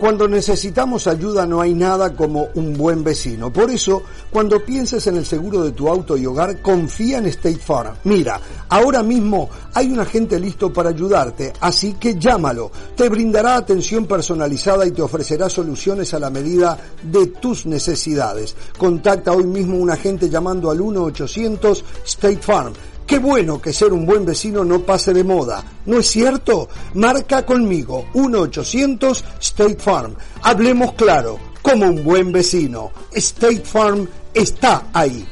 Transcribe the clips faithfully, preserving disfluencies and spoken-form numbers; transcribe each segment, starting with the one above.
Cuando necesitamos ayuda no hay nada como un buen vecino. Por eso, cuando pienses en el seguro de tu auto y hogar, confía en State Farm. Mira, ahora mismo hay un agente listo para ayudarte, así que llámalo. Te brindará atención personalizada y te ofrecerá soluciones a la medida de tus necesidades. Contacta hoy mismo a un agente llamando al uno ochocientos State Farm. Qué bueno que ser un buen vecino no pase de moda, ¿no es cierto? Marca conmigo, uno ochocientos State Farm. Hablemos claro, como un buen vecino. State Farm está ahí.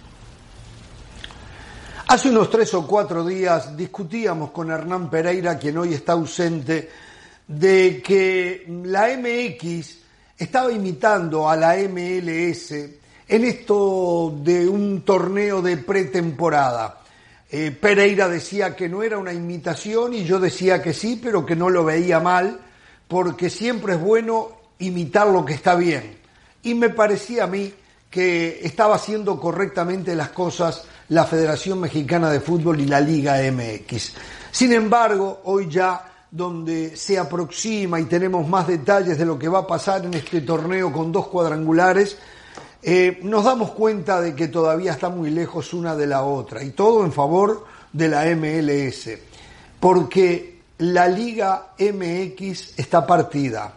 Hace unos tres o cuatro días discutíamos con Hernán Pereira, quien hoy está ausente, de que la M X estaba imitando a la M L S en esto de un torneo de pretemporada. Eh, Pereira decía que no era una imitación y yo decía que sí, pero que no lo veía mal, porque siempre es bueno imitar lo que está bien. Y me parecía a mí que estaba haciendo correctamente las cosas la Federación Mexicana de Fútbol y la Liga M X. Sin embargo, hoy ya, donde se aproxima y tenemos más detalles de lo que va a pasar en este torneo con dos cuadrangulares, Eh, nos damos cuenta de que todavía está muy lejos una de la otra, y todo en favor de la M L S, porque la Liga M X está partida,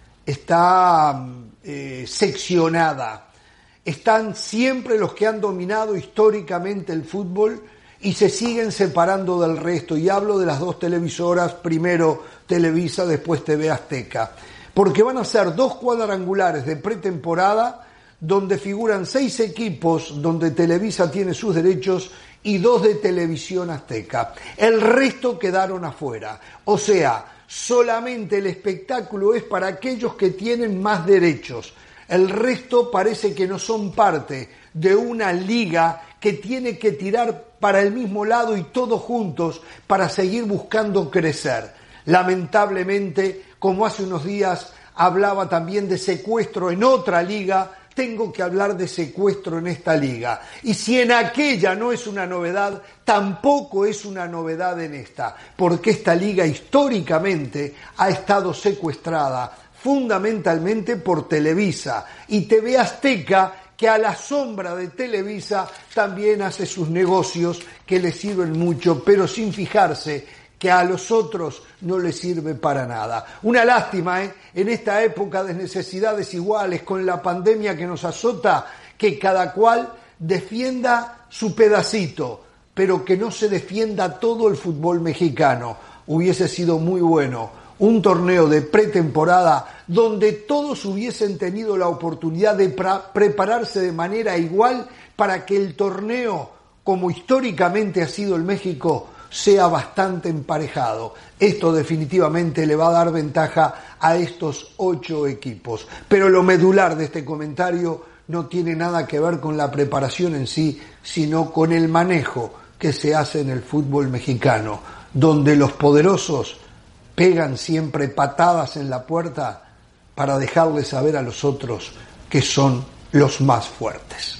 está eh, seccionada, están siempre los que han dominado históricamente el fútbol y se siguen separando del resto, y hablo de las dos televisoras, primero Televisa, después T V Azteca, porque van a ser dos cuadrangulares de pretemporada donde figuran seis equipos, donde Televisa tiene sus derechos, y dos de Televisión Azteca. El resto quedaron afuera. O sea, solamente el espectáculo es para aquellos que tienen más derechos. El resto parece que no son parte de una liga que tiene que tirar para el mismo lado y todos juntos para seguir buscando crecer. Lamentablemente, como hace unos días hablaba también de secuestro en otra liga, tengo que hablar de secuestro en esta liga. Y si en aquella no es una novedad, tampoco es una novedad en esta, porque esta liga históricamente ha estado secuestrada fundamentalmente por Televisa y T V Azteca, que a la sombra de Televisa también hace sus negocios que le sirven mucho, pero sin fijarse que a los otros no les sirve para nada. Una lástima, ¿eh? En esta época de necesidades iguales, con la pandemia que nos azota, que cada cual defienda su pedacito, pero que no se defienda todo el fútbol mexicano. Hubiese sido muy bueno un torneo de pretemporada donde todos hubiesen tenido la oportunidad de pra- prepararse de manera igual para que el torneo, como históricamente ha sido el México, sea bastante emparejado. Esto definitivamente le va a dar ventaja a estos ocho equipos. Pero lo medular de este comentario no tiene nada que ver con la preparación en sí, sino con el manejo que se hace en el fútbol mexicano, donde los poderosos pegan siempre patadas en la puerta para dejarle saber a los otros que son los más fuertes.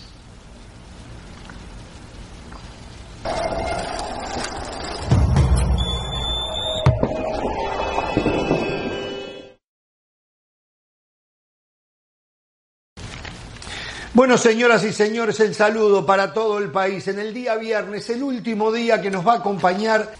Bueno, señoras y señores, el saludo para todo el país. En el día viernes, el último día que nos va a acompañar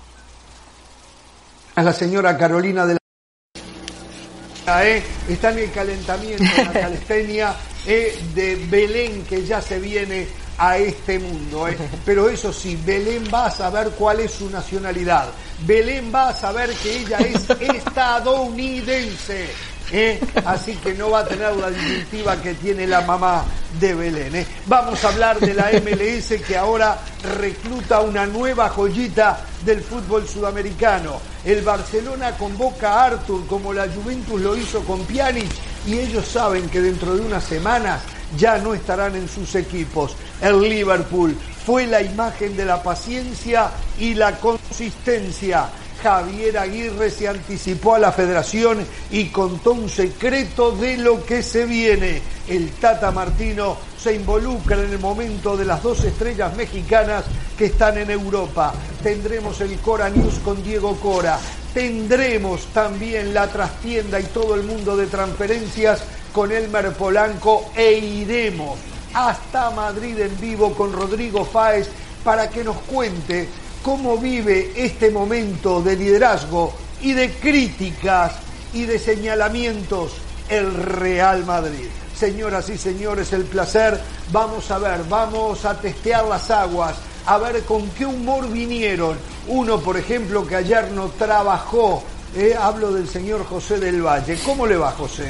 a la señora Carolina de la... ¿eh? Está en el calentamiento, en la calistenia eh, de Belén, que ya se viene a este mundo. ¿eh? Pero eso sí, Belén va a saber cuál es su nacionalidad. Belén va a saber que ella es estadounidense. ¿Eh? Así que no va a tener la disyuntiva que tiene la mamá de Belén. ¿eh? Vamos a hablar de la M L S, que ahora recluta una nueva joyita del fútbol sudamericano. El Barcelona convoca a Arthur como la Juventus lo hizo con Pjanic, y ellos saben que dentro de unas semanas ya no estarán en sus equipos. El Liverpool fue la imagen de la paciencia y la consistencia. Javier Aguirre se anticipó a la federación y contó un secreto de lo que se viene. el Tata Martino se involucra en el momento de las dos estrellas mexicanas que están en Europa. Tendremos el Cora News con Diego Cora. Tendremos también la trastienda y todo el mundo de transferencias con Elmer Polanco e iremos hasta Madrid en vivo con Rodrigo Fáez para que nos cuente cómo vive este momento de liderazgo y de críticas y de señalamientos el Real Madrid. Señoras y señores, el placer, vamos a ver, vamos a testear las aguas, a ver con qué humor vinieron. Uno, por ejemplo, que ayer no trabajó, eh, hablo del señor José del Valle. ¿Cómo le va, José?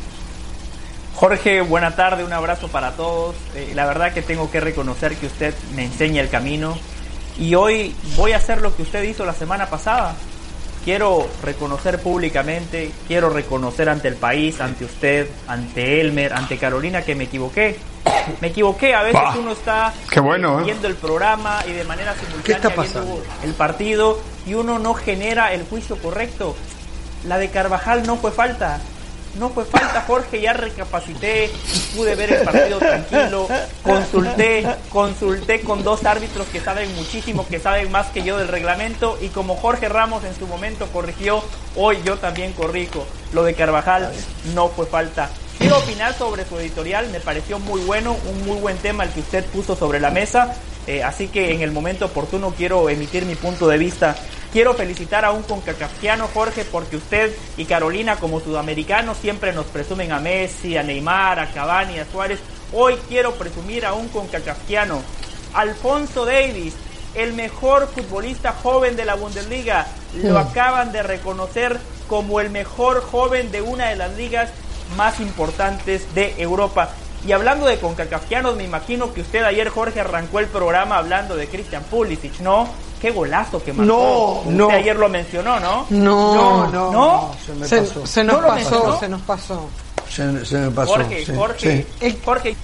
Jorge, buena tarde, un abrazo para todos. Eh, la verdad que tengo que reconocer que usted me enseña el camino y hoy voy a hacer lo que usted hizo la semana pasada. Quiero reconocer públicamente, quiero reconocer ante el país, ante usted, ante Elmer, ante Carolina que me equivoqué. Me equivoqué, a veces bah, uno está qué bueno, ¿eh? viendo el programa y de manera simultánea viendo el partido y uno no genera el juicio correcto. La de Carvajal no fue falta. No fue falta, Jorge, ya recapacité, pude ver el partido tranquilo, consulté, consulté con dos árbitros que saben muchísimo, que saben más que yo del reglamento, y como Jorge Ramos en su momento corrigió, hoy yo también corrijo. Lo de Carvajal no fue falta. Quiero opinar sobre su editorial, me pareció muy bueno, un muy buen tema el que usted puso sobre la mesa, eh, así que en el momento oportuno quiero emitir mi punto de vista. Quiero felicitar a un concacafquiano, Jorge, porque usted y Carolina como sudamericanos siempre nos presumen a Messi, a Neymar, a Cavani, a Suárez. Hoy quiero presumir a un concacafquiano, Alfonso Davies, el mejor futbolista joven de la Bundesliga. Lo acaban de reconocer como el mejor joven de una de las ligas más importantes de Europa. Y hablando de concacafquianos, me imagino que usted ayer, Jorge, arrancó el programa hablando de Christian Pulisic, ¿no? Qué golazo que marcó. No, no. Usted ayer lo mencionó, ¿no? No, no, no. ¿No? no se, me se, pasó. se nos ¿No pasó, mencionó? se nos pasó. Se, se me pasó. Jorge, sí, Jorge, sí. El, Jorge.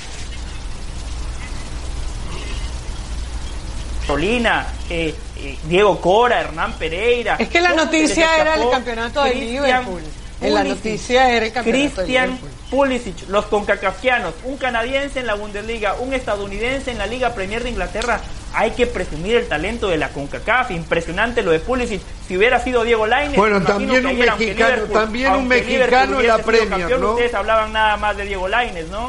Carolina, eh, eh, Diego Cora, Hernán Pereira. Es que la noticia era el campeonato de Liverpool. En la noticia era el campeonato Christian de Liverpool. Pulisic, los concacafquianos, un canadiense en la Bundesliga, un estadounidense en la Liga Premier de Inglaterra. Hay que presumir el talento de la CONCACAF. Impresionante lo de Pulisic. Si hubiera sido Diego Lainez, bueno, también un mexicano, también un mexicano en la Premier, ¿no? Ustedes hablaban nada más de Diego Lainez, ¿no?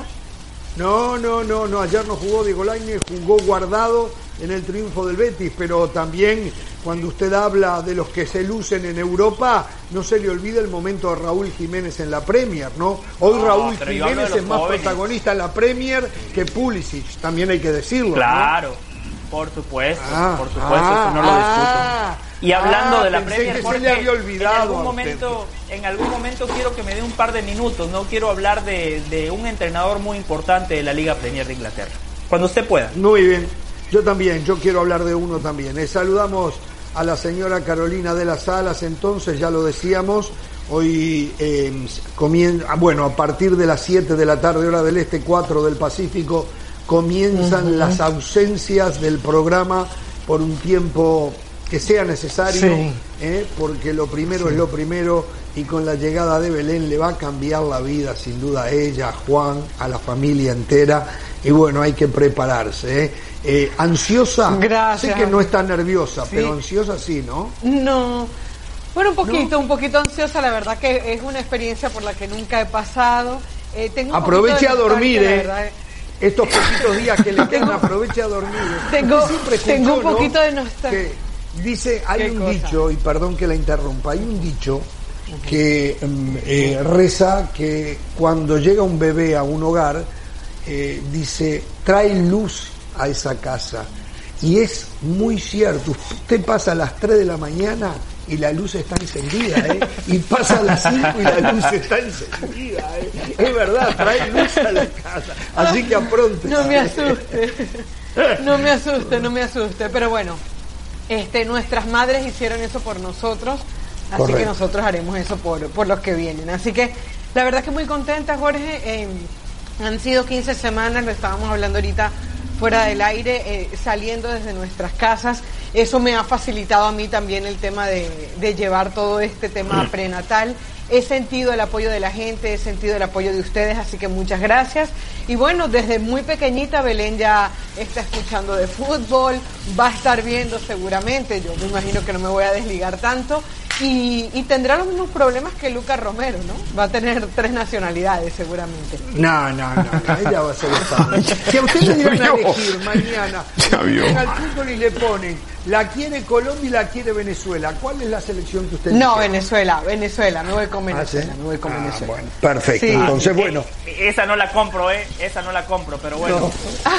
No, no, no, no. Ayer no jugó Diego Lainez, jugó Guardado en el triunfo del Betis, pero también cuando usted habla de los que se lucen en Europa, no se le olvida el momento de Raúl Jiménez en la Premier, ¿no? Hoy no, Raúl Jiménez es más jóvenes. protagonista en la Premier que Pulisic, también hay que decirlo. Claro. ¿no? Por supuesto, ah, por supuesto, ah, eso no lo discuto. Ah, y hablando ah, de la pensé Premier, que Jorge, se le había olvidado en algún momento, en algún momento quiero que me dé un par de minutos, no quiero hablar de, de un entrenador muy importante de la Liga Premier de Inglaterra. Cuando usted pueda. Muy bien, yo también, yo quiero hablar de uno también. Eh, saludamos a la señora Carolina de las Salas, entonces ya lo decíamos, hoy eh, comienza, bueno, a partir de las siete de la tarde, hora del este, cuatro del Pacífico, comienzan uh-huh. las ausencias del programa por un tiempo que sea necesario, sí. ¿eh? porque lo primero sí. es lo primero, y con la llegada de Belén le va a cambiar la vida sin duda a ella, a Juan, a la familia entera, y bueno, hay que prepararse. ¿eh? Eh, ¿Ansiosa? Gracias. Sé que no está nerviosa, sí. pero ansiosa sí, ¿no? No. Bueno, un poquito, ¿No? un poquito ansiosa, la verdad que es una experiencia por la que nunca he pasado. Eh, tengo un Aproveche a dormir, nostalgia, ¿eh? Verdad. Estos poquitos días que le quedan, aproveche a dormir. Tengo, escuchó, tengo un poquito ¿no? de nostalgia. Que dice, hay un cosa? dicho, y perdón que la interrumpa, hay un dicho que eh, reza que cuando llega un bebé a un hogar, eh, dice, trae luz a esa casa. Y es muy cierto, usted pasa a las tres de la mañana y la luz está encendida, ¿eh? Y pasa a las cinco y la luz está encendida, ¿eh? Es verdad, trae luz a la casa. Así que apronte. No me asuste, no me asuste, no me asuste. Pero bueno, este, nuestras madres hicieron eso por nosotros, así Correcto. que nosotros haremos eso por, por los que vienen. Así que la verdad que muy contenta, Jorge. Eh, han sido quince semanas, lo estábamos hablando ahorita fuera del aire, eh, saliendo desde nuestras casas. Eso me ha facilitado a mí también el tema de, de llevar todo este tema prenatal he sentido el apoyo de la gente, he sentido el apoyo de ustedes, así que muchas gracias. Y bueno, desde muy pequeñita Belén ya está escuchando de fútbol, va a estar viendo seguramente, yo me imagino que no me voy a desligar tanto, y, y tendrá los mismos problemas que Lucas Romero, ¿no? Va a tener tres nacionalidades seguramente. No, no, no, no, ella va a ser española. Si a usted le dieran a elegir mañana, llegan al fútbol y le ponen, la quiere Colombia y la quiere Venezuela, ¿cuál es la selección que usted No, dice? Venezuela, Venezuela, me voy con Venezuela, ¿Ah, sí? me voy con ah, Venezuela. Bueno, perfecto, Sí. entonces bueno. Eh, esa no la compro, ¿eh? Esa no la compro, pero bueno. No.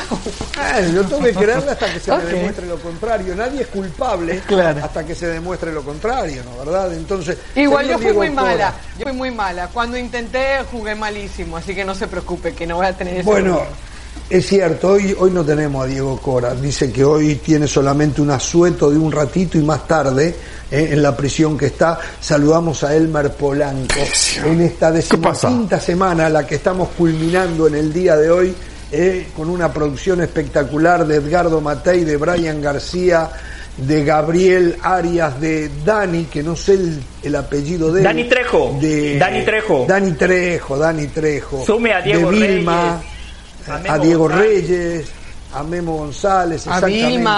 Ah, yo tengo que creerle hasta que se Ok. me demuestre lo contrario. Nadie es culpable Claro. hasta que se demuestre lo contrario, ¿no? ¿Verdad? Entonces, Igual yo señor fui muy Diego Cora, mala, yo fui muy mala. Cuando intenté jugué malísimo, así que no se preocupe, que no voy a tener ese Bueno, problema. es cierto, hoy, hoy no tenemos a Diego Cora. Dice que hoy tiene solamente un asueto de un ratito y más tarde, eh, en la prisión que está, saludamos a Elmer Polanco en esta decimoquinta semana, la que estamos culminando en el día de hoy, eh, con una producción espectacular de Edgardo Matei, de Brian García, de Gabriel Arias, de Dani, que no sé el, el apellido de él. Dani Trejo, de, Dani Trejo. Dani Trejo, Dani Trejo. Sume a Diego de Vilma, Reyes, a a, Memo Diego González. Reyes, a Memo González, A exactamente. Vilma.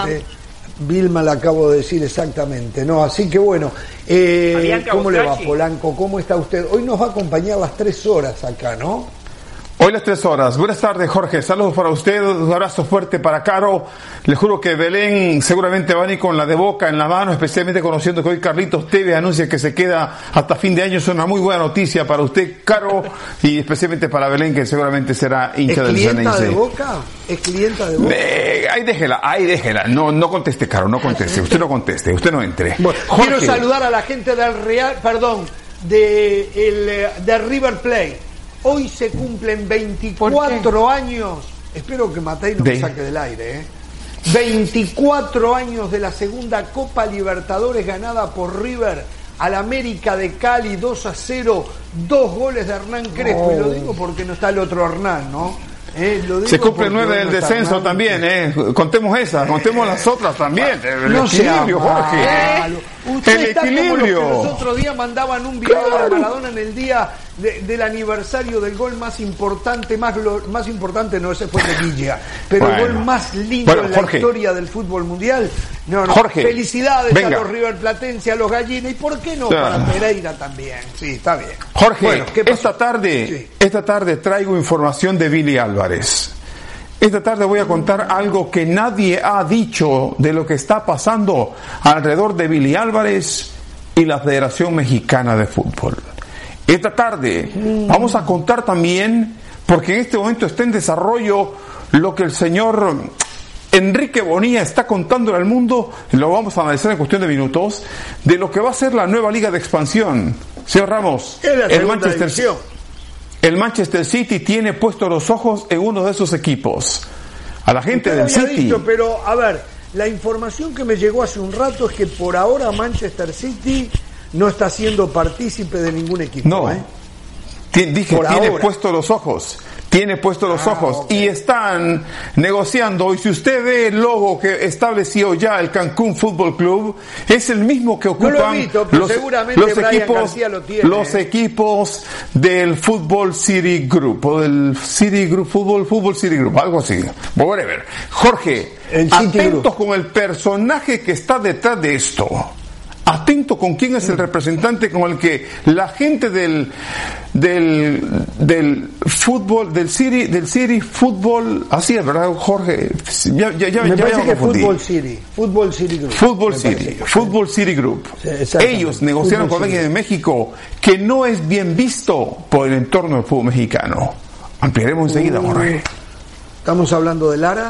Vilma la acabo de decir exactamente, ¿no? Así que bueno, eh, A Bianca ¿cómo le va, Bocacci. Polanco? ¿Cómo está usted? Hoy nos va a acompañar las tres horas acá, ¿no? Hoy las tres horas. Buenas tardes, Jorge. Saludos para usted. Un abrazo fuerte para Caro. Le juro que Belén seguramente va a ir con la de Boca en la mano, especialmente conociendo que hoy Carlitos Tevez anuncia que se queda hasta fin de año. Es una muy buena noticia para usted, Caro, y especialmente para Belén, que seguramente será hincha ¿Es del clienta Sanense. de Boca? ¿Es clienta de Boca? Eh, ahí déjela, ahí déjela. No, no conteste, Caro, no conteste. Usted no conteste, usted no entre. Bueno, Jorge, quiero saludar a la gente del Real, perdón, de, el, eh, de River Plate. Hoy se cumplen veinticuatro años. Espero que Matei no De- me saque del aire, ¿eh? veinticuatro años de la segunda Copa Libertadores ganada por River al América de Cali, dos a cero, dos goles de Hernán Crespo. Y lo digo porque no está el otro Hernán, ¿no? Eh, lo digo se cumple porque nueve hoy del no está descenso Hernán. también, ¿eh? Contemos esas, contemos las otras también. El No sea equilibrio, Jorge. malo. Usted El está como los que equilibrio. los otros días mandaban un video Claro. de Maradona en el día de- del aniversario del gol más importante, más glo- más importante no, ese fue de Villa, pero Bueno. el gol más lindo Bueno, en la Jorge. historia del fútbol mundial. No, no. Jorge, Felicidades venga. a los River Platense, a los Gallinas, y por qué no Claro. para Pereira también. Sí, está bien. Jorge, Bueno, ¿qué pasó? esta tarde, Sí. esta tarde traigo información de Billy Álvarez. Esta tarde voy a contar algo que nadie ha dicho de lo que está pasando alrededor de Billy Álvarez y la Federación Mexicana de Fútbol. Esta tarde vamos a contar también, porque en este momento está en desarrollo lo que el señor Enrique Bonilla está contando al mundo, lo vamos a analizar en cuestión de minutos, de lo que va a ser la nueva liga de expansión. Señor Ramos, Es la el segunda Manchester división. el Manchester City tiene puestos los ojos en uno de esos equipos. A la gente Usted lo del había City. dicho, pero a ver, la información que me llegó hace un rato es que por ahora Manchester City no está siendo partícipe de ningún equipo. No. ¿eh? Ti- Dije, Por tiene ahora. puestos los ojos. Tiene puestos los Ah, ojos. ok. Y están negociando. Y si usted ve el logo que estableció ya el Cancún Fútbol Club, es el mismo que No lo he ocupan visto, pero los, seguramente los Brian equipos, García lo tiene, los ¿eh? equipos del Fútbol City Group. O del City Group, Fútbol, Fútbol City Group. Algo así. Whatever. Jorge, El City atentos Group. con el personaje que está detrás de esto. Atento con quién es el representante con el que la gente del del del fútbol del City del City Fútbol, así es, ¿verdad, Jorge? Ya ya ya, Me ya parece me que confundí. Fútbol City, Fútbol City Group. Fútbol me City, parece. Fútbol City Group. Sí, exactamente. Ellos negociaron Fútbol con alguien City. de México que no es bien visto por el entorno del fútbol mexicano. Ampliaremos enseguida, Jorge. Estamos hablando de Lara.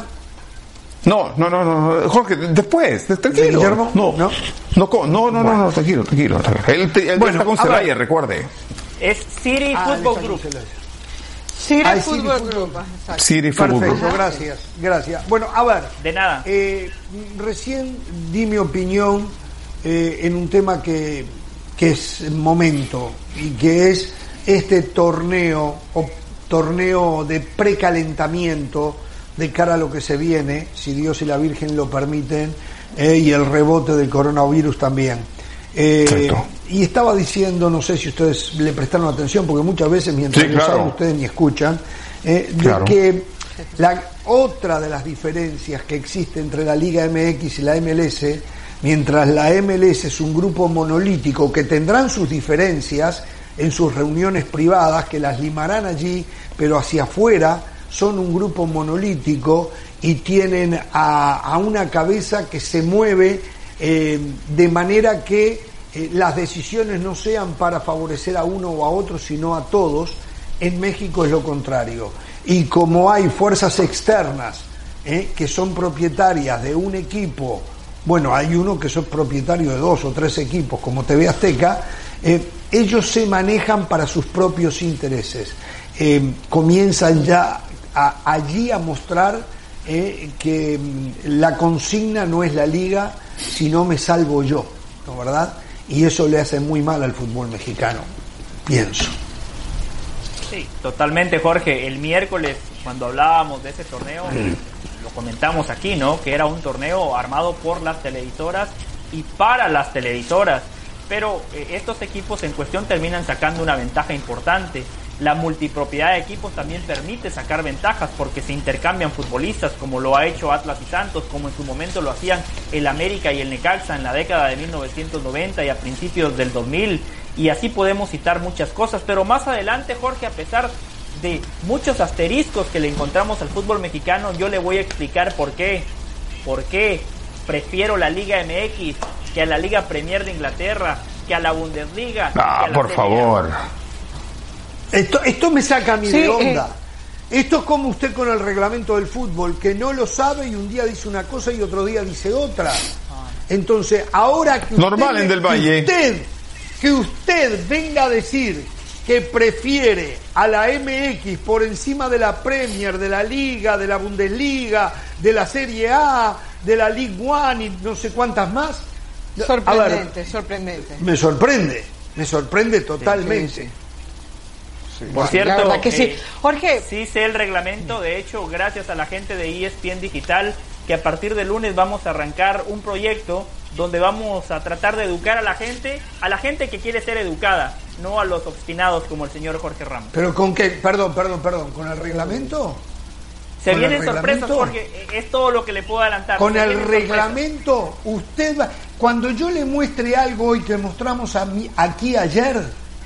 No, no, no, no, Jorge, después, tranquilo. Guillermo? No, No. no, co- no, no, no, no, tranquilo, tranquilo. Él, te- él Bueno, está con a ver. Celaya, recuerde. Es City Ah, Football Alejandro Group. Celaya. City Ah, es Fútbol City Fútbol. Group, exacto. City Fútbol Perfecto, Group. gracias, gracias. Bueno, a ver. De nada. Eh, recién di mi opinión eh, en un tema que, que es momento y que es este torneo o torneo de precalentamiento de cara a lo que se viene, si Dios y la Virgen lo permiten, eh, y el rebote del coronavirus también. Eh, y estaba diciendo, no sé si ustedes le prestaron atención, porque muchas veces mientras sí, yo claro. hablo ustedes ni escuchan, eh, de claro. que la otra de las diferencias que existe entre la Liga M X y la M L S, mientras la M L S es un grupo monolítico que tendrán sus diferencias en sus reuniones privadas, que las limarán allí, pero hacia afuera son un grupo monolítico y tienen a, a una cabeza que se mueve eh, de manera que eh, las decisiones no sean para favorecer a uno o a otro, sino a todos. En México es lo contrario. Y como hay fuerzas externas eh, que son propietarias de un equipo, bueno, hay uno que es propietario de dos o tres equipos, como T V Azteca, eh, ellos se manejan para sus propios intereses. Eh, comienzan ya a, allí a mostrar eh, que la consigna no es la liga, sino me salvo yo, ¿no, verdad? Y eso le hace muy mal al fútbol mexicano, pienso. Sí, totalmente, Jorge. El miércoles, cuando hablábamos de ese torneo, mm. lo comentamos aquí, ¿no? Que era un torneo armado por las televisoras y para las televisoras. Pero eh, estos equipos en cuestión terminan sacando una ventaja importante. La multipropiedad de equipos también permite sacar ventajas porque se intercambian futbolistas, como lo ha hecho Atlas y Santos, como en su momento lo hacían el América y el Necaxa en la década de mil novecientos noventa y a principios del dos mil, y así podemos citar muchas cosas. Pero más adelante, Jorge, a pesar de muchos asteriscos que le encontramos al fútbol mexicano, yo le voy a explicar por qué. ¿Por qué prefiero la Liga M X que a la Liga Premier de Inglaterra, que a la Bundesliga? Ah, que a la por Serie A? favor. Esto, esto me saca a mí sí, de onda. Eh. Esto es como usted con el reglamento del fútbol, que no lo sabe y un día dice una cosa y otro día dice otra. Entonces, ahora que usted, Normal en Del Valle. Que usted, que usted venga a decir que prefiere a la M X por encima de la Premier, de la Liga, de la Bundesliga, de la Serie A, de la League One y no sé cuántas más. Sorprendente, ver, sorprendente. Me sorprende, me sorprende totalmente. Sí, sí, sí. Sí. Por cierto, la verdad que sí. Eh, Jorge, sí sé el reglamento, de hecho, gracias a la gente de E S P N Digital, que a partir de lunes vamos a arrancar un proyecto donde vamos a tratar de educar a la gente, a la gente que quiere ser educada, no a los obstinados como el señor Jorge Ramos. ¿Pero con qué? Perdón, perdón, perdón, ¿con el reglamento? Se vienen sorpresas, Jorge, es todo lo que le puedo adelantar. Con el reglamento, sorpresas. Usted va, cuando yo le muestre algo hoy que mostramos a mí aquí ayer,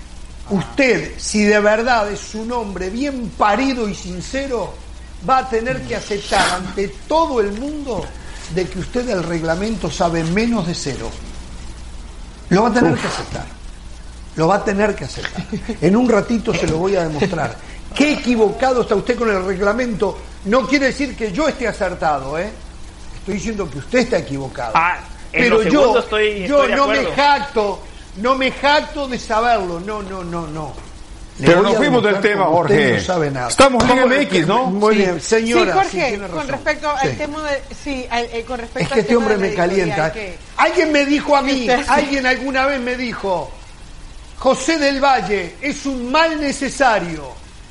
usted, si de verdad es un hombre bien parido y sincero, va a tener que aceptar ante todo el mundo de que usted del reglamento sabe menos de cero. Lo va a tener Uf. que aceptar. Lo va a tener que aceptar. En un ratito se lo voy a demostrar. Qué equivocado está usted con el reglamento. No quiere decir que yo esté acertado, ¿eh? Estoy diciendo que usted está equivocado. Ah, en Pero yo, estoy, yo estoy no me jacto, no me jacto de saberlo. No, no, no, no. Le Pero nos fuimos del tema, Jorge. No sabe nada. Estamos en Liga M X, ¿no? Muy sí. bien, señora. Sí, Jorge, sí, con respecto al sí. tema de... Sí, al, eh, con respecto es que al este tema hombre de me calienta. que... Alguien me dijo a mí, usted... alguien alguna vez me dijo, José del Valle es un mal necesario.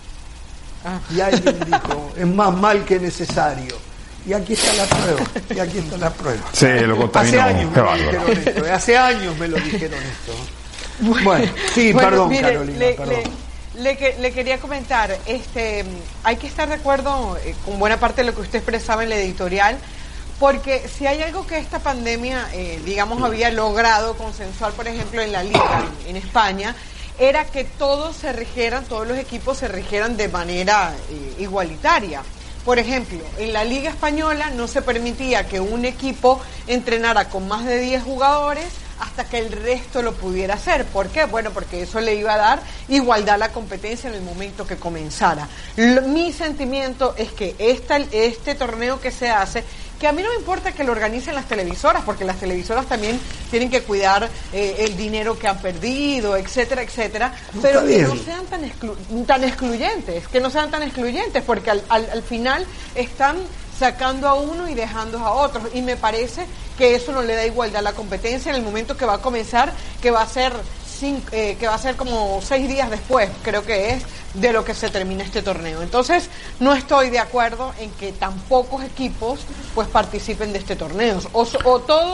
Ah. Y alguien dijo, es más mal que necesario. Y aquí está la prueba. Y aquí está la prueba. Sí, lo contaminó. Hace años me lo dijeron esto. Hace años me lo dijeron esto. Bueno, sí, bueno, perdón, mire, Carolina, le, perdón. Le, le, que, le quería comentar, este, hay que estar de acuerdo eh, con buena parte de lo que usted expresaba en la editorial, porque si hay algo que esta pandemia, eh, digamos, había logrado consensuar, por ejemplo, en la Liga, en, en España, era que todos se rigieran, todos los equipos se rigieran de manera eh, igualitaria. Por ejemplo, en la Liga Española no se permitía que un equipo entrenara con más de diez jugadores hasta que el resto lo pudiera hacer. ¿Por qué? Bueno, porque eso le iba a dar igualdad a la competencia en el momento que comenzara. L- mi sentimiento es que esta, este torneo que se hace, que a mí no me importa que lo organicen las televisoras, porque las televisoras también tienen que cuidar eh, el dinero que han perdido, etcétera, etcétera, no, pero que no sean tan, exclu- tan excluyentes, que no sean tan excluyentes, porque al, al, al final están sacando a uno y dejando a otros, y me parece que eso no le da igualdad a la competencia en el momento que va a comenzar, que va a ser cinco, eh, que va a ser como seis días después, creo que es, de lo que se termina este torneo. Entonces, no estoy de acuerdo en que tan pocos equipos pues participen de este torneo, o, o todos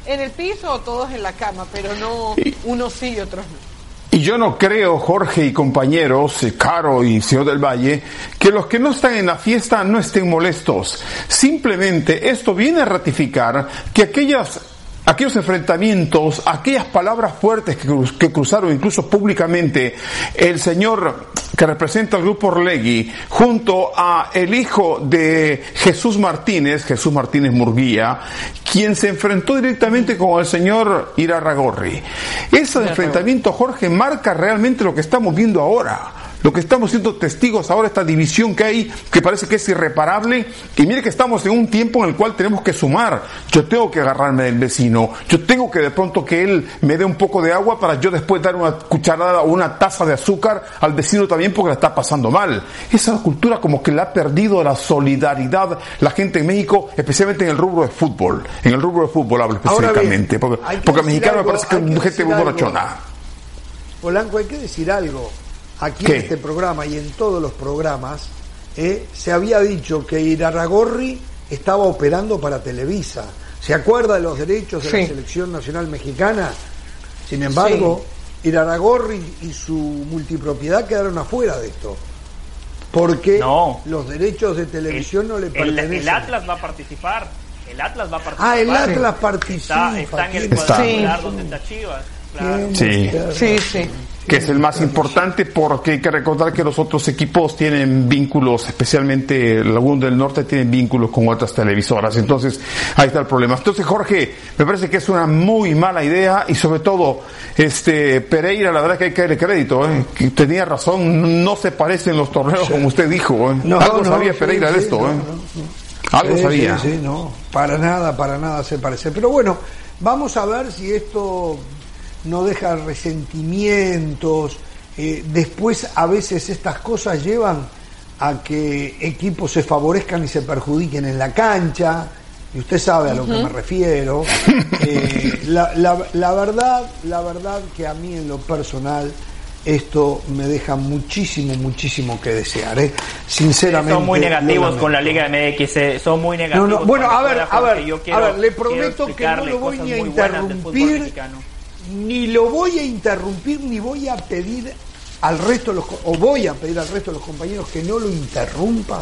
en el piso o todos en la cama, pero no unos sí y otros no. Y yo no creo, Jorge y compañeros, Caro y señor del Valle, que los que no están en la fiesta no estén molestos. Simplemente esto viene a ratificar que aquellas, aquellos enfrentamientos, aquellas palabras fuertes que, cruz, que cruzaron incluso públicamente el señor que representa al grupo Orlegui junto a el hijo de Jesús Martínez, Jesús Martínez Murguía, quien se enfrentó directamente con el señor Irarrágorri. Ese enfrentamiento, Jorge, marca realmente lo que estamos viendo ahora. Lo que estamos siendo testigos ahora, esta división que hay, que parece que es irreparable, y mire que estamos en un tiempo en el cual tenemos que sumar. Yo tengo que agarrarme del vecino, yo tengo que de pronto que él me dé un poco de agua para yo después dar una cucharada o una taza de azúcar al vecino también porque la está pasando mal. Esa cultura como que la ha perdido la solidaridad la gente en México, especialmente en el rubro de fútbol. En el rubro de fútbol hablo específicamente, bien, porque, porque mexicano algo, me parece que es gente muy borrachona. Polanco, hay que decir algo. Aquí ¿Qué? En este programa y en todos los programas eh, se había dicho que Irarrágorri estaba operando para Televisa. ¿Se acuerda de los derechos de sí. la selección nacional mexicana? Sin embargo, sí. Irarrágorri y su multipropiedad quedaron afuera de esto. Porque no. los derechos de televisión el, no le pertenecen. El, el Atlas va a participar. El Atlas va a participar. Ah, el Atlas participa. Está, está en el cuadrangular donde está Chivas. Claro. Sí. sí, sí. Que es el más importante porque hay que recordar que los otros equipos tienen vínculos, especialmente algunos del norte tienen vínculos con otras televisoras. Entonces, ahí está el problema. Entonces, Jorge, me parece que es una muy mala idea y sobre todo, este, Pereira, la verdad que hay que darle crédito, ¿eh? Que tenía razón, no se parecen los torneos sí. como usted dijo, ¿eh? No, Algo no, sabía sí, Pereira sí, de esto, no, ¿eh? No, no. Algo sí, sabía. Sí, sí, no, para nada, para nada se parece. Pero bueno, vamos a ver si esto no deja resentimientos. Eh, después a veces estas cosas llevan a que equipos se favorezcan y se perjudiquen en la cancha, y usted sabe a lo uh-huh. que me refiero. Eh, la, la, la verdad, la verdad que a mí en lo personal esto me deja muchísimo, muchísimo que desear, ¿eh? Sinceramente. Son muy negativos con la Liga M X, eh. son muy negativos. No, no. Bueno, a ver, a ver, quiero, a ver, le prometo que no lo voy ni a interrumpir, ni lo voy a interrumpir, ni voy a pedir al resto de los, o voy a pedir al resto de los compañeros que no lo interrumpan,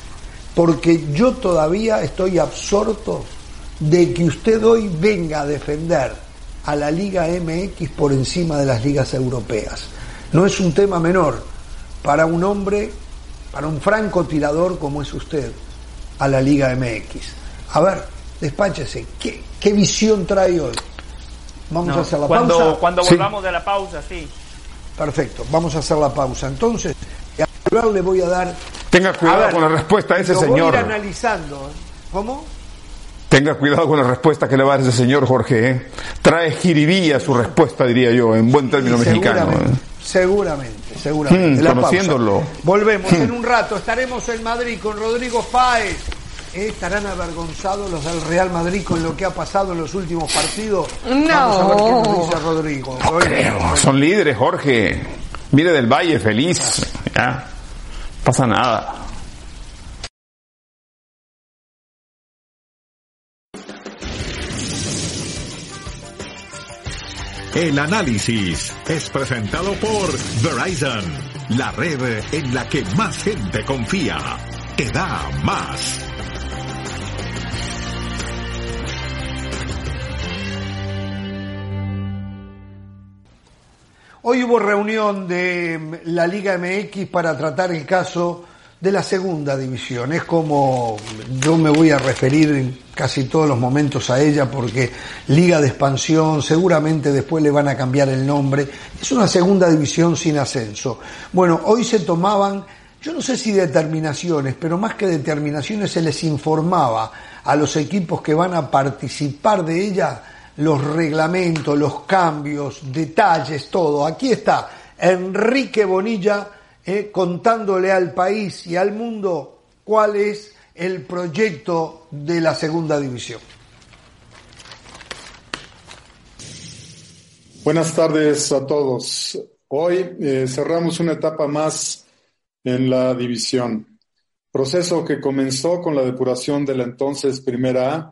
porque yo todavía estoy absorto de que usted hoy venga a defender a la Liga M X por encima de las ligas europeas. No es un tema menor para un hombre, para un francotirador como es usted, a la Liga M X. A ver, despáchese, ¿qué, qué visión trae hoy? Vamos no, a hacer la cuando, pausa. Cuando volvamos sí. de la pausa, sí. Perfecto, vamos a hacer la pausa. Entonces, a hablar le voy a dar... Tenga cuidado ver, con la respuesta a ese lo señor. Voy a ir analizando. ¿Cómo? Tenga cuidado con la respuesta que le va a dar ese señor, Jorge. ¿eh? Trae jiribilla su respuesta, diría yo, en buen término sí, mexicano. Seguramente, ¿eh? seguramente, seguramente. Hmm, la conociéndolo. Pausa. Volvemos hmm. en un rato. Estaremos en Madrid con Rodrigo Fáez. ¿Eh? ¿Estarán avergonzados los del Real Madrid con lo que ha pasado en los últimos partidos? No. Vamos a ver qué nos dice Rodrigo. No creo. Son líderes, Jorge. Mire del Valle, feliz. Ya. Pasa nada. El análisis es presentado por Verizon, la red en la que más gente confía. Te da más. Hoy hubo reunión de la Liga M X para tratar el caso de la segunda división. Es como yo me voy a referir en casi todos los momentos a ella, porque Liga de Expansión, seguramente después le van a cambiar el nombre. Es una segunda división sin ascenso. Bueno, hoy se tomaban, yo no sé si determinaciones, pero más que determinaciones se les informaba a los equipos que van a participar de ella los reglamentos, los cambios, detalles, todo. Aquí está Enrique Bonilla eh, contándole al país y al mundo cuál es el proyecto de la segunda división. Buenas tardes a todos. Hoy eh, cerramos una etapa más en la división. Proceso que comenzó con la depuración de la entonces Primera A,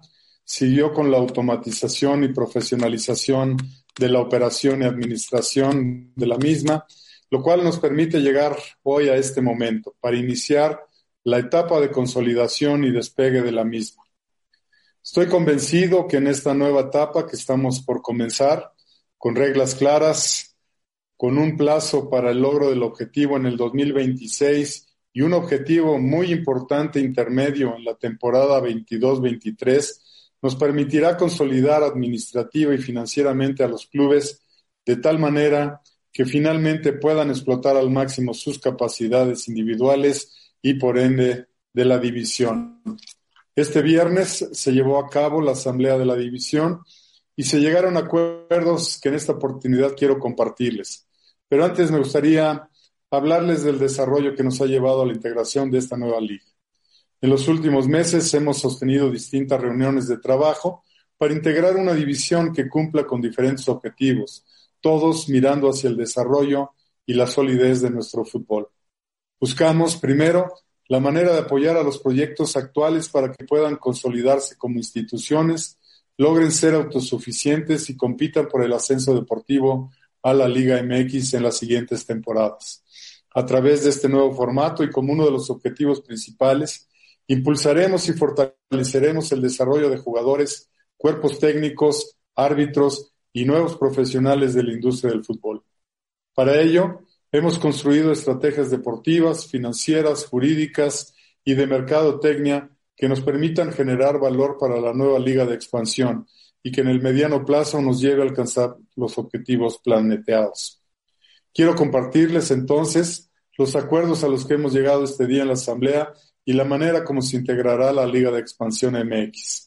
siguió con la automatización y profesionalización de la operación y administración de la misma, lo cual nos permite llegar hoy a este momento para iniciar la etapa de consolidación y despegue de la misma. Estoy convencido que en esta nueva etapa que estamos por comenzar, con reglas claras, con un plazo para el logro del objetivo en el dos mil veintiséis y un objetivo muy importante intermedio en la temporada veintidós veintitrés, nos permitirá consolidar administrativa y financieramente a los clubes de tal manera que finalmente puedan explotar al máximo sus capacidades individuales y por ende de la división. Este viernes se llevó a cabo la asamblea de la división y se llegaron a acuerdos que en esta oportunidad quiero compartirles. Pero antes me gustaría hablarles del desarrollo que nos ha llevado a la integración de esta nueva liga. En los últimos meses hemos sostenido distintas reuniones de trabajo para integrar una división que cumpla con diferentes objetivos, todos mirando hacia el desarrollo y la solidez de nuestro fútbol. Buscamos, primero, la manera de apoyar a los proyectos actuales para que puedan consolidarse como instituciones, logren ser autosuficientes y compitan por el ascenso deportivo a la Liga M X en las siguientes temporadas. A través de este nuevo formato y como uno de los objetivos principales, impulsaremos y fortaleceremos el desarrollo de jugadores, cuerpos técnicos, árbitros y nuevos profesionales de la industria del fútbol. Para ello, hemos construido estrategias deportivas, financieras, jurídicas y de mercadotecnia que nos permitan generar valor para la nueva liga de expansión y que en el mediano plazo nos lleve a alcanzar los objetivos planteados. Quiero compartirles entonces los acuerdos a los que hemos llegado este día en la Asamblea y la manera como se integrará la Liga de Expansión M X.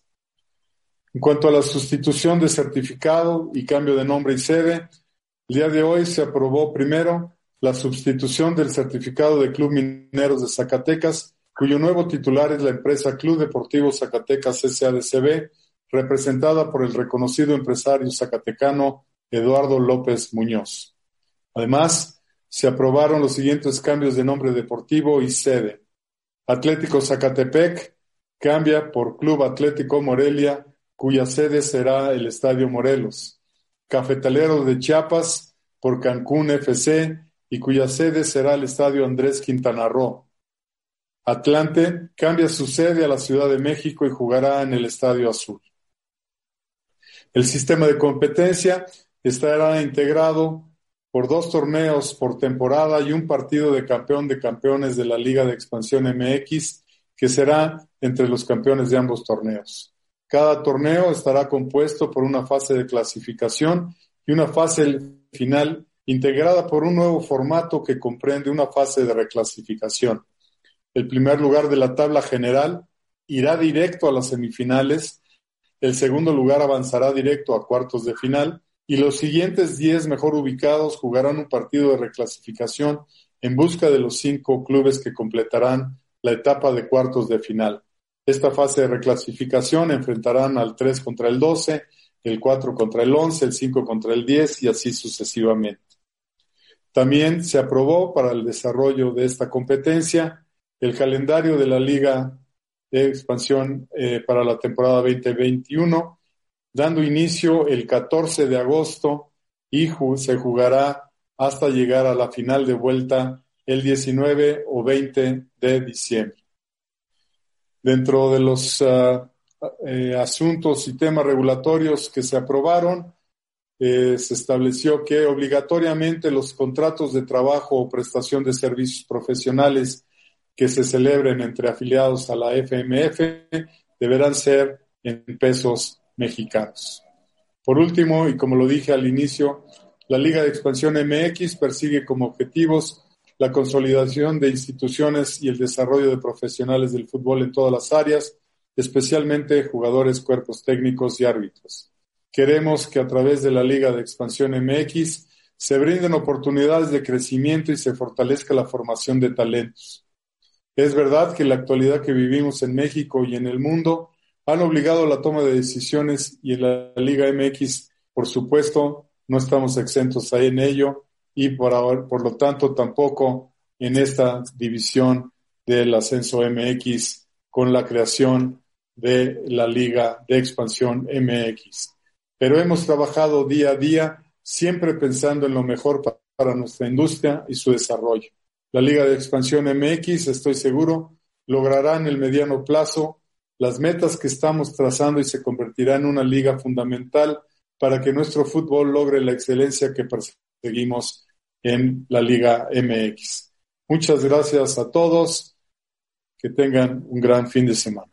En cuanto a la sustitución de certificado y cambio de nombre y sede, el día de hoy se aprobó primero la sustitución del certificado de Club Mineros de Zacatecas, cuyo nuevo titular es la empresa Club Deportivo Zacatecas S A D C B, representada por el reconocido empresario zacatecano Eduardo López Muñoz. Además, se aprobaron los siguientes cambios de nombre deportivo y sede. Atlético Zacatepec cambia por Club Atlético Morelia, cuya sede será el Estadio Morelos. Cafetaleros de Chiapas por Cancún F C y cuya sede será el Estadio Andrés Quintana Roo. Atlante cambia su sede a la Ciudad de México y jugará en el Estadio Azul. El sistema de competencia estará integrado por dos torneos por temporada y un partido de campeón de campeones de la Liga de Expansión M X, que será entre los campeones de ambos torneos. Cada torneo estará compuesto por una fase de clasificación y una fase final integrada por un nuevo formato que comprende una fase de reclasificación. El primer lugar de la tabla general irá directo a las semifinales, el segundo lugar avanzará directo a cuartos de final y los siguientes diez mejor ubicados jugarán un partido de reclasificación en busca de los cinco clubes que completarán la etapa de cuartos de final. Esta fase de reclasificación enfrentarán al tres contra el doce, el cuatro contra el once, el cinco contra el diez y así sucesivamente. También se aprobó para el desarrollo de esta competencia el calendario de la Liga de Expansión eh, para la temporada veinte veintiuno, dando inicio el catorce de agosto y ju- se jugará hasta llegar a la final de vuelta el diecinueve o veinte de diciembre. Dentro de los uh, eh, asuntos y temas regulatorios que se aprobaron, eh, se estableció que obligatoriamente los contratos de trabajo o prestación de servicios profesionales que se celebren entre afiliados a la F M F deberán ser en pesos mexicanos. Por último, y como lo dije al inicio, la Liga de Expansión M X persigue como objetivos la consolidación de instituciones y el desarrollo de profesionales del fútbol en todas las áreas, especialmente jugadores, cuerpos técnicos y árbitros. Queremos que a través de la Liga de Expansión M X se brinden oportunidades de crecimiento y se fortalezca la formación de talentos. Es verdad que la actualidad que vivimos en México y en el mundo han obligado a la toma de decisiones y en la Liga M X, por supuesto, no estamos exentos ahí en ello y por, ahora, por lo tanto tampoco en esta división del ascenso M X con la creación de la Liga de Expansión M X. Pero hemos trabajado día a día, siempre pensando en lo mejor para nuestra industria y su desarrollo. La Liga de Expansión M X, estoy seguro, logrará en el mediano plazo las metas que estamos trazando y se convertirá en una liga fundamental para que nuestro fútbol logre la excelencia que perseguimos en la Liga M X. Muchas gracias a todos. Que tengan un gran fin de semana.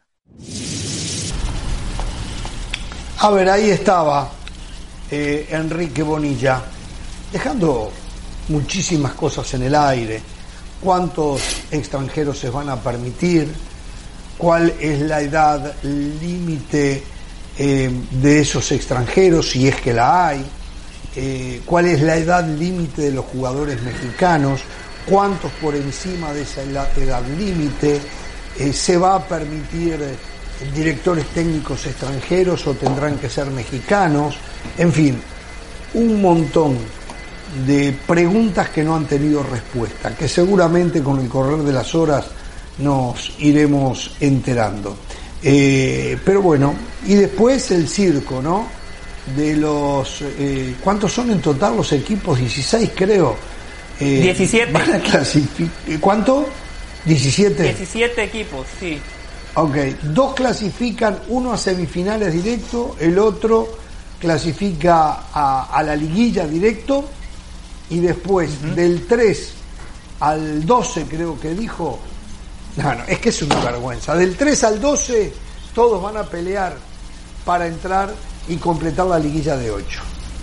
A ver, ahí estaba eh, Enrique Bonilla, dejando muchísimas cosas en el aire. ¿Cuántos extranjeros se van a permitir? ¿Cuál es la edad límite eh, de esos extranjeros, si es que la hay? Eh, ¿Cuál es la edad límite de los jugadores mexicanos? ¿Cuántos por encima de esa edad límite? Eh, ¿Se va a permitir eh, directores técnicos extranjeros o tendrán que ser mexicanos? En fin, un montón de preguntas que no han tenido respuesta, que seguramente con el correr de las horas nos iremos enterando. Eh, pero bueno, y después el circo, ¿no? De los... Eh, ¿cuántos son en total los equipos? dieciséis, creo. Eh, diecisiete. Van a clasificar. ¿Cuánto? diecisiete. diecisiete equipos, sí. Ok, dos clasifican, uno a semifinales directo, el otro clasifica a, a la liguilla directo, y después uh-huh. del tres al doce, creo que dijo, no, no, es que es una vergüenza, del tres al doce todos van a pelear para entrar y completar la liguilla de ocho.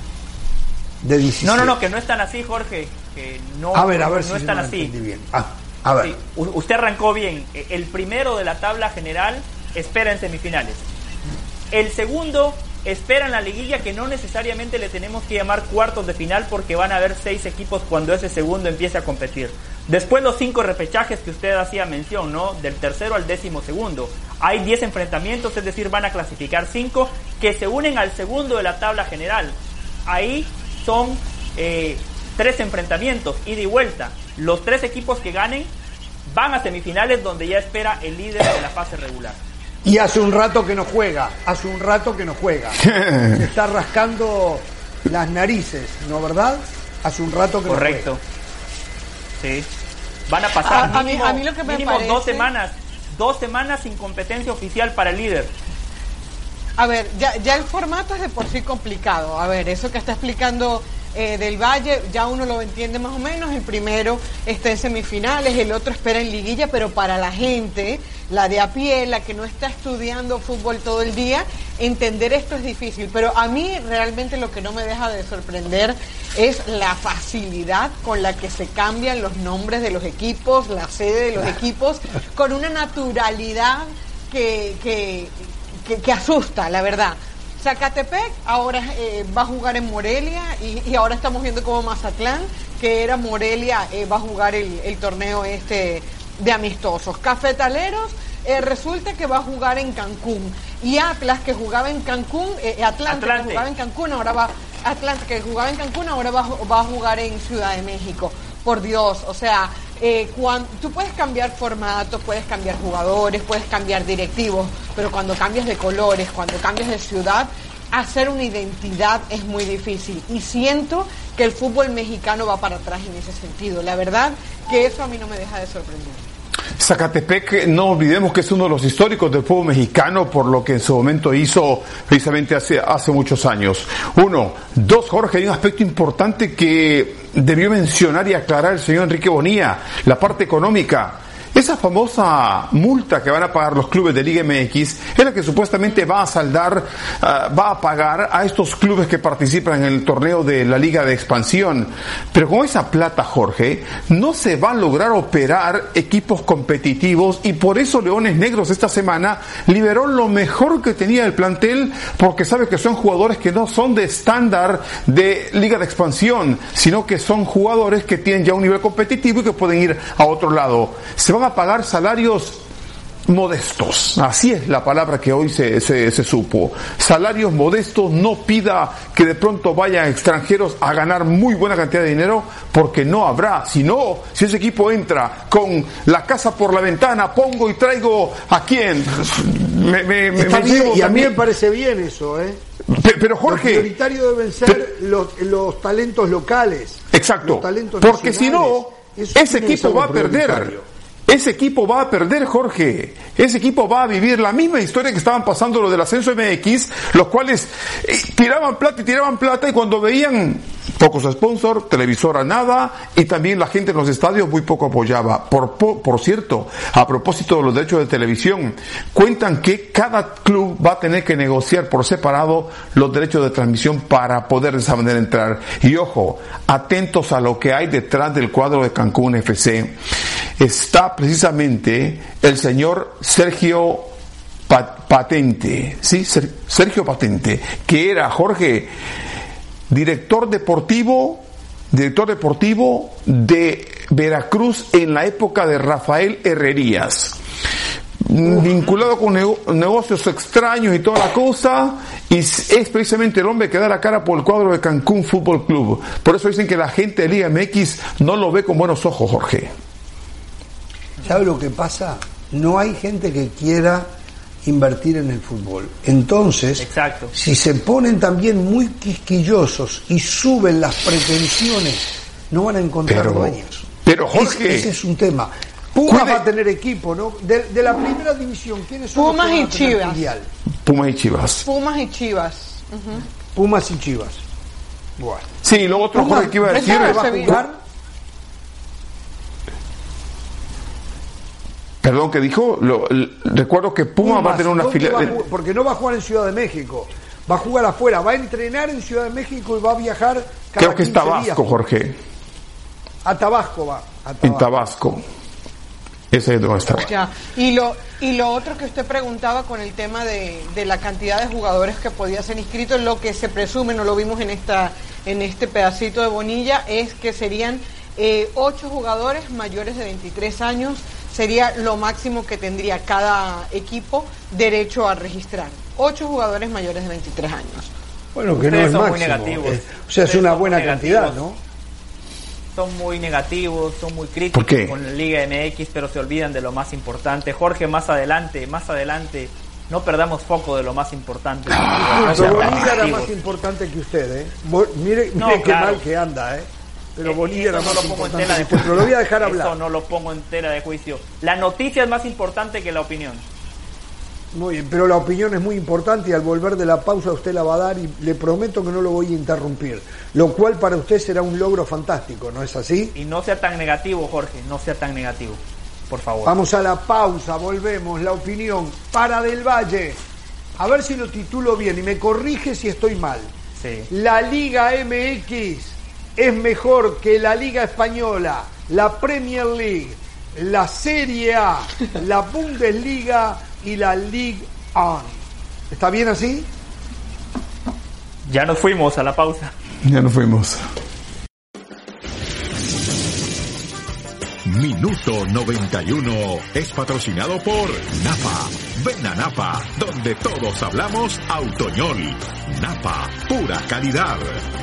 De diecisiete. No, no, no, que no están así, Jorge. Que no, a ver, a ver no si están no así. Bien. Ah, a ver. Sí, usted arrancó bien. El primero de la tabla general espera en semifinales. El segundo espera en la liguilla, que no necesariamente le tenemos que llamar cuartos de final, porque van a haber seis equipos cuando ese segundo empiece a competir. Después los cinco repechajes que usted hacía mención, ¿no? Del tercero al décimo segundo. Hay diez enfrentamientos, es decir, van a clasificar cinco que se unen al segundo de la tabla general. Ahí son eh, tres enfrentamientos, ida y vuelta. Los tres equipos que ganen van a semifinales, donde ya espera el líder de la fase regular. Y hace un rato que no juega, hace un rato que no juega. Se está rascando las narices, ¿no, verdad? Hace un rato que Correcto. no juega. Sí. Van a pasar a, mínimo, a mí, a mí lo que me mínimo parece... dos semanas, dos semanas sin competencia oficial para el líder. A ver, ya, ya el formato es de por sí complicado. A ver, eso que está explicando eh, Del Valle, ya uno lo entiende más o menos. El primero está en semifinales, el otro espera en liguilla, pero para la gente, la de a pie, la que no está estudiando fútbol todo el día, entender esto es difícil. Pero a mí realmente lo que no me deja de sorprender es la facilidad con la que se cambian los nombres de los equipos, la sede de los equipos, con una naturalidad que... que Que, que asusta, la verdad. Zacatepec ahora eh, va a jugar en Morelia y, y ahora estamos viendo como Mazatlán, que era Morelia, eh, va a jugar el, el torneo este de amistosos. Cafetaleros eh, resulta que va a jugar en Cancún, y Atlas, que jugaba en Cancún, eh, Atlante, Atlante que jugaba en Cancún, ahora va Atlante que jugaba en Cancún, ahora va, va a jugar en Ciudad de México. Por Dios, o sea, eh, cuando, tú puedes cambiar formatos, puedes cambiar jugadores, puedes cambiar directivos, pero cuando cambias de colores, cuando cambias de ciudad, hacer una identidad es muy difícil. Y siento que el fútbol mexicano va para atrás en ese sentido. La verdad que eso a mí no me deja de sorprender. Zacatepec, no olvidemos que es uno de los históricos del fútbol mexicano, por lo que en su momento hizo precisamente hace, hace muchos años. Uno. Dos, Jorge, hay un aspecto importante que debió mencionar y aclarar el señor Enrique Bonilla, la parte económica. Esa famosa multa que van a pagar los clubes de Liga M X es la que supuestamente va a saldar, uh, va a pagar a estos clubes que participan en el torneo de la Liga de Expansión. Pero con esa plata, Jorge, no se va a lograr operar equipos competitivos, y por eso Leones Negros esta semana liberó lo mejor que tenía el plantel, porque sabe que son jugadores que no son de estándar de Liga de Expansión, sino que son jugadores que tienen ya un nivel competitivo y que pueden ir a otro lado. Se van a pagar salarios modestos, así es la palabra que hoy se, se, se supo, salarios modestos. No pida que de pronto vayan extranjeros a ganar muy buena cantidad de dinero, porque no habrá. Si no, si ese equipo entra con la casa por la ventana, pongo y traigo a quién, me, me, me, me bien, llevo y a mí también. me parece bien eso, ¿eh? Pero, pero Jorge, lo prioritario deben ser pero, los, los talentos locales. Exacto, los talentos porque si no, eso ese equipo va a perder. Ese equipo va a perder, Jorge. Ese equipo va a vivir la misma historia que estaban pasando los del Ascenso M X, los cuales eh, tiraban plata y tiraban plata, y cuando veían pocos sponsors, televisora nada, y también la gente en los estadios muy poco apoyaba. Por, por, por cierto, a propósito de los derechos de televisión, cuentan que cada club va a tener que negociar por separado los derechos de transmisión para poder de esa manera entrar. Y ojo, atentos a lo que hay detrás del cuadro de Cancún F C. Está precisamente el señor Sergio Patente, ¿sí? Sergio Patente, que era, Jorge, director deportivo, director deportivo de Veracruz en la época de Rafael Herrerías, vinculado con nego- negocios extraños y toda la cosa, y es precisamente el hombre que da la cara por el cuadro de Cancún Fútbol Club. Por eso dicen que la gente de Liga M X no lo ve con buenos ojos, Jorge. ¿Sabe lo que pasa? No hay gente que quiera invertir en el fútbol. Entonces, exacto, si se ponen también muy quisquillosos y suben las pretensiones, no van a encontrar pero, dueños. Pero Jorge, ese, ese es un tema. Pumas cuide, va a tener equipo, ¿no? De, de la primera división, ¿quiénes son? Pumas los que y van a tener Chivas. filial? Pumas y Chivas. Pumas y Chivas. Uh-huh. Pumas y Chivas. Bueno. Sí, lo otro, Jorge, que iba a decir, va a jugar. Perdón, que dijo, lo, l- recuerdo que Puma Pumas, va a tener una filial. Porque no va a jugar en Ciudad de México, va a jugar afuera, va a entrenar en Ciudad de México y va a viajar cada Creo que es quince Tabasco, días. Jorge. A Tabasco va. A Tabasco. En Tabasco. Ese es donde está. Ya. Y lo y lo otro que usted preguntaba con el tema de, de la cantidad de jugadores que podía ser inscritos, lo que se presume, no lo vimos en esta en este pedacito de Bonilla, es que serían eh, ocho jugadores mayores de veintitrés años. Sería lo máximo que tendría cada equipo derecho a registrar. Ocho jugadores mayores de veintitrés años. Bueno, que no Ustedes es son muy máximo. negativos. Eh, o sea, es Ustedes una son buena muy cantidad, negativos. ¿no? Son muy negativos, son muy ¿Por críticos qué? con la Liga M X, pero se olvidan de lo más importante. Jorge, más adelante, más adelante, no perdamos foco de lo más importante. No Pero sean tan Bonilla era negativos. más importante que usted, ¿eh? Bo- mire, mire No, qué claro. mal que anda, ¿eh? Pero Eh, Bonilla eso era no más lo pongo en importante tela que de usted. Pero lo voy a dejar hablar. Eso no lo pongo en tela de juicio. La noticia es más importante que la opinión. Muy bien, pero la opinión es muy importante y al volver de la pausa usted la va a dar y le prometo que no lo voy a interrumpir, lo cual para usted será un logro fantástico, ¿no es así? Y no sea tan negativo, Jorge, no sea tan negativo, por favor. Vamos a la pausa, volvemos, la opinión para Del Valle, a ver si lo titulo bien y me corrige si estoy mal. Sí. La Liga M X es mejor que la Liga Española, la Premier League, la Serie A, la Bundesliga y la Ligue uno. ¿Está bien así? Ya nos fuimos a la pausa. Ya nos fuimos. Minuto noventa y uno es patrocinado por Napa. Ven a Napa, donde todos hablamos autoñol. Napa, pura calidad.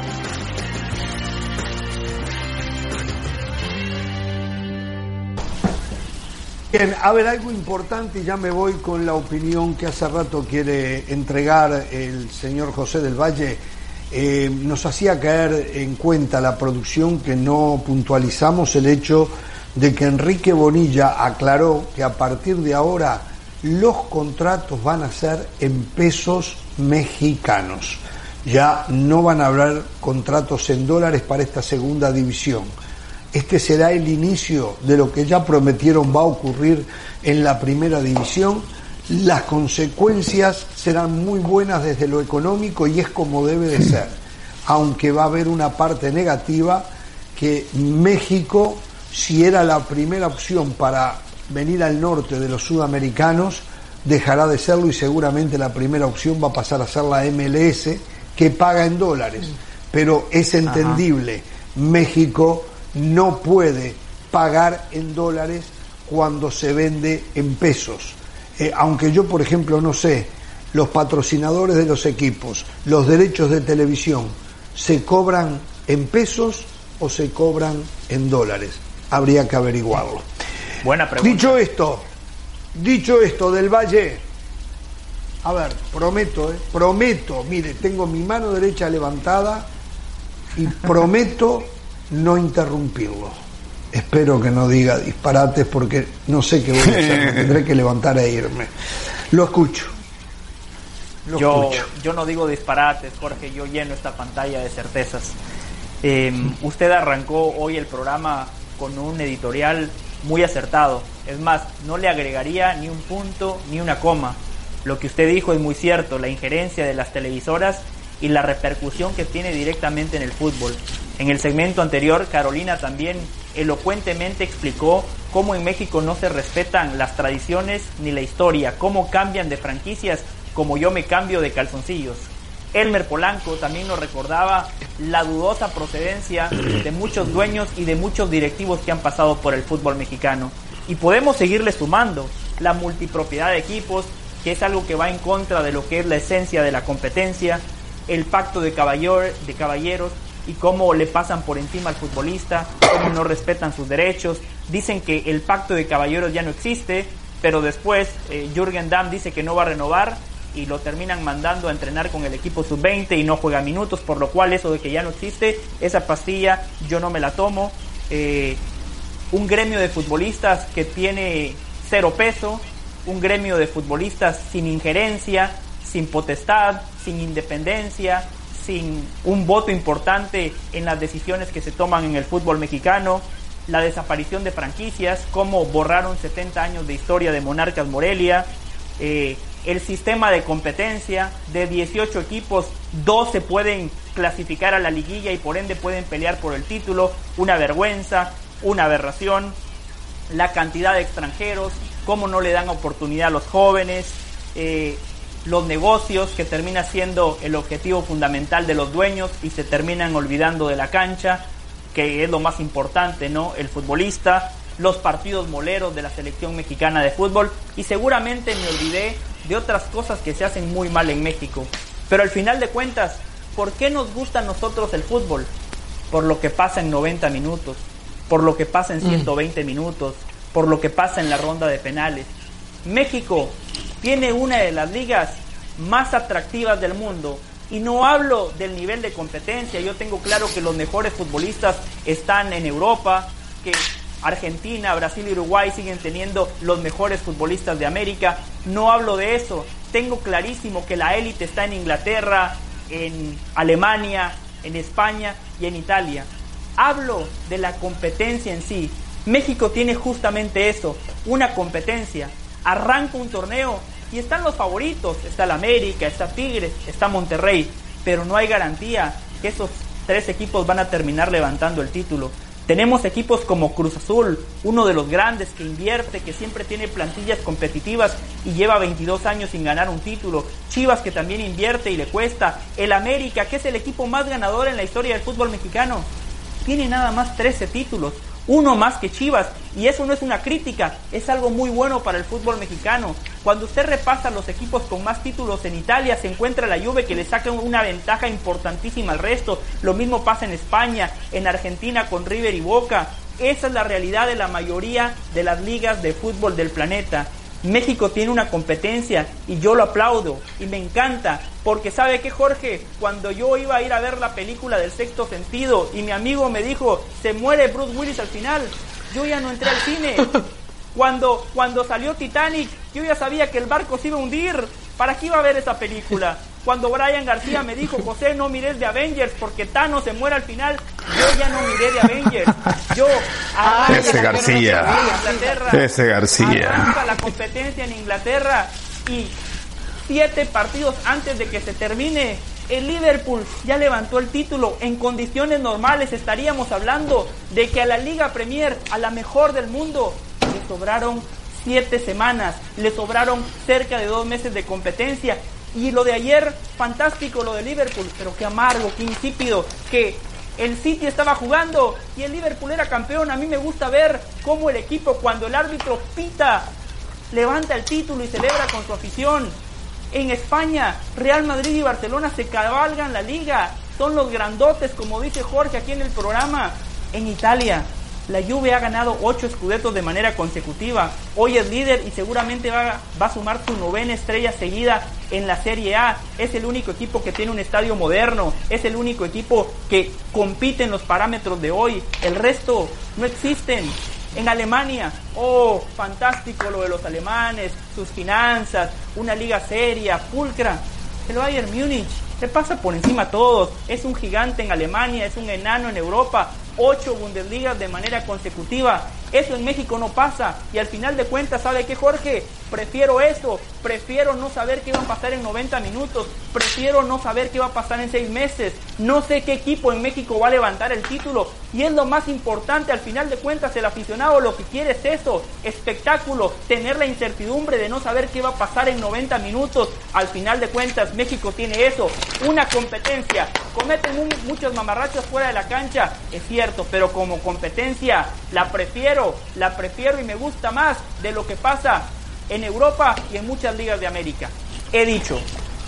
Bien, a ver, algo importante y ya me voy con la opinión que hace rato quiere entregar el señor José del Valle. Eh, nos hacía caer en cuenta la producción que no puntualizamos el hecho de que Enrique Bonilla aclaró que a partir de ahora los contratos van a ser en pesos mexicanos. Ya no van a haber contratos en dólares para esta segunda división. Este será el inicio de lo que ya prometieron va a ocurrir en la primera división. Las consecuencias serán muy buenas desde lo económico y es como debe de ser, aunque va a haber una parte negativa que México, si era la primera opción para venir al norte de los sudamericanos, dejará de serlo y seguramente la primera opción va a pasar a ser la M L S, que paga en dólares, pero es entendible. Ajá. México no puede pagar en dólares cuando se vende en pesos. eh, aunque yo, por ejemplo, no sé, los patrocinadores de los equipos, los derechos de televisión, ¿se cobran en pesos o se cobran en dólares? Habría que averiguarlo. Buena pregunta. Dicho esto, dicho esto del Valle, a ver, prometo, eh, prometo, mire, tengo mi mano derecha levantada y prometo no interrumpirlo. Espero que no diga disparates porque no sé qué voy a hacer, tendré que levantar e irme. Lo escucho. Lo yo, escucho. yo no digo disparates, Jorge, yo lleno esta pantalla de certezas. Eh, usted arrancó hoy el programa con un editorial muy acertado. Es más, no le agregaría ni un punto ni una coma. Lo que usted dijo es muy cierto, la injerencia de las televisoras y la repercusión que tiene directamente en el fútbol. En el segmento anterior, Carolina también elocuentemente explicó cómo en México no se respetan las tradiciones ni la historia, cómo cambian de franquicias como yo me cambio de calzoncillos. Elmer Polanco también nos recordaba la dudosa procedencia de muchos dueños y de muchos directivos que han pasado por el fútbol mexicano. Y podemos seguirle sumando la multipropiedad de equipos, que es algo que va en contra de lo que es la esencia de la competencia, el pacto de, caballero, de caballeros y cómo le pasan por encima al futbolista, cómo no respetan sus derechos. Dicen que el pacto de caballeros ya no existe, pero después eh, Jürgen Damm dice que no va a renovar y lo terminan mandando a entrenar con el equipo sub veinte y no juega minutos, por lo cual eso de que ya no existe, esa pastilla yo no me la tomo. Eh, un gremio de futbolistas que tiene cero peso, un gremio de futbolistas sin injerencia, sin potestad, sin independencia, sin un voto importante en las decisiones que se toman en el fútbol mexicano, la desaparición de franquicias, cómo borraron setenta años de historia de Monarcas Morelia, eh, el sistema de competencia de dieciocho equipos, doce pueden clasificar a la liguilla y por ende pueden pelear por el título, una vergüenza, una aberración, la cantidad de extranjeros, cómo no le dan oportunidad a los jóvenes, eh, los negocios, que termina siendo el objetivo fundamental de los dueños y se terminan olvidando de la cancha, que es lo más importante, ¿no? El futbolista, los partidos moleros de la selección mexicana de fútbol, y seguramente me olvidé de otras cosas que se hacen muy mal en México. Pero al final de cuentas, ¿por qué nos gusta a nosotros el fútbol? Por lo que pasa en noventa minutos, por lo que pasa en ciento veinte minutos, por lo que pasa en la ronda de penales. México tiene una de las ligas más atractivas del mundo, y no hablo del nivel de competencia. Yo tengo claro que los mejores futbolistas están en Europa, que Argentina, Brasil y Uruguay siguen teniendo los mejores futbolistas de América. No hablo de eso. Tengo clarísimo que la élite está en Inglaterra, en Alemania, en España y en Italia. Hablo de la competencia en sí. México tiene justamente eso, una competencia. Arranca un torneo y están los favoritos, está el América, está Tigres, está Monterrey, pero no hay garantía que esos tres equipos van a terminar levantando el título. Tenemos equipos como Cruz Azul, uno de los grandes que invierte, que siempre tiene plantillas competitivas y lleva veintidós años sin ganar un título. Chivas, que también invierte y le cuesta. El América, que es el equipo más ganador en la historia del fútbol mexicano, tiene nada más trece títulos, uno más que Chivas, y eso no es una crítica, es algo muy bueno para el fútbol mexicano. Cuando usted repasa los equipos con más títulos en Italia, se encuentra la Juve, que le saca una ventaja importantísima al resto. Lo mismo pasa en España, en Argentina con River y Boca. Esa es la realidad de la mayoría de las ligas de fútbol del planeta. México tiene una competencia y yo lo aplaudo y me encanta, porque ¿sabe qué, Jorge? Cuando yo iba a ir a ver la película del Sexto Sentido y mi amigo me dijo, se muere Bruce Willis al final, yo ya no entré al cine. Cuando, cuando salió Titanic, yo ya sabía que el barco se iba a hundir. ¿Para qué iba a ver esa película? Cuando Brian García me dijo, José, no mires de Avengers porque Thanos se muere al final, yo ya no miré de Avengers. Yo ah, ese García, ese García. Arranca la competencia en Inglaterra y siete partidos antes de que se termine, el Liverpool ya levantó el título. En condiciones normales estaríamos hablando de que a la Liga Premier, a la mejor del mundo, le sobraron siete semanas, le sobraron cerca de dos meses de competencia. Y lo de ayer, fantástico lo de Liverpool, pero qué amargo, qué insípido, que el City estaba jugando y el Liverpool era campeón. A mí me gusta ver cómo el equipo, cuando el árbitro pita levanta el título y celebra con su afición. En España, Real Madrid y Barcelona se cabalgan la liga, son los grandotes, como dice Jorge aquí en el programa. En Italia, la Juve ha ganado ocho scudettos de manera consecutiva, hoy es líder y seguramente va, va a sumar su novena estrella seguida en la Serie A. Es el único equipo que tiene un estadio moderno, es el único equipo que compite en los parámetros de hoy, el resto no existen. En Alemania, oh, fantástico lo de los alemanes, sus finanzas, una liga seria, pulcra. El Bayern Múnich le pasa por encima a todos, es un gigante en Alemania, es un enano en Europa, ocho Bundesligas de manera consecutiva. Eso en México no pasa, y al final de cuentas, ¿sabe qué, Jorge? Prefiero eso, prefiero no saber qué va a pasar en noventa minutos, prefiero no saber qué va a pasar en seis meses, no sé qué equipo en México va a levantar el título, y es lo más importante. Al final de cuentas, el aficionado lo que quiere es eso, espectáculo, tener la incertidumbre de no saber qué va a pasar en noventa minutos. Al final de cuentas, México tiene eso, una competencia. Cometen un, muchos mamarrachos fuera de la cancha, es cierto, pero como competencia la prefiero, la prefiero y me gusta más de lo que pasa en Europa y en muchas ligas de América. He dicho.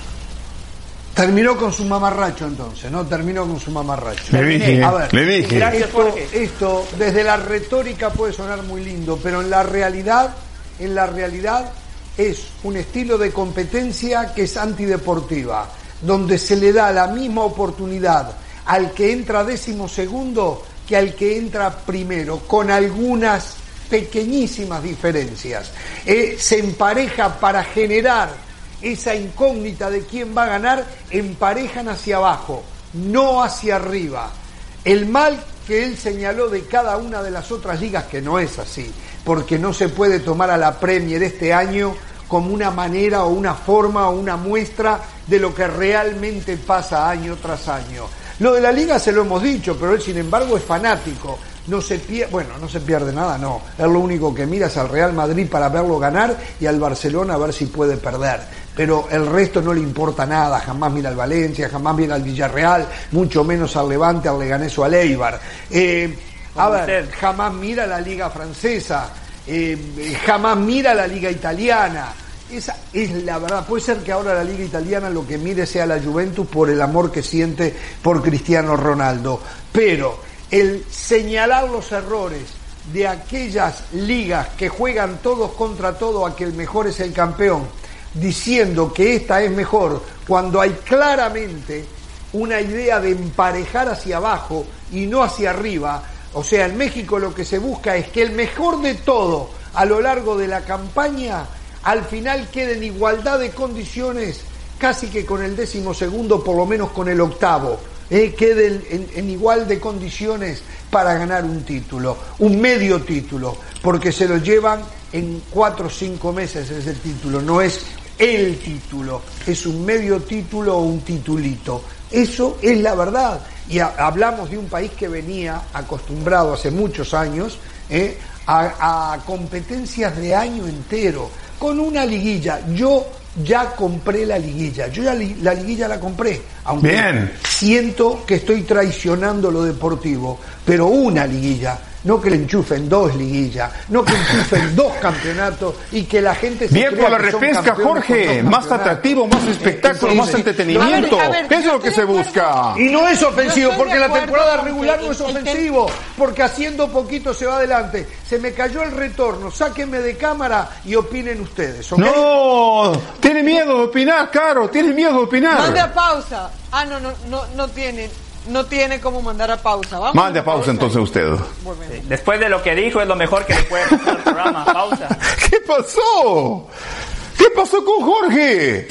Terminó con su mamarracho entonces, ¿no? Terminó con su mamarracho. Le dije, a ver, le dije. Gracias, esto, Jorge. esto desde la retórica puede sonar muy lindo, pero en la realidad, en la realidad es un estilo de competencia que es antideportiva, donde se le da la misma oportunidad al que entra décimo segundo que al que entra primero, con algunas pequeñísimas diferencias. Eh, se empareja para generar esa incógnita de quién va a ganar, emparejan hacia abajo, no hacia arriba. El mal que él señaló de cada una de las otras ligas, que no es así, porque no se puede tomar a la Premier este año como una manera o una forma o una muestra de lo que realmente pasa año tras año. Lo de la Liga se lo hemos dicho, pero él sin embargo es fanático. No se pierde, bueno, no se pierde nada, no. Él lo único que mira es al Real Madrid para verlo ganar y al Barcelona a ver si puede perder. Pero el resto no le importa nada, jamás mira al Valencia, jamás mira al Villarreal, mucho menos al Levante, al Leganés o al Eibar. Eh, a ver, jamás mira la Liga Francesa, eh, jamás mira la Liga Italiana. Esa es la verdad. Puede ser que ahora la Liga Italiana lo que mire sea la Juventus por el amor que siente por Cristiano Ronaldo, pero el señalar los errores de aquellas ligas que juegan todos contra todo a que el mejor es el campeón, diciendo que esta es mejor, cuando hay claramente una idea de emparejar hacia abajo y no hacia arriba. O sea, en México lo que se busca es que el mejor de todo a lo largo de la campaña al final quede en igualdad de condiciones, casi que con el décimo segundo, por lo menos con el octavo, eh, quede en, en igual de condiciones para ganar un título, un medio título, porque se lo llevan en cuatro o cinco meses ese título, no es el título, es un medio título o un titulito. Eso es la verdad. Y a, hablamos de un país que venía acostumbrado hace muchos años eh, a, a competencias de año entero, con una liguilla. Yo ya compré la liguilla, yo ya li, la liguilla la compré, aunque Bien. siento que estoy traicionando lo deportivo, pero una liguilla, no que le enchufen dos liguillas, no que enchufen dos campeonatos y que la gente se Bien por la repesca, Jorge, más atractivo, más espectáculo, eh, más sí, entretenimiento, a ver, a ver, eso es lo que se busca. Y no es ofensivo, porque la temporada regular no es ofensivo, porque haciendo poquito se va adelante. Se me cayó el retorno, sáquenme de cámara y opinen ustedes, ¿okay? No, tiene miedo de opinar, Caro, tiene miedo de opinar. Mande a pausa. Ah, no, no, no, no tiene. No tiene cómo mandar a pausa. Vamos Mande a pausa, pausa entonces usted. Sí, después de lo que dijo es lo mejor que le puede pasar al programa. Pausa. ¿Qué pasó? ¿Qué pasó con Jorge?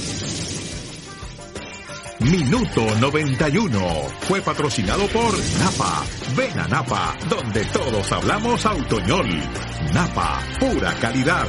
Minuto noventa y uno fue patrocinado por Napa. Ven a Napa, donde todos hablamos autoñol. Napa, pura calidad.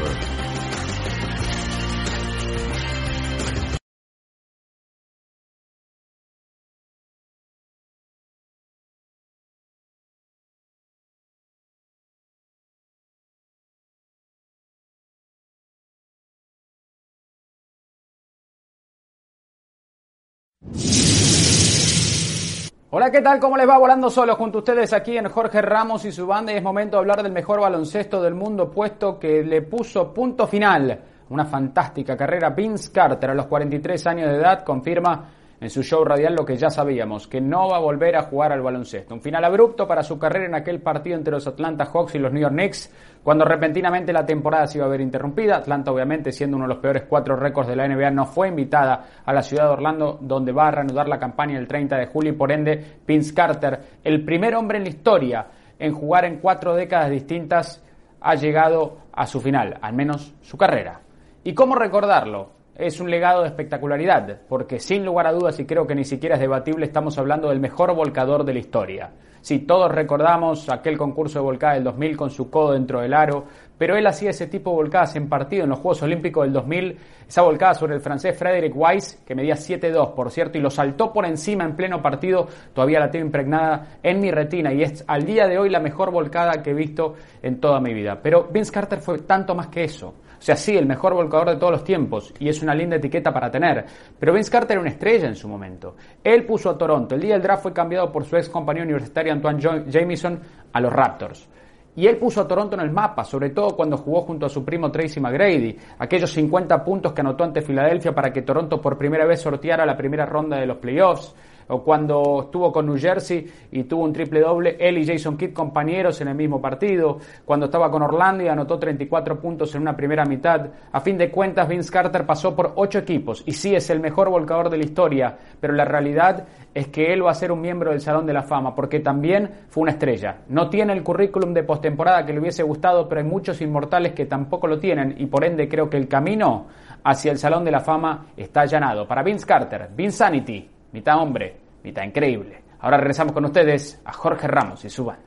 Hola, ¿qué tal? ¿Cómo les va? Volando solo junto a ustedes aquí en Jorge Ramos y su banda. Y es momento de hablar del mejor baloncesto del mundo, puesto que le puso punto final una fantástica carrera. Vince Carter, a los cuarenta y tres años de edad, confirma en su show radial lo que ya sabíamos, que no va a volver a jugar al baloncesto. Un final abrupto para su carrera en aquel partido entre los Atlanta Hawks y los New York Knicks, cuando repentinamente la temporada se iba a ver interrumpida. Atlanta, obviamente, siendo uno de los peores cuatro récords de la N B A, no fue invitada a la ciudad de Orlando, donde va a reanudar la campaña el treinta de julio, y por ende, Vince Carter, el primer hombre en la historia en jugar en cuatro décadas distintas, ha llegado a su final, al menos su carrera. ¿Y cómo recordarlo? Es un legado de espectacularidad, porque sin lugar a dudas, y creo que ni siquiera es debatible, estamos hablando del mejor volcador de la historia. Sí, todos recordamos aquel concurso de volcada del dos mil con su codo dentro del aro, pero él hacía ese tipo de volcadas en partido en los Juegos Olímpicos del dos mil, esa volcada sobre el francés Frédéric Weiss, que medía siete dos, por cierto, y lo saltó por encima en pleno partido, todavía la tengo impregnada en mi retina, y es al día de hoy la mejor volcada que he visto en toda mi vida. Pero Vince Carter fue tanto más que eso. O sea, sí, el mejor volcador de todos los tiempos, y es una linda etiqueta para tener, pero Vince Carter era una estrella en su momento. Él puso a Toronto, el día del draft fue cambiado por su ex compañero universitario Antoine Jamison a los Raptors. Y él puso a Toronto en el mapa, sobre todo cuando jugó junto a su primo Tracy McGrady, aquellos cincuenta puntos que anotó ante Filadelfia para que Toronto por primera vez sorteara la primera ronda de los playoffs, o cuando estuvo con New Jersey y tuvo un triple doble, él y Jason Kidd compañeros en el mismo partido, cuando estaba con Orlando y anotó treinta y cuatro puntos en una primera mitad. A fin de cuentas, Vince Carter pasó por ocho equipos, y sí, es el mejor volcador de la historia, pero la realidad es que él va a ser un miembro del Salón de la Fama, porque también fue una estrella. No tiene el currículum de postemporada que le hubiese gustado, pero hay muchos inmortales que tampoco lo tienen, y por ende creo que el camino hacia el Salón de la Fama está allanado. Para Vince Carter, Vinsanity, mitad hombre, mitad increíble. Ahora regresamos con ustedes a Jorge Ramos y su banda.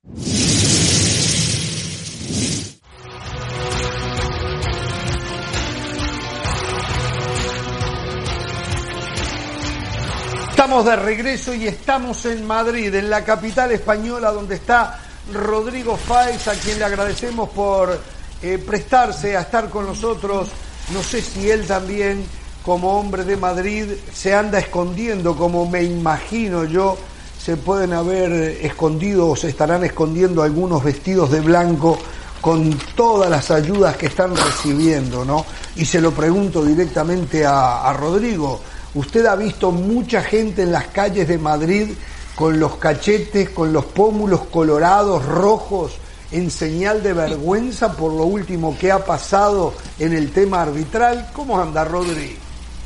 Estamos de regreso y estamos en Madrid, en la capital española, donde está Rodrigo Fáez, a quien le agradecemos por eh, prestarse a estar con nosotros. No sé si él también, como hombre de Madrid, se anda escondiendo, como me imagino yo, se pueden haber escondido o se estarán escondiendo algunos vestidos de blanco con todas las ayudas que están recibiendo, ¿no? Y se lo pregunto directamente a, a Rodrigo. Usted ha visto mucha gente en las calles de Madrid con los cachetes, con los pómulos colorados, rojos, en señal de vergüenza por lo último que ha pasado en el tema arbitral. ¿Cómo anda, Rodrigo?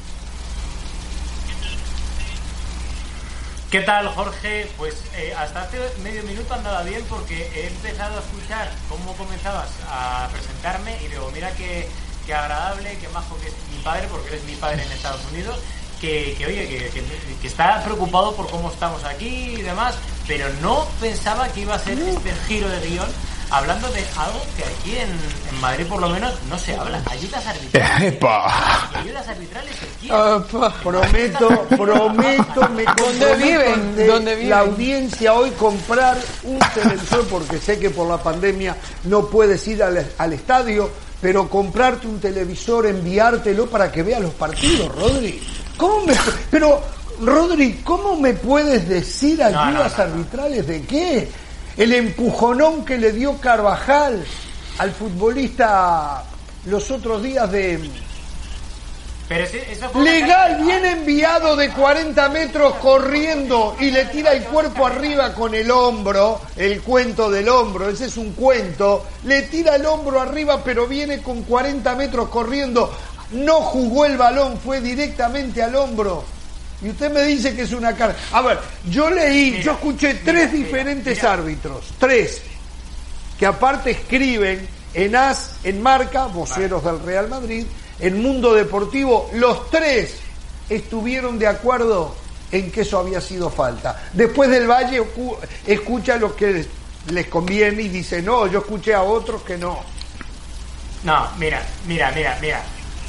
¿Qué tal, Jorge? Pues eh, hasta hace medio minuto andaba bien, porque he empezado a escuchar cómo comenzabas a presentarme y digo, mira qué, qué agradable, qué majo que es mi padre, porque eres mi padre en Estados Unidos, que, que oye, que, que, que está preocupado por cómo estamos aquí y demás, pero no pensaba que iba a ser este giro de guión, hablando de algo que aquí en, en Madrid por lo menos no se habla. Ayudas arbitrales. ¡Epa! Ayudas arbitrales se Opa. Prometo, prometo, me comprometo ante ¿Dónde viven? la audiencia hoy comprar un televisor, porque sé que por la pandemia no puedes ir al, al estadio, pero comprarte un televisor, enviártelo para que veas los partidos, Rodri. ¿Cómo me, pero, Rodri, ¿cómo me puedes decir ayudas no, no, no, no. arbitrales de qué? El empujonón que le dio Carvajal al futbolista los otros días de... Pero ese, eso fue legal, viene enviado de cuarenta metros corriendo y le tira el cuerpo arriba con el hombro, el cuento del hombro, ese es un cuento, le tira el hombro arriba pero viene con cuarenta metros corriendo, no jugó el balón, fue directamente al hombro. Y usted me dice que es una cara. A ver, yo leí, mira, yo escuché tres mira, diferentes mira. árbitros, tres, que aparte escriben en AS, en Marca, voceros vale. del Real Madrid, en Mundo Deportivo, los tres estuvieron de acuerdo en que eso había sido falta. Después del Valle escucha lo que les conviene y dice, no, yo escuché a otros que no. No, mira, mira, mira, mira.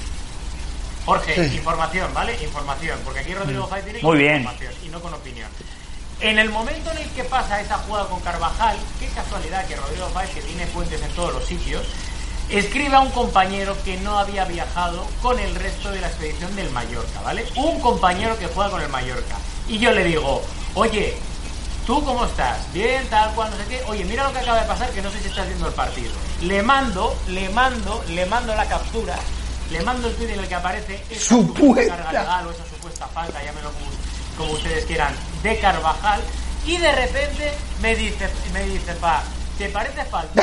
Jorge, sí. información, ¿vale? Información, porque aquí Rodrigo Fáez tiene Muy bien. información y no con opinión. En el momento en el que pasa esa jugada con Carvajal, qué casualidad que Rodrigo Fáez, que tiene fuentes en todos los sitios, escribe a un compañero que no había viajado con el resto de la expedición del Mallorca, ¿vale? Un compañero que juega con el Mallorca. Y yo le digo, oye, ¿tú cómo estás? Bien, tal cual, no sé qué. Oye, mira lo que acaba de pasar, que no sé si estás viendo el partido. Le mando, le mando, le mando la captura, le mando el tweet en el que aparece esa supuesta carga legal o esa supuesta falta, llámenlo como, como ustedes quieran, de Carvajal, y de repente me dice, me dice, pa, ¿te parece falta?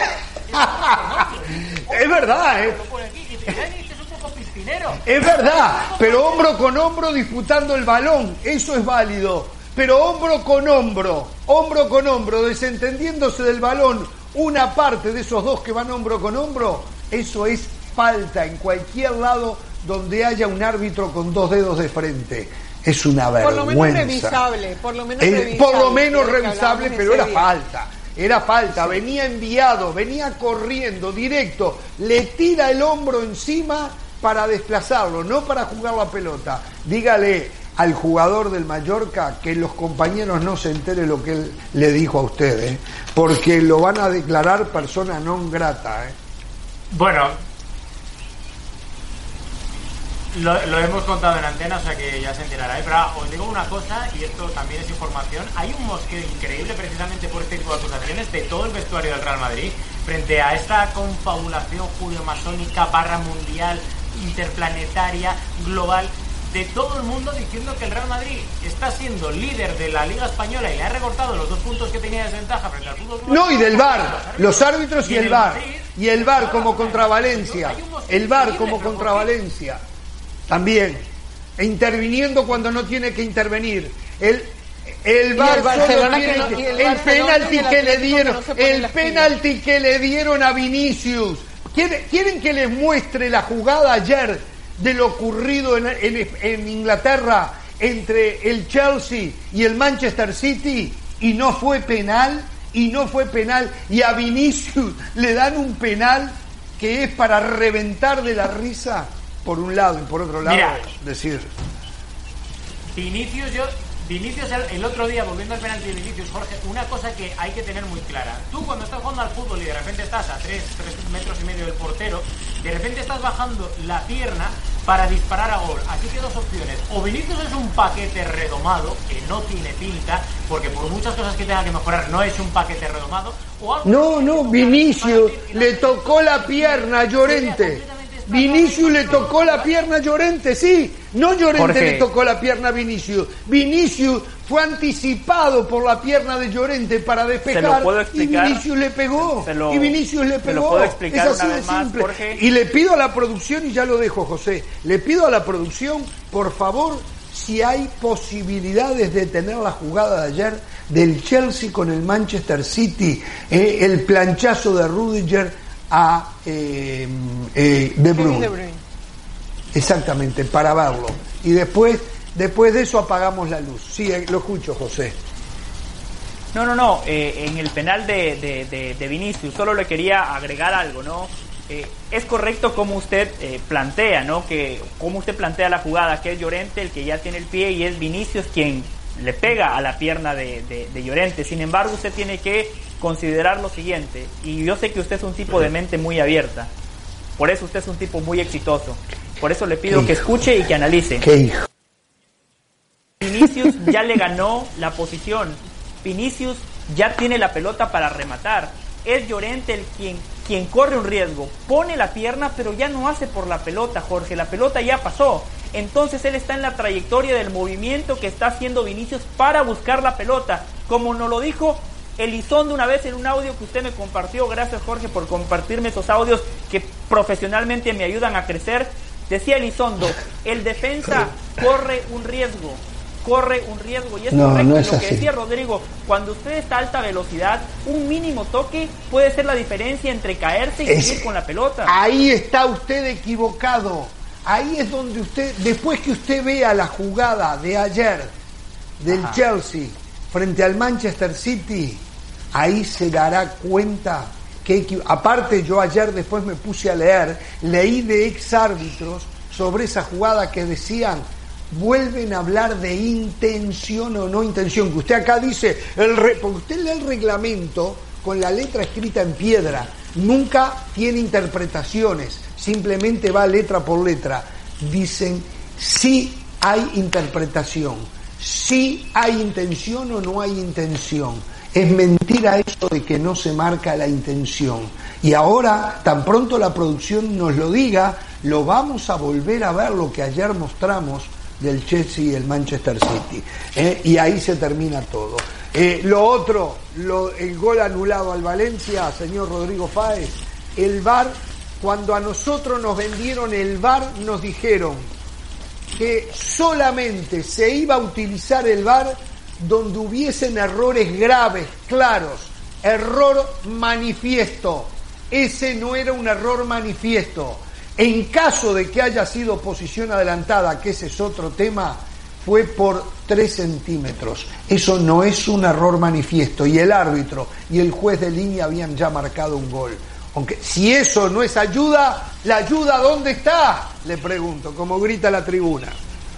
Es verdad, ¿eh? Es verdad, pero hombro con hombro disputando el balón, eso es válido. Pero hombro con hombro, hombro con hombro, desentendiéndose del balón, una parte de esos dos que van hombro con hombro, eso es falta en cualquier lado donde haya un árbitro con dos dedos de frente. Es una vergüenza. Por lo menos revisable, por lo menos eh, revisable. Por lo menos revisable, pero era falta. Era falta, sí. Venía enviado, venía corriendo, directo, le tira el hombro encima para desplazarlo, no para jugar la pelota. Dígale al jugador del Mallorca que los compañeros no se enteren lo que él le dijo a usted, ¿eh? Porque lo van a declarar persona non grata. ¿eh? Bueno, lo, lo hemos contado en antena, o sea que ya se enterará. ¿eh? Pero os digo una cosa, y esto también es información, hay un mosqueo increíble precisamente por este tipo de acusaciones de todo el vestuario del Real Madrid frente a esta confabulación julio-masónica barra mundial, interplanetaria, global, de todo el mundo diciendo que el Real Madrid está siendo líder de la Liga Española y le ha recortado los dos puntos que tenía de desventaja frente al fútbol. No, y del V A R, los árbitros y el V A R. Y el V A R como contra Valencia. El V A R como contra Valencia. También. E interviniendo cuando no tiene que intervenir. El el V A R solo tiene que, el, el penalti que le dieron, el penalti que le dieron a Vinicius. ¿Quieren, quieren que les muestre la jugada ayer de lo ocurrido en, en, en Inglaterra entre el Chelsea y el Manchester City? Y no fue penal, y no fue penal, y a Vinicius le dan un penal que es para reventar de la risa por un lado y por otro lado. Mira, decir Vinicius, yo Vinicius el, el otro día, volviendo al penalti de Vinicius, Jorge, una cosa que hay que tener muy clara. Tú cuando estás jugando al fútbol y de repente estás a tres metros y medio del portero, de repente estás bajando la pierna para disparar a gol. Así que dos opciones. O Vinicius es un paquete redomado, que no tiene pinta, porque por muchas cosas que tenga que mejorar no es un paquete redomado. O algo no, no, Vinicius le tocó la pierna a Llorente. Vinicius le tocó la pierna a Llorente, sí. No Llorente Jorge. Le tocó la pierna a Vinicius. Vinicius fue anticipado por la pierna de Llorente para despejar y Vinicius le pegó. Lo, y Vinicius le pegó. Lo puedo explicar es así una de vez más, simple. Jorge. Y le pido a la producción, y ya lo dejo, José, le pido a la producción, por favor, si hay posibilidades de tener la jugada de ayer del Chelsea con el Manchester City, eh, el planchazo de Rudiger a eh, eh, De Bruyne. De Bruyne. Exactamente, para verlo. Y después, después de eso apagamos la luz. Sí, lo escucho, José. No, no, no. Eh, en el penal de, de, de, de Vinicius, solo le quería agregar algo, ¿no? Eh, es correcto como usted eh, plantea, ¿no? Que como usted plantea la jugada, que es Llorente el que ya tiene el pie y es Vinicius quien le pega a la pierna de, de, de Llorente. Sin embargo, usted tiene que considerar lo siguiente, y yo sé que usted es un tipo de mente muy abierta, por eso usted es un tipo muy exitoso, por eso le pido que escuche y que analice. ¿Qué hijo? Vinicius ya le ganó la posición, Vinicius ya tiene la pelota para rematar, es Llorente el quien, quien corre un riesgo, pone la pierna pero ya no hace por la pelota, Jorge, la pelota ya pasó. Entonces él está en la trayectoria del movimiento que está haciendo Vinicius para buscar la pelota, como nos lo dijo Elizondo una vez en un audio que usted me compartió. Gracias, Jorge, por compartirme esos audios que profesionalmente me ayudan a crecer. Decía Elizondo, el defensa corre un riesgo, corre un riesgo, y es no, correcto. No es lo así. Que decía Rodrigo, cuando usted está a alta velocidad, un mínimo toque puede ser la diferencia entre caerse y es, seguir con la pelota. Ahí está usted equivocado. Ahí es donde usted, después que usted vea la jugada de ayer del Ajá. Chelsea frente al Manchester City, ahí se dará cuenta que, aparte yo ayer después me puse a leer, leí de ex árbitros sobre esa jugada que decían, vuelven a hablar de intención o no intención, que usted acá dice, el re, porque usted lee el reglamento con la letra escrita en piedra, nunca tiene interpretaciones, simplemente va letra por letra. Dicen, sí hay interpretación. si hay intención o no hay intención. Es mentira eso de que no se marca la intención. Y ahora, tan pronto la producción nos lo diga, lo vamos a volver a ver, lo que ayer mostramos del Chelsea y el Manchester City. ¿eh? Y ahí se termina todo. Eh, lo otro, lo, el gol anulado al Valencia, señor Rodrigo Fáez, el V A R, cuando a nosotros nos vendieron el V A R, nos dijeron que solamente se iba a utilizar el V A R donde hubiesen errores graves, claros, error manifiesto. Ese no era un error manifiesto. En caso de que haya sido posición adelantada, que ese es otro tema, fue por tres centímetros. Eso no es un error manifiesto. Y el árbitro y el juez de línea habían ya marcado un gol. Aunque si eso no es ayuda, ¿la ayuda dónde está? Le pregunto, como grita la tribuna.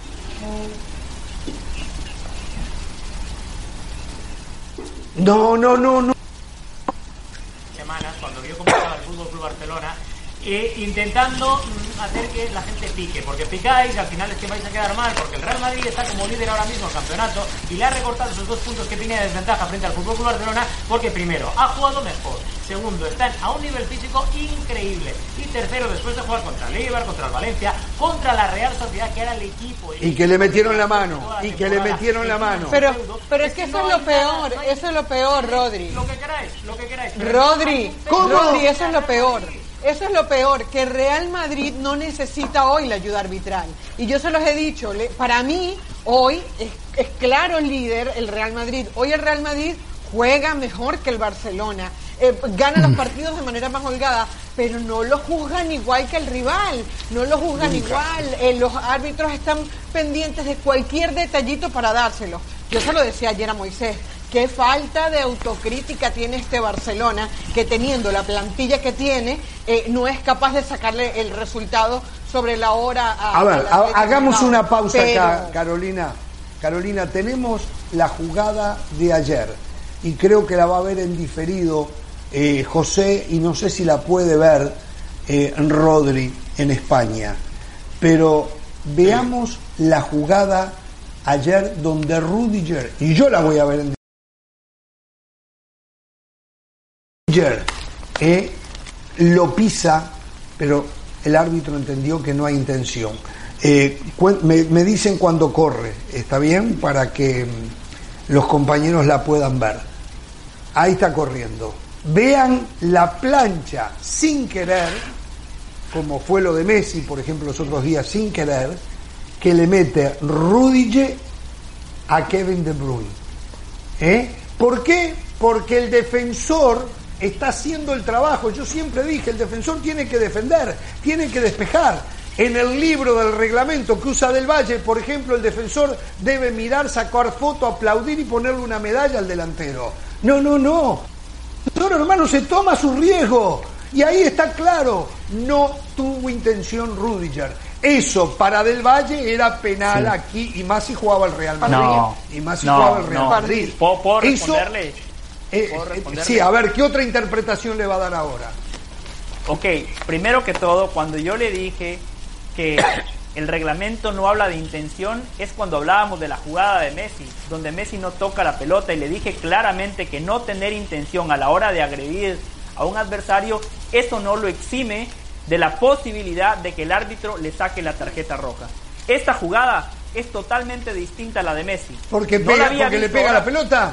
No, no, no, no. Semanas, cuando vio cómo estaba el Fútbol Club Barcelona, eh, intentando mm, hacer que la gente pique, porque picáis, al final es que vais a quedar mal, porque el Real Madrid está como líder ahora mismo del campeonato y le ha recortado esos dos puntos que tiene de desventaja frente al Fútbol Club Barcelona, porque primero, ha jugado mejor, segundo, están a un nivel físico increíble, y tercero, después de jugar contra el Eibar, contra el Valencia, contra la Real Sociedad, que era el equipo. El y que le metieron la mano, y que le metieron la mano. Pero, pero es que eso es lo peor, eso es lo peor, Rodri. Lo que queráis, lo que queráis. Rodri, Rodri, eso es lo peor. Eso es lo peor, que Real Madrid no necesita hoy la ayuda arbitral. Y yo se los he dicho, le, para mí, hoy es, es claro el líder, el Real Madrid. Hoy el Real Madrid juega mejor que el Barcelona. Eh, gana los partidos de manera más holgada, pero no lo juzgan igual que el rival, no lo juzgan Nunca. igual. Eh, los árbitros están pendientes de cualquier detallito para dárselo. Yo se lo decía ayer a Moisés. Qué falta de autocrítica tiene este Barcelona, que teniendo la plantilla que tiene, eh, no es capaz de sacarle el resultado sobre la hora. A, a ver, a hagamos una pausa pero... acá, Carolina. Carolina, tenemos la jugada de ayer y creo que la va a ver en diferido eh, José, y no sé si la puede ver eh, Rodri en España, pero veamos la jugada ayer donde Rudiger, y yo la voy a ver en Eh, lo pisa, pero el árbitro entendió que no hay intención. Eh, me, me dicen cuando corre, ¿está bien? Para que mm, los compañeros la puedan ver. Ahí está corriendo. Vean la plancha sin querer, como fue lo de Messi, por ejemplo, los otros días, sin querer, que le mete Rudiger a Kevin De Bruyne. ¿Eh? ¿Por qué? Porque el defensor está haciendo el trabajo. Yo siempre dije, el defensor tiene que defender, tiene que despejar. En el libro del reglamento que usa Del Valle, por ejemplo, el defensor debe mirar, sacar foto, aplaudir y ponerle una medalla al delantero. No, no, no. El defensor, hermano, se toma su riesgo. Y ahí está claro, no tuvo intención Rudiger. Eso para Del Valle era penal, sí. Aquí, y más si jugaba el Real Madrid. No, y más si no, jugaba el Real no. Madrid. ¿Puedo, puedo Eso, responderle? Eh, eh, sí, a ver, ¿qué otra interpretación le va a dar ahora? Ok, primero que todo, cuando yo le dije que el reglamento no habla de intención, es cuando hablábamos de la jugada de Messi, donde Messi no toca la pelota, y le dije claramente que no tener intención a la hora de agredir a un adversario, eso no lo exime de la posibilidad de que el árbitro le saque la tarjeta roja. Esta jugada es totalmente distinta a la de Messi. ¿Porque, no pega, porque le pega ahora. la pelota?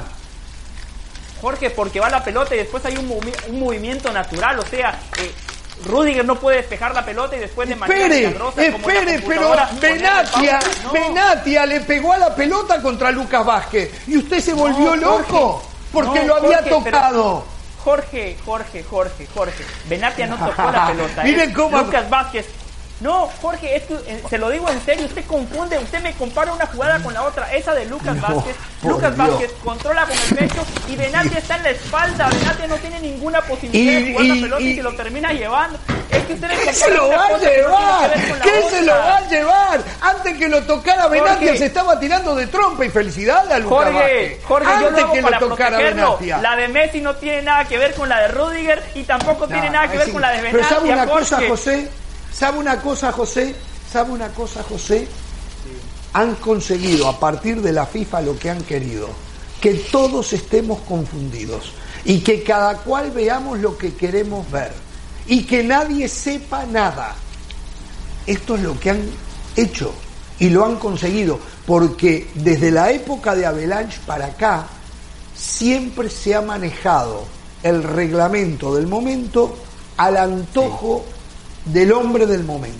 Jorge, porque va la pelota y después hay un, movi- un movimiento natural, o sea, eh, Rudiger no puede despejar la pelota y después de manera milagrosa, espere, pero Benatia, no. Benatia le pegó a la pelota contra Lucas Vázquez y usted se volvió no, loco porque no, lo había Jorge, tocado. Pero, Jorge, Jorge, Jorge, Jorge, Benatia no tocó la pelota. Miren ¿eh? cómo Lucas Vázquez. No, Jorge, esto, eh, se lo digo en serio, usted confunde, usted me compara una jugada con la otra, esa de Lucas no, Vázquez. Lucas Dios. Vázquez controla con el pecho y Benatia está en la espalda. Benatia no tiene ninguna posibilidad y, de jugar y, la pelota y, y se lo termina llevando. Es que usted ¿Qué se lo va a llevar? ¿Qué se lo va a llevar? Antes que lo tocara Benatia se estaba tirando de trompa, y felicidad a Lucas Jorge, Vázquez. Jorge, Antes yo lo hago que para lo tocara Benatia. La de Messi no tiene nada que ver con la de Rudiger y tampoco no, tiene nada que ver sí. con la de Benatia. Pero ¿sabe una Jorge? cosa, José? ¿Sabe una cosa, José? ¿Sabe una cosa, José? Sí. han conseguido a partir de la FIFA lo que han querido, que todos estemos confundidos y que cada cual veamos lo que queremos ver y que nadie sepa nada. Esto es lo que han hecho y lo han conseguido, porque desde la época de Avalanche para acá siempre se ha manejado el reglamento del momento al antojo sí. del hombre del momento.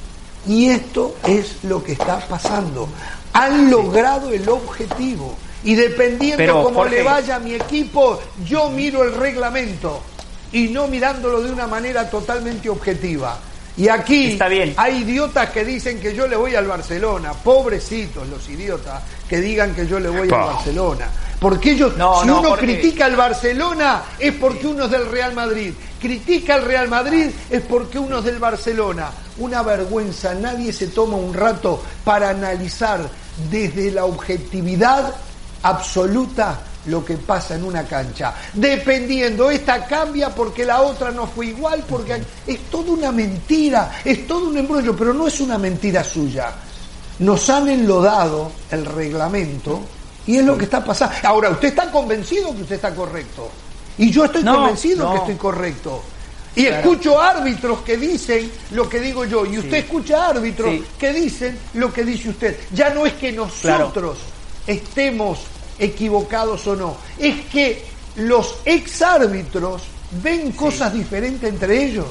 Y esto es lo que está pasando. Han logrado el objetivo. Y dependiendo Pero, cómo Jorge, le vaya a mi equipo, yo miro el reglamento y no mirándolo de una manera totalmente objetiva. Y aquí hay idiotas que dicen que yo le voy al Barcelona. Pobrecitos los idiotas que digan que yo le voy al Barcelona. Porque ellos, no, si no, uno Jorge. critica al Barcelona es porque uno es del Real Madrid. Critica al Real Madrid es porque uno es del Barcelona. Una vergüenza. Nadie se toma un rato para analizar desde la objetividad absoluta lo que pasa en una cancha, dependiendo, esta cambia porque la otra no fue igual, porque es toda una mentira, es todo un embrollo, pero no es una mentira suya. Nos han enlodado el reglamento y es lo que está pasando. Ahora, usted está convencido que usted está correcto y yo estoy no, convencido no. que estoy correcto. Y claro. escucho árbitros que dicen lo que digo yo y usted sí. escucha árbitros sí. que dicen lo que dice usted. Ya no es que nosotros claro. estemos equivocados o no, es que los exárbitros ven cosas sí. diferentes entre ellos.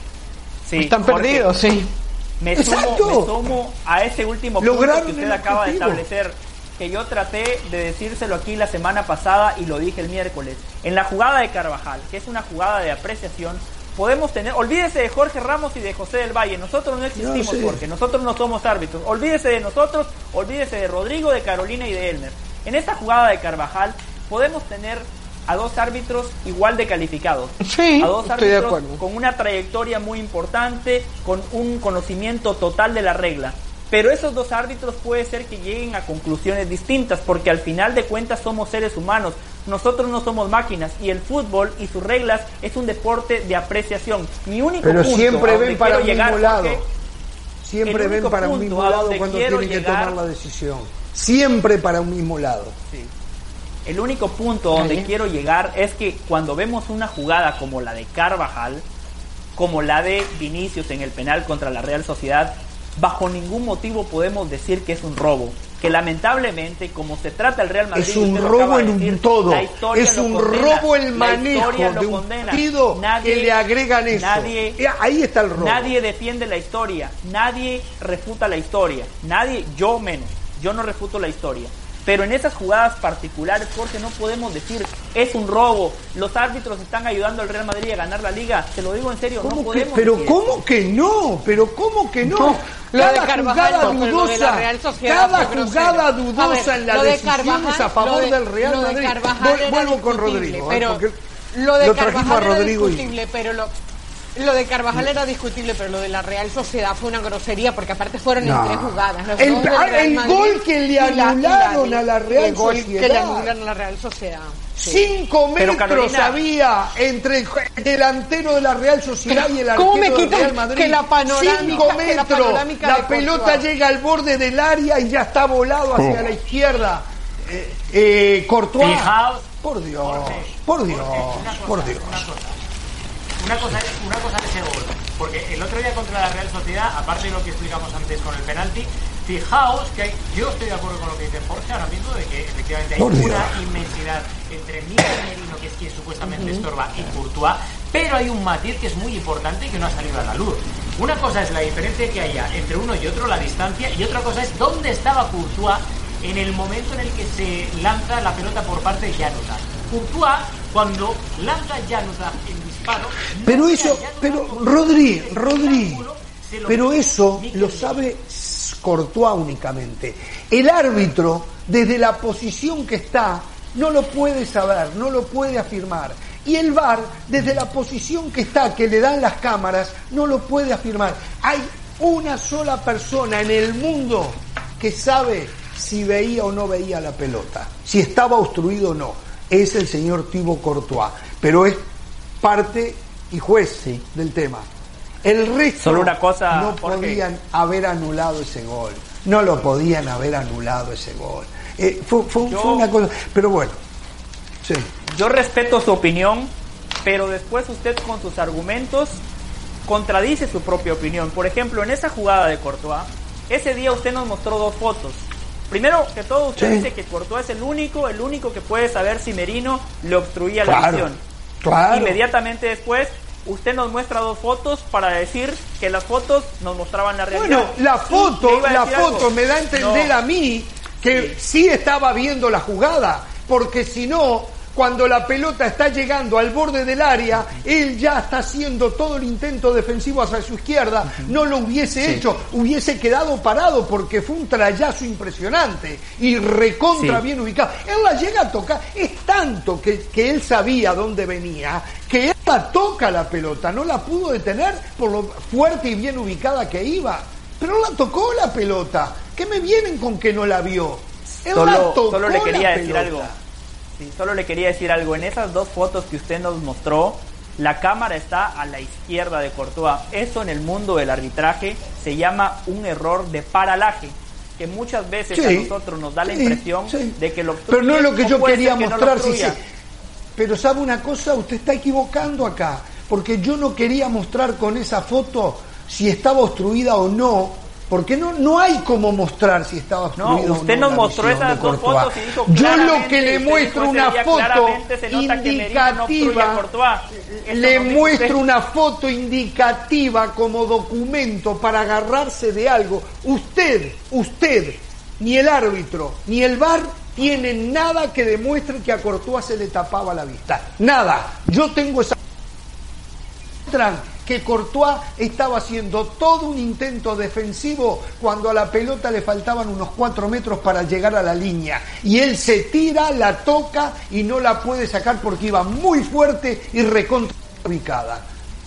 Sí, están Jorge, perdidos, sí. Me sumo, me sumo a ese último punto que usted acaba de establecer, que yo traté de decírselo aquí la semana pasada y lo dije el miércoles. En la jugada de Carvajal, que es una jugada de apreciación, podemos tener, olvídese de Jorge Ramos y de José del Valle, nosotros no existimos, no, sí. Jorge, nosotros no somos árbitros, olvídese de nosotros, olvídese de Rodrigo, de Carolina y de Elmer. En esta jugada de Carvajal podemos tener a dos árbitros igual de calificados, sí, a dos árbitros con una trayectoria muy importante, con un conocimiento total de la regla, pero esos dos árbitros puede ser que lleguen a conclusiones distintas, porque al final de cuentas somos seres humanos, nosotros no somos máquinas, y el fútbol y sus reglas es un deporte de apreciación. Mi único pero punto siempre ven para un llegar, mismo lado, Jorge, siempre ven para un mismo lado cuando tienen llegar, que tomar la decisión, siempre para un mismo lado. Sí. El único punto donde quiero llegar es que cuando vemos una jugada como la de Carvajal, como la de Vinicius en el penal contra la Real Sociedad, bajo ningún motivo podemos decir que es un robo. Que lamentablemente, como se trata el Real Madrid, es un robo en un todo, es un robo el manejo de un partido que le agregan eso. Nadie, ahí está el robo. Nadie defiende la historia, nadie refuta la historia, nadie, yo menos, yo no refuto la historia. Pero en esas jugadas particulares, Jorge, no podemos decir es un robo, los árbitros están ayudando al Real Madrid a ganar la Liga. Te lo digo en serio, no podemos que, Pero decir ¿cómo eso? que no? ¿Pero cómo que no? no cada de jugada no, dudosa, cada jugada dudosa ver, en las decisiones a favor de, del Real Madrid. Vol, vuelvo con Rodrigo. Pero ¿eh? Lo de lo Carvajal era Rodrigo discutible, y... pero lo... Lo de Carvajal era discutible, pero lo de la Real Sociedad fue una grosería, porque aparte fueron no. en tres jugadas. Los el el gol que le anularon a la Real el gol Sociedad. que le anularon a la Real Sociedad. Sí. Cinco metros Carolina, había entre el delantero de la Real Sociedad y el arquero del Real Madrid. Que la panorámica, Cinco metros. Que la, panorámica la pelota llega al borde del área y ya está volado hacia oh. la izquierda. Eh, eh, Courtois. Fijaos, por Dios, Jorge, por Dios, Jorge, cosa, por Dios. Una cosa. Una cosa, una cosa de ese gol, porque el otro día contra la Real Sociedad, aparte de lo que explicamos antes con el penalti, fijaos que hay, yo estoy de acuerdo con lo que dice Jorge ahora mismo, de que efectivamente hay una inmensidad entre Miguel Merino, que es quien supuestamente uh-huh. estorba, y Courtois, pero hay un matiz que es muy importante y que no ha salido a la luz. Una cosa es la diferencia que haya entre uno y otro, la distancia, y otra cosa es dónde estaba Courtois en el momento en el que se lanza la pelota por parte de Januzaj. Courtois, cuando lanza Januzaj en disparo... Pero no eso, pero Rodri, Rodri, pero eso lo sabe Courtois únicamente. El árbitro, desde la posición que está, no lo puede saber, no lo puede afirmar. Y el V A R, desde la posición que está, que le dan las cámaras, no lo puede afirmar. Hay una sola persona en el mundo que sabe si veía o no veía la pelota, si estaba obstruido o no. Es el señor Thibaut Courtois, pero es parte y juez sí. del tema. El resto Solo una cosa, no Jorge. podían haber anulado ese gol. no lo podían haber anulado ese gol. Eh, fue, fue, yo, fue una cosa, pero bueno, sí. Yo respeto su opinión, pero después usted con sus argumentos contradice su propia opinión. Por ejemplo, en esa jugada de Courtois, ese día usted nos mostró dos fotos. Primero que todo, usted sí. dice que Courtois es el único, el único que puede saber si Merino le obstruía claro, la visión. Claro. Inmediatamente después, usted nos muestra dos fotos para decir que las fotos nos mostraban la realidad. Bueno, la foto, la foto algo? me da a entender no. a mí que sí. sí estaba viendo la jugada, porque si no, cuando la pelota está llegando al borde del área, él ya está haciendo todo el intento defensivo hacia su izquierda, uh-huh. no lo hubiese sí. hecho, hubiese quedado parado porque fue un trayazo impresionante y recontra sí. bien ubicado. Él la llega a tocar, es tanto que, que él sabía dónde venía, que él la toca la pelota, no la pudo detener por lo fuerte y bien ubicada que iba, pero la tocó la pelota. ¿Qué me vienen con que no la vio? Él solo, la tocó solo le quería la decir pelota. algo. Sí, solo le quería decir algo. En esas dos fotos que usted nos mostró, la cámara está a la izquierda de Courtois. Eso en el mundo del arbitraje se llama un error de paralaje, que muchas veces sí, a nosotros nos da la sí, impresión sí. de que lo obstruye. Pero no es lo que yo quería que mostrar. No sí, sí. Pero ¿sabe una cosa? Usted está equivocando acá, porque yo no quería mostrar con esa foto si estaba obstruida o no. Porque no no hay como mostrar si estaba obstruido. No, usted o no nos mostró esas dos fotos y dijo yo lo que le muestro una foto indicativa, no le muestro usted. una foto indicativa como documento para agarrarse de algo. Usted, usted, ni el árbitro, ni el V A R tienen nada que demuestre que a Courtois se le tapaba la vista. Nada. Yo tengo esa... que Courtois estaba haciendo todo un intento defensivo cuando a la pelota le faltaban unos cuatro metros para llegar a la línea y él se tira, la toca y no la puede sacar porque iba muy fuerte y recontra ubicada.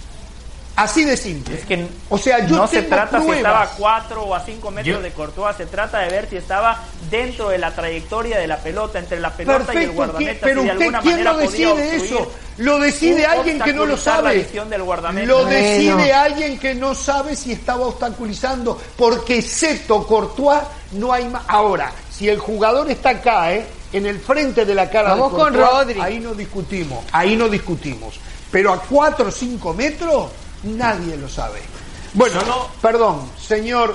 Así de simple. Es que o sea, yo no tengo se trata pruebas. si estaba a cuatro o a cinco metros yo... de Courtois, se trata de ver si estaba dentro de la trayectoria de la pelota, entre la pelota Perfecto, y el guardameta. Pero si de usted, alguna ¿quién manera lo decide eso? Lo decide alguien que no lo sabe. Lo decide bueno. alguien que no sabe si estaba obstaculizando, porque excepto Courtois no hay más. Ahora, si el jugador está acá, ¿eh? en el frente de la cara Vamos de Courtois, con Rodri. ahí no discutimos, ahí no discutimos. Pero a cuatro o cinco metros nadie lo sabe. Bueno, solo, perdón, señor.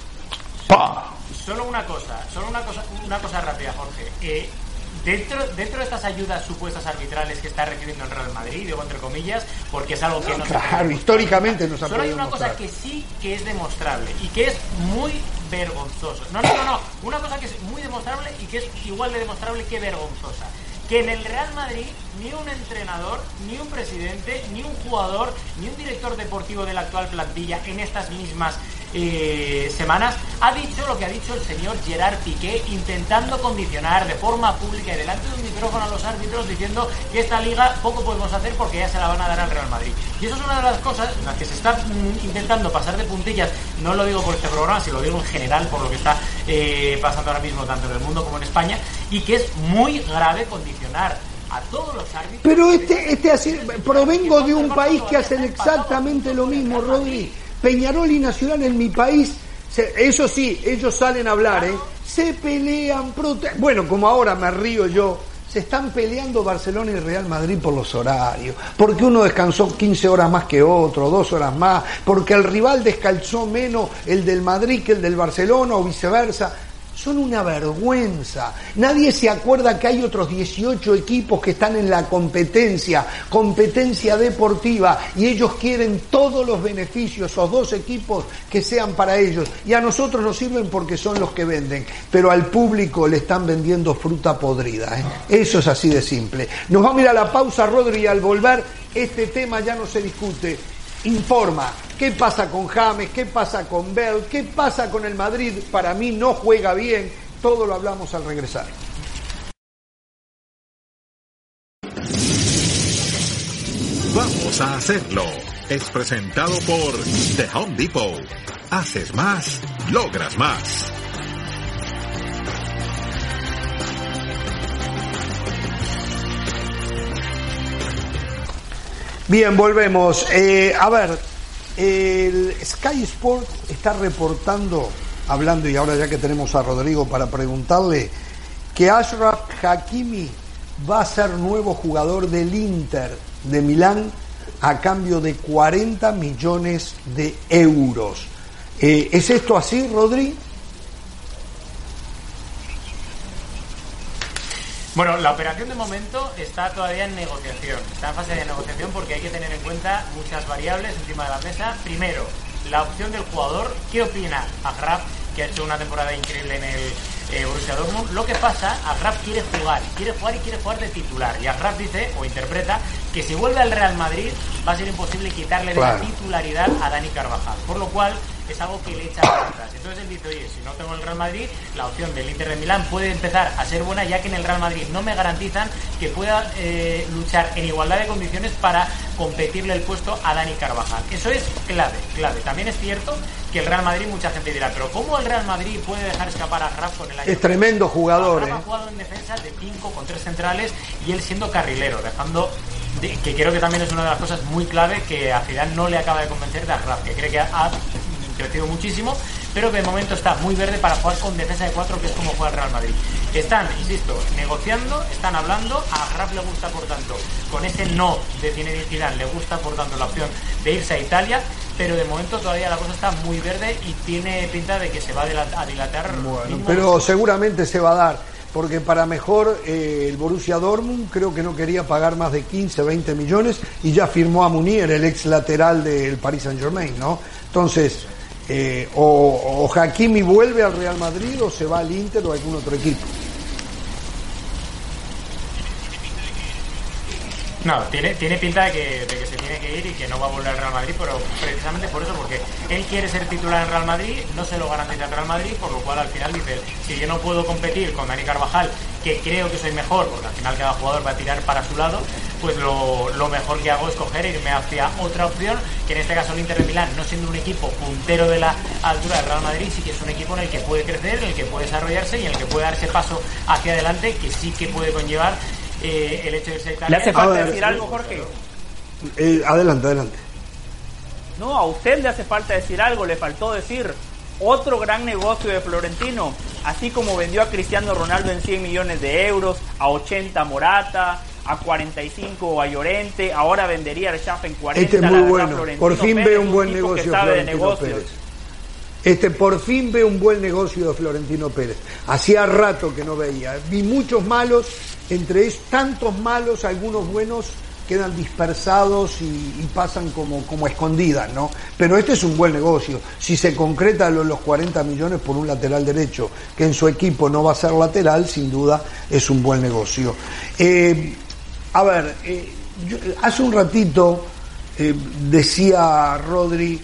Pa. Solo una cosa, solo una cosa, una cosa rápida, Jorge. Eh, dentro, dentro de estas ayudas supuestas arbitrales que está recibiendo el Real Madrid, digo entre comillas, porque es algo que no, no claro, se puede históricamente nos ha Solo hay una mostrar. cosa que sí que es demostrable y que es muy vergonzoso. No, no, no, no. Una cosa que es muy demostrable y que es igual de demostrable que vergonzosa. Que en el Real Madrid ni un entrenador, ni un presidente, ni un jugador, ni un director deportivo de la actual plantilla en estas mismas eh, semanas ha dicho lo que ha dicho el señor Gerard Piqué, intentando condicionar de forma pública y delante de un micrófono a los árbitros, diciendo que esta liga poco podemos hacer porque ya se la van a dar al Real Madrid. Y eso es una de las cosas en las que se está mm, intentando pasar de puntillas. No lo digo por este programa, sino lo digo en general por lo que está eh, pasando ahora mismo tanto en el mundo como en España, y que es muy grave condicionar a todos los árbitros. Pero este, este así, provengo de un país que hacen exactamente lo mismo, Rodri. Peñarol y Nacional en mi país, se, eso sí, ellos salen a hablar, ¿eh? Se pelean, prote- bueno, como ahora me río yo, se están peleando Barcelona y Real Madrid por los horarios, porque uno descansó quince horas más que otro, dos horas más, porque el rival descansó menos el del Madrid que el del Barcelona o viceversa. Son una vergüenza. Nadie se acuerda que hay otros dieciocho equipos que están en la competencia, competencia deportiva, y ellos quieren todos los beneficios, esos dos equipos que sean para ellos. Y a nosotros nos sirven porque son los que venden, pero al público le están vendiendo fruta podrida, ¿eh? Eso es así de simple. Nos vamos a ir a la pausa, Rodri, y al volver este tema ya no se discute. Informa, ¿qué pasa con James? ¿Qué pasa con Bell? ¿Qué pasa con el Madrid? Para mí no juega bien. Todo lo hablamos al regresar. Vamos a hacerlo. Es presentado por The Home Depot. Haces más, logras más. Bien, volvemos. Eh, a ver, el Sky Sport está reportando hablando, y ahora ya que tenemos a Rodrigo para preguntarle, que Achraf Hakimi va a ser nuevo jugador del Inter de Milán a cambio de cuarenta millones de euros. Eh, ¿Es esto así, Rodri? Bueno, la operación de momento está todavía en negociación, está en fase de negociación porque hay que tener en cuenta muchas variables encima de la mesa. Primero, la opción del jugador. ¿Qué opina Achraf, que ha hecho una temporada increíble en el eh, Borussia Dortmund? Lo que pasa, Achraf quiere jugar, quiere jugar y quiere jugar de titular. Y Achraf dice, o interpreta, que si vuelve al Real Madrid va a ser imposible quitarle claro. de la titularidad a Dani Carvajal. Por lo cual es algo que le echa para atrás. Entonces él dice, oye, si no tengo el Real Madrid, la opción del Inter de Milán puede empezar a ser buena, ya que en el Real Madrid no me garantizan que pueda eh, luchar en igualdad de condiciones para competirle el puesto a Dani Carvajal. Eso es clave, clave. También es cierto que el Real Madrid, mucha gente dirá, pero ¿cómo el Real Madrid puede dejar escapar a Achraf con el año? Es tremendo jugador, Achraf ¿eh? ha jugado en defensa de cinco con tres centrales y él siendo carrilero, dejando de, que creo que también es una de las cosas muy clave que a Zidane no le acaba de convencer de Achraf, que cree que ha, ha crecido muchísimo, pero que de momento está muy verde para jugar con defensa de cuatro, que es como juega el Real Madrid. Están, insisto, negociando, están hablando. A Achraf le gusta, por tanto, con ese no de Zinedine Zidane, le gusta, por tanto, la opción de irse a Italia, pero de momento todavía la cosa está muy verde y tiene pinta de que se va a dilatar. Bueno, pero seguramente se va a dar, porque para mejor eh, el Borussia Dortmund creo que no quería pagar más de quince, veinte millones y ya firmó a Munier, el ex lateral del Paris Saint-Germain, ¿no? Entonces, eh, o, o Hakimi vuelve al Real Madrid o se va al Inter o a algún otro equipo. No, tiene, tiene pinta de que, de que se tiene que ir y que no va a volver al Real Madrid, pero precisamente por eso, porque él quiere ser titular en Real Madrid, no se lo garantiza el Real Madrid, por lo cual al final dice, si yo no puedo competir con Dani Carvajal, que creo que soy mejor, porque al final cada jugador va a tirar para su lado, pues lo, lo mejor que hago es coger e irme hacia otra opción, que en este caso el Inter de Milán, no siendo un equipo puntero de la altura del Real Madrid, sí que es un equipo en el que puede crecer, en el que puede desarrollarse y en el que puede dar ese paso hacia adelante, que sí que puede conllevar Eh, el hecho de ser ¿Le hace falta decir algo, Jorge? Eh, adelante, adelante. No, a usted le hace falta decir algo, le faltó decir otro gran negocio de Florentino, así como vendió a Cristiano Ronaldo en cien millones de euros, a ochenta Morata, a cuarenta y cinco a Llorente, ahora vendería a Schaff en cuarenta. Este es muy bueno, por fin ve un buen negocio Florentino Pérez. Este por fin ve un buen negocio de Florentino Pérez. Hacía rato que no veía. Vi muchos malos, entre ellos tantos malos, algunos buenos quedan dispersados y, y pasan como, como escondidas, ¿no? Pero este es un buen negocio. Si se concreta los, los cuarenta millones por un lateral derecho, que en su equipo no va a ser lateral, sin duda es un buen negocio. Eh, a ver, eh, yo, hace un ratito eh, decía Rodri,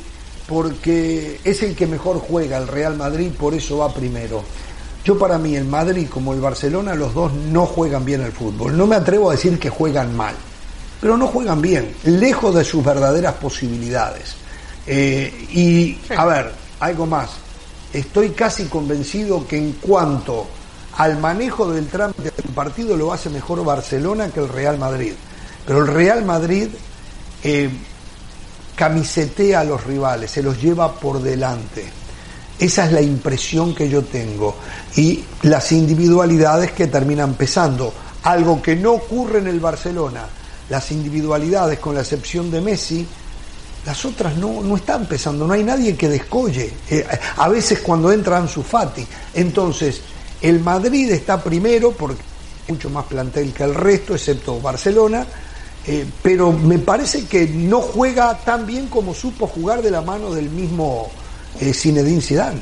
porque es el que mejor juega el Real Madrid, por eso va primero. Yo para mí el Madrid como el Barcelona, los dos no juegan bien el fútbol. No me atrevo a decir que juegan mal, pero no juegan bien, lejos de sus verdaderas posibilidades. Eh, y a ver, algo más. Estoy casi convencido que en cuanto al manejo del trámite del partido lo hace mejor Barcelona que el Real Madrid. Pero el Real Madrid eh, camisetea a los rivales, se los lleva por delante. Esa es la impresión que yo tengo. Y las individualidades que terminan pesando. Algo que no ocurre en el Barcelona. Las individualidades, con la excepción de Messi, las otras no, no están pesando. No hay nadie que descolle. Eh, a veces cuando entra Ansu Fati. Entonces, el Madrid está primero porque hay mucho más plantel que el resto, excepto Barcelona. Eh, pero me parece que no juega tan bien como supo jugar de la mano del mismo eh, Zinedine Zidane.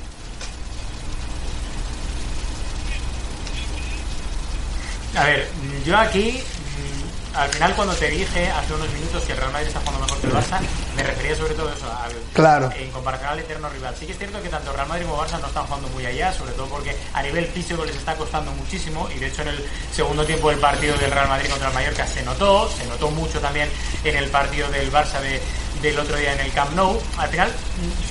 A ver, yo aquí, al final cuando te dije hace unos minutos que el Real Madrid está jugando mejor que el Barça, me refería sobre todo a eso, al, claro. en comparación al eterno rival. Sí que es cierto que tanto Real Madrid como Barça no están jugando muy allá, sobre todo porque a nivel físico les está costando muchísimo, y de hecho en el segundo tiempo del partido del Real Madrid contra el Mallorca se notó, se notó mucho también en el partido del Barça de, del otro día en el Camp Nou. Al final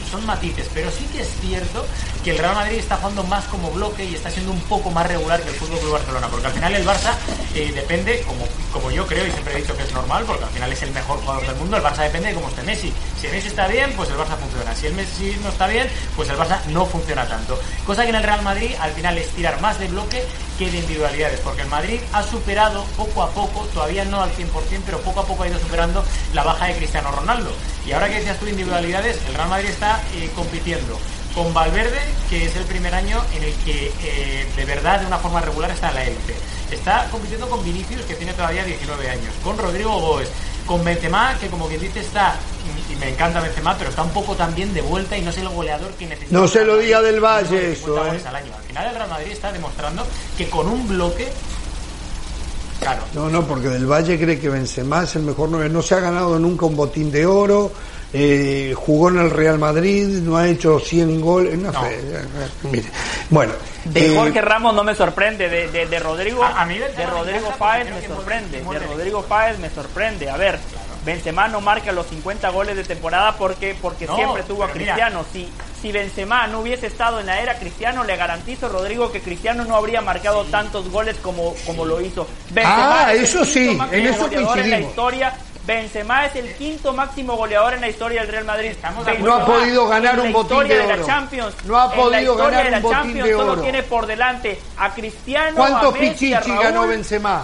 son matices, pero sí que es cierto que el Real Madrid está jugando más como bloque y está siendo un poco más regular que el Fútbol Club Barcelona, porque al final el Barça eh, depende, como, como yo creo y siempre he dicho que es normal, porque al final es el mejor jugador del mundo, el Barça depende de cómo esté Messi. Si Messi está bien, pues el Barça funciona. Si el Messi no está bien, pues el Barça no funciona tanto. Cosa que en el Real Madrid al final es tirar más de bloque que de individualidades, porque el Madrid ha superado poco a poco, todavía no al cien por ciento, pero poco a poco ha ido superando la baja de Cristiano Ronaldo. Y ahora que decías tú individualidades, el Real Madrid está eh, compitiendo con Valverde, que es el primer año en el que eh, de verdad de una forma regular está en la élite. Está compitiendo con Vinicius, que tiene todavía diecinueve años, con Rodrigo Góez, con Benzema, que como quien dice está, y me encanta Benzema, pero está un poco también de vuelta y no es el goleador que necesita. No se lo diga del Valle eso, ¿eh? Al año. Al final el Real Madrid está demostrando que con un bloque, claro. No, no, porque del Valle cree que Benzema es el mejor nueve. No se ha ganado nunca un botín de oro. Eh, jugó en el Real Madrid, no ha hecho cien goles. No, no. Sé, mire. Bueno, de eh, Jorge Ramos no me sorprende, de, de, de Rodrigo, a, a mí de Rodrigo Páez me sorprende, de Rodrigo Páez me sorprende. A ver, Benzema no marca los cincuenta goles de temporada porque porque no, siempre tuvo a Cristiano. Si si Benzema no hubiese estado en la era Cristiano, le garantizo, Rodrigo, que Cristiano no habría marcado sí. tantos goles como como sí. lo hizo. Benzema ah, eso sí, en eso coincidimos. En la historia, Benzema es el quinto máximo goleador en la historia del Real Madrid. No ha podido ganar un botín de oro. De la Champions, no ha podido ganar de la un botín Champions, de oro. Solo tiene por delante a Cristiano, ¿Cuántos a Messi, Pichichi a Raúl? ganó Benzema?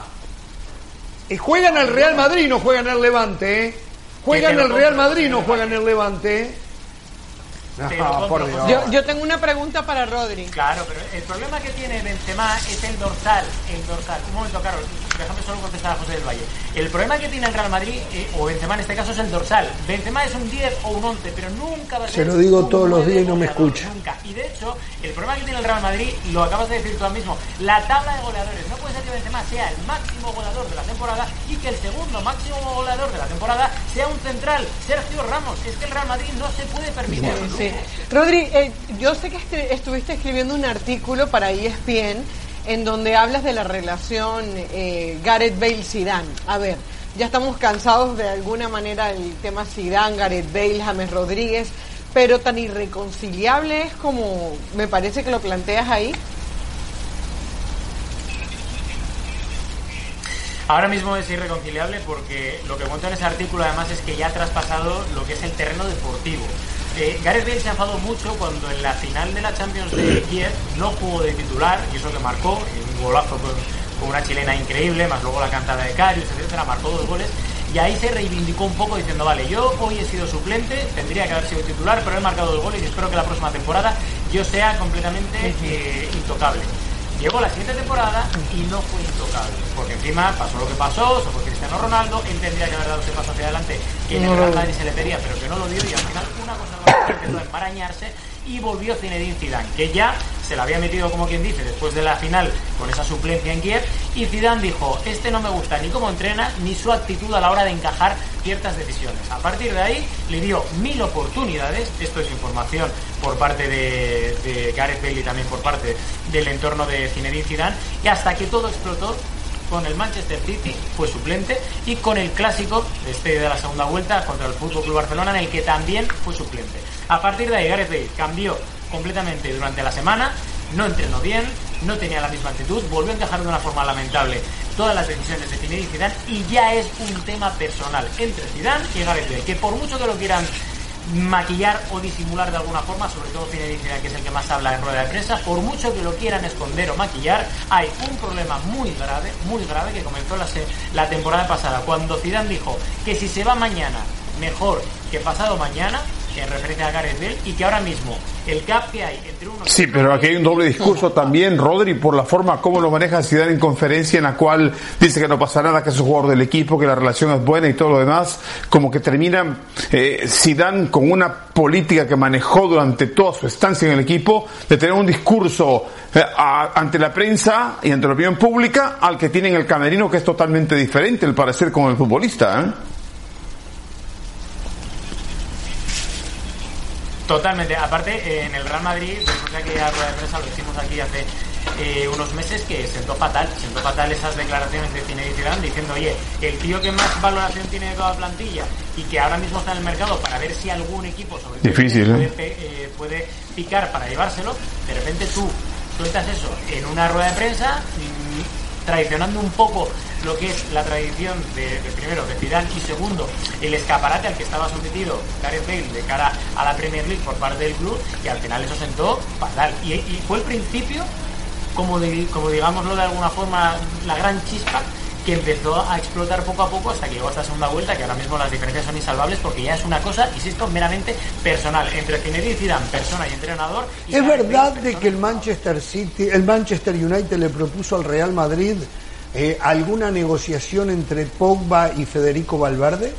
Y juegan al Real Madrid, no juegan al Levante, ¿eh? Juegan al Real Madrid, no juegan al Levante, ¿eh? No, por Dios. Yo, yo tengo una pregunta para Rodri. Claro, pero el problema que tiene Benzema es el dorsal. El dorsal. Un momento, Carlos, déjame solo contestar a José del Valle. El problema que tiene el Real Madrid, eh, o Benzema en este caso, es el dorsal. Benzema es un diez o un once, pero nunca va a ser. Se lo digo todos los días y no me escucha. Nunca. Y de hecho, el problema que tiene el Real Madrid, lo acabas de decir tú mismo, la tabla de goleadores. No puede ser que Benzema sea el máximo goleador de la temporada y que el segundo máximo goleador de la temporada sea un central, Sergio Ramos. Es que el Real Madrid no se puede permitir. Sí, sí. Rodri, eh, yo sé que est- estuviste escribiendo un artículo para E S P N en donde hablas de la relación eh, Gareth Bale-Zidane. A ver, ya estamos cansados de alguna manera del tema Zidane, Gareth Bale, James Rodríguez, pero tan irreconciliable es como me parece que lo planteas ahí. Ahora mismo es irreconciliable porque lo que cuento en ese artículo además es que ya ha traspasado lo que es el terreno deportivo. Eh, Gareth Bale se enfadó mucho cuando en la final de la Champions de Kiev no jugó de titular, y eso que marcó, un golazo con, con una chilena increíble, más luego la cantada de Karius, etcétera, marcó dos goles, y ahí se reivindicó un poco diciendo, vale, yo hoy he sido suplente, tendría que haber sido titular, pero he marcado dos goles y espero que la próxima temporada yo sea completamente eh, intocable. Llegó la siguiente temporada y no fue intocable, porque encima pasó lo que pasó, se fue Cristiano Ronaldo, él tendría que haber dado ese paso hacia adelante que en el Real Madrid se le pedía, pero que no lo dio, y al final una cosa no empezó a enmarañarse y volvió Zinedine Zidane, que ya se la había metido, como quien dice, después de la final con esa suplencia en Kiev, y Zidane dijo, este no me gusta ni cómo entrena ni su actitud a la hora de encajar ciertas decisiones. A partir de ahí le dio mil oportunidades, esto es información por parte de, de Gareth Bale y también por parte del entorno de Zinedine Zidane, y hasta que todo explotó con el Manchester City, fue suplente, y con el clásico este de la segunda vuelta contra el Fútbol Club Barcelona, en el que también fue suplente. A partir de ahí Gareth Bale cambió completamente durante la semana, no entrenó bien, no tenía la misma actitud, volvió a encajar de una forma lamentable todas las decisiones de Zinedine Zidane, y ya es un tema personal entre Zidane y Gareth Bale, que por mucho que lo quieran maquillar o disimular de alguna forma, sobre todo Zinedine Zidane, que es el que más habla en rueda de prensa, por mucho que lo quieran esconder o maquillar, hay un problema muy grave, muy grave, que comenzó la, se- la temporada pasada, cuando Zidane dijo que si se va mañana, mejor que pasado mañana, en referencia a Gareth Bale, y que ahora mismo el gap que hay entre uno y Sí, otro, pero aquí hay un doble discurso también, Rodri, por la forma como lo maneja Zidane en conferencia, en la cual dice que no pasa nada, que es un jugador del equipo, que la relación es buena y todo lo demás, como que termina eh, Zidane con una política que manejó durante toda su estancia en el equipo, de tener un discurso eh, a, ante la prensa y ante la opinión pública, al que tiene en el camerino, que es totalmente diferente el parecer con el futbolista, ¿eh? Totalmente. Aparte, eh, en el Real Madrid, después de aquella rueda de prensa, lo hicimos aquí hace eh, unos meses que sentó fatal, sentó fatal esas declaraciones de Zinedine Zidane diciendo, oye, el tío que más valoración tiene de toda la plantilla y que ahora mismo está en el mercado para ver si algún equipo sobre todo Difícil, puede, ¿eh? eh, puede picar para llevárselo, de repente tú sueltas eso en una rueda de prensa, mmm, traicionando un poco lo que es la tradición de, de primero de Zidane y segundo el escaparate al que estaba sometido Gareth Bale de cara a la Premier League por parte del club, y al final eso sentó fatal y, y fue el principio como, de, como digámoslo de alguna forma, la gran chispa que empezó a explotar poco a poco hasta que llegó a esta segunda vuelta, que ahora mismo las diferencias son insalvables porque ya es una cosa, insisto, meramente personal entre Zinedine Zidane, persona y entrenador. Y ¿Es verdad Bale, de que el Manchester City, el Manchester United le propuso al Real Madrid eh, alguna negociación entre Pogba y Federico Valverde?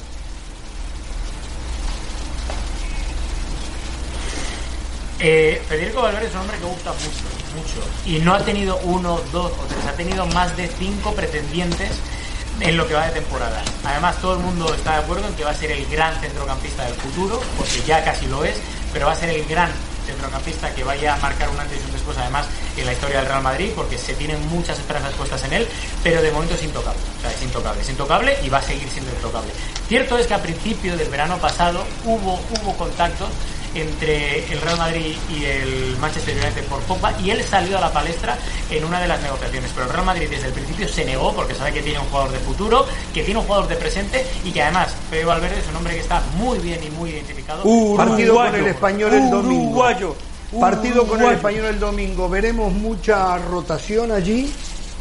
Eh, Federico Valverde es un hombre que gusta mucho, mucho, y no ha tenido uno, dos o tres, ha tenido más de cinco pretendientes en lo que va de temporada. Además, todo el mundo está de acuerdo en que va a ser el gran centrocampista del futuro, porque ya casi lo es, pero va a ser el gran centrocampista que vaya a marcar un antes y un después, además, en la historia del Real Madrid, porque se tienen muchas esperanzas puestas en él, pero de momento es intocable. O sea, es intocable, es intocable y va a seguir siendo intocable. Cierto es que a principio del verano pasado hubo, hubo contactos entre el Real Madrid y el Manchester United por Pogba, y él salió a la palestra en una de las negociaciones, pero el Real Madrid desde el principio se negó porque sabe que tiene un jugador de futuro, que tiene un jugador de presente y que además Fede Valverde es un hombre que está muy bien y muy identificado. Uh, partido con el Español el domingo. Uruguayo. Partido con el Español el domingo. ¿Veremos mucha rotación allí?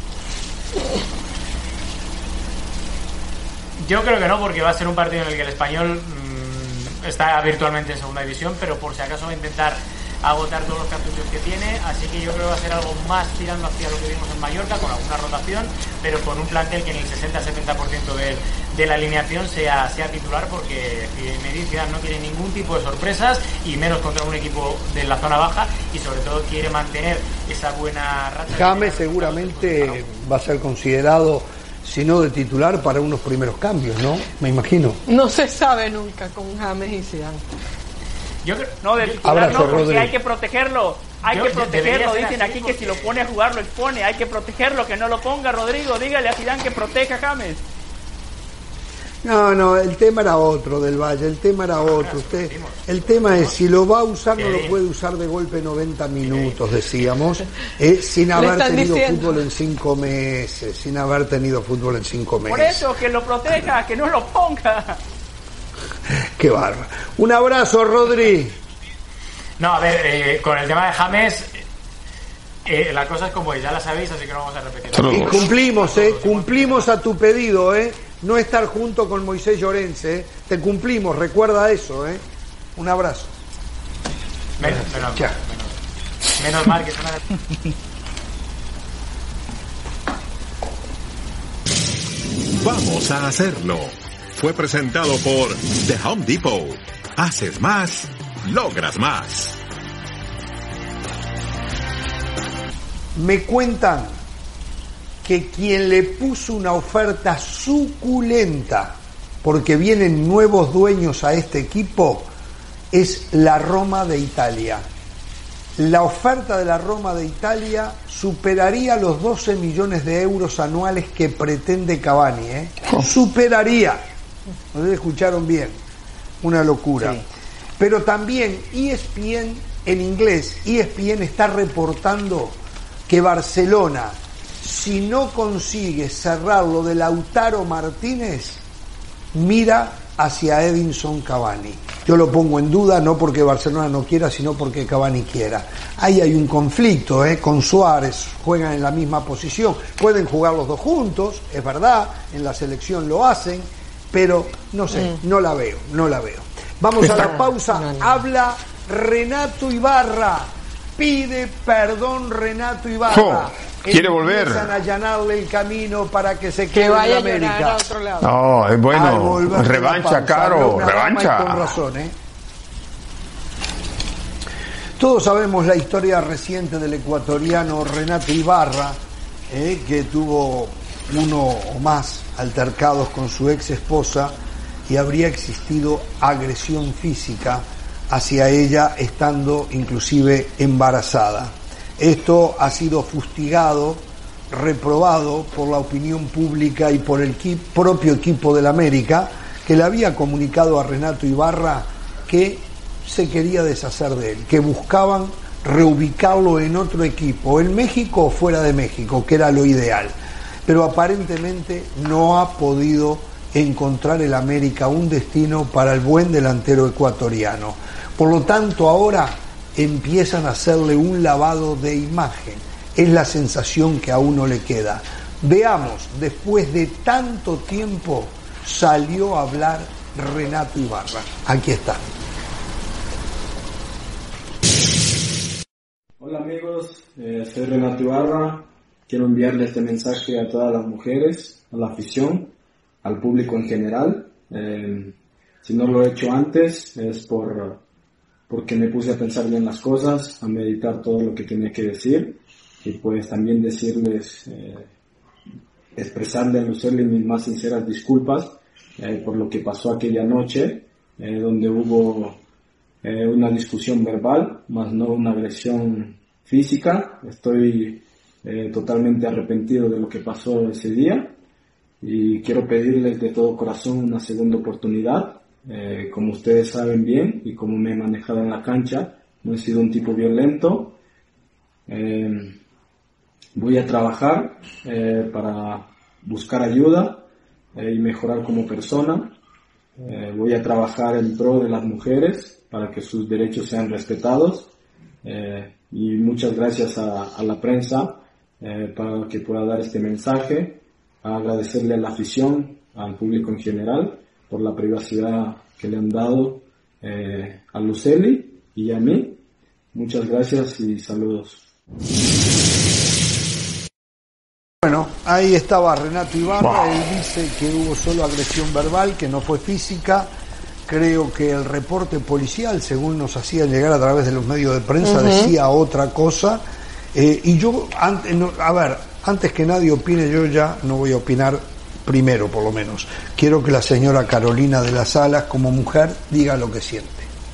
Yo creo que no, porque va a ser un partido en el que el Español está virtualmente en segunda división, pero por si acaso va a intentar agotar todos los cartuchos que tiene, así que yo creo que va a ser algo más tirando hacia lo que vimos en Mallorca, con alguna rotación, pero con un plantel que en el sesenta a setenta por ciento de, de la alineación sea, sea titular, porque Zinedine Zidane no quiere ningún tipo de sorpresas, y menos contra un equipo de la zona baja, y sobre todo quiere mantener esa buena racha. James seguramente va a ser considerado, si no de titular, para unos primeros cambios, ¿no? Me imagino. No se sabe nunca con James y Zidane. Yo creo, no, de titular Abrazo, no, porque Rodri. hay que protegerlo. Hay Yo, que protegerlo. Dicen aquí porque... que si lo pone a jugar lo expone. Hay que protegerlo, que no lo ponga, Rodrigo. Dígale a Zidane que proteja a James. No, no, el tema era otro del Valle, el tema era otro. Usted, el tema es, si lo va a usar, no lo puede usar de golpe noventa minutos, decíamos, eh, sin haber tenido diciendo. fútbol en cinco meses, sin haber tenido fútbol en cinco meses. Por eso, que lo proteja, que no lo ponga. Qué bárbaro. Un abrazo, Rodri. No, a ver, eh, con el tema de James, eh, la cosa es como ya la sabéis, así que no vamos a repetir. Y cumplimos, eh, cumplimos a tu pedido, eh. No estar junto con Moisés Llorente, ¿eh? Te cumplimos, recuerda eso, ¿eh? Un abrazo. Menos, menos, menos, menos mal que es una... Vamos a hacerlo. Fue presentado por The Home Depot. Haces más, logras más. Me cuentan que quien le puso una oferta suculenta, porque vienen nuevos dueños a este equipo, es la Roma de Italia. La oferta de la Roma de Italia superaría los doce millones de euros anuales que pretende Cavani, ¿eh? Superaría. ¿No escucharon bien? Una locura. Sí. Pero también E S P N, en inglés, E S P N está reportando que Barcelona, si no consigue cerrar lo de Lautaro Martínez, mira hacia Edinson Cavani. Yo lo pongo en duda, no porque Barcelona no quiera, sino porque Cavani quiera. Ahí hay un conflicto, ¿eh? Con Suárez, juegan en la misma posición, pueden jugar los dos juntos, es verdad, en la selección lo hacen, pero no sé, mm. no la veo, no la veo. Vamos a la pausa, no, no. Habla Renato Ibarra, pide perdón Renato Ibarra. Oh. Quiere volver. Empiezan a allanarle el camino para que se quede que vaya en América. A llorar a otro lado. No, es bueno. Revancha, Caro, revancha. Con razón, ¿eh? Todos sabemos la historia reciente del ecuatoriano Renato Ibarra, eh, que tuvo uno o más altercados con su ex esposa y habría existido agresión física hacia ella estando inclusive embarazada. Esto ha sido fustigado, reprobado por la opinión pública y por el equi- propio equipo del América, que le había comunicado a Renato Ibarra que se quería deshacer de él, que buscaban reubicarlo en otro equipo, en México o fuera de México, que era lo ideal. Pero aparentemente no ha podido encontrar el América un destino para el buen delantero ecuatoriano. Por lo tanto, ahora empiezan a hacerle un lavado de imagen. Es la sensación que a uno le queda. Veamos, después de tanto tiempo salió a hablar Renato Ibarra. Aquí está. Hola amigos, eh, soy Renato Ibarra. Quiero enviarle este mensaje a todas las mujeres, a la afición, al público en general. Eh, si no lo he hecho antes es por porque me puse a pensar bien las cosas, a meditar todo lo que tenía que decir y pues también decirles, eh, expresarle a Lucelli mis más sinceras disculpas eh, por lo que pasó aquella noche, eh, donde hubo eh, una discusión verbal, más no una agresión física. Estoy eh, totalmente arrepentido de lo que pasó ese día y quiero pedirles de todo corazón una segunda oportunidad. Eh, como ustedes saben bien y como me he manejado en la cancha, no he sido un tipo violento. Eh, voy a trabajar eh, para buscar ayuda eh, y mejorar como persona. Eh, voy a trabajar en pro de las mujeres para que sus derechos sean respetados. Eh, y muchas gracias a, a la prensa eh, para que pueda dar este mensaje. A agradecerle a la afición, al público en general, por la privacidad que le han dado eh, a Lucelli y a mí. Muchas gracias y saludos. Bueno, ahí estaba Renato Ibarra. Él dice que hubo solo agresión verbal, que no fue física. Creo que el reporte policial, según nos hacía llegar a través de los medios de prensa, uh-huh. decía otra cosa. Eh, y yo, antes, no, a ver, antes que nadie opine, yo ya no voy a opinar primero, por lo menos. Quiero que la señora Carolina de las Alas, como mujer, diga lo que siente.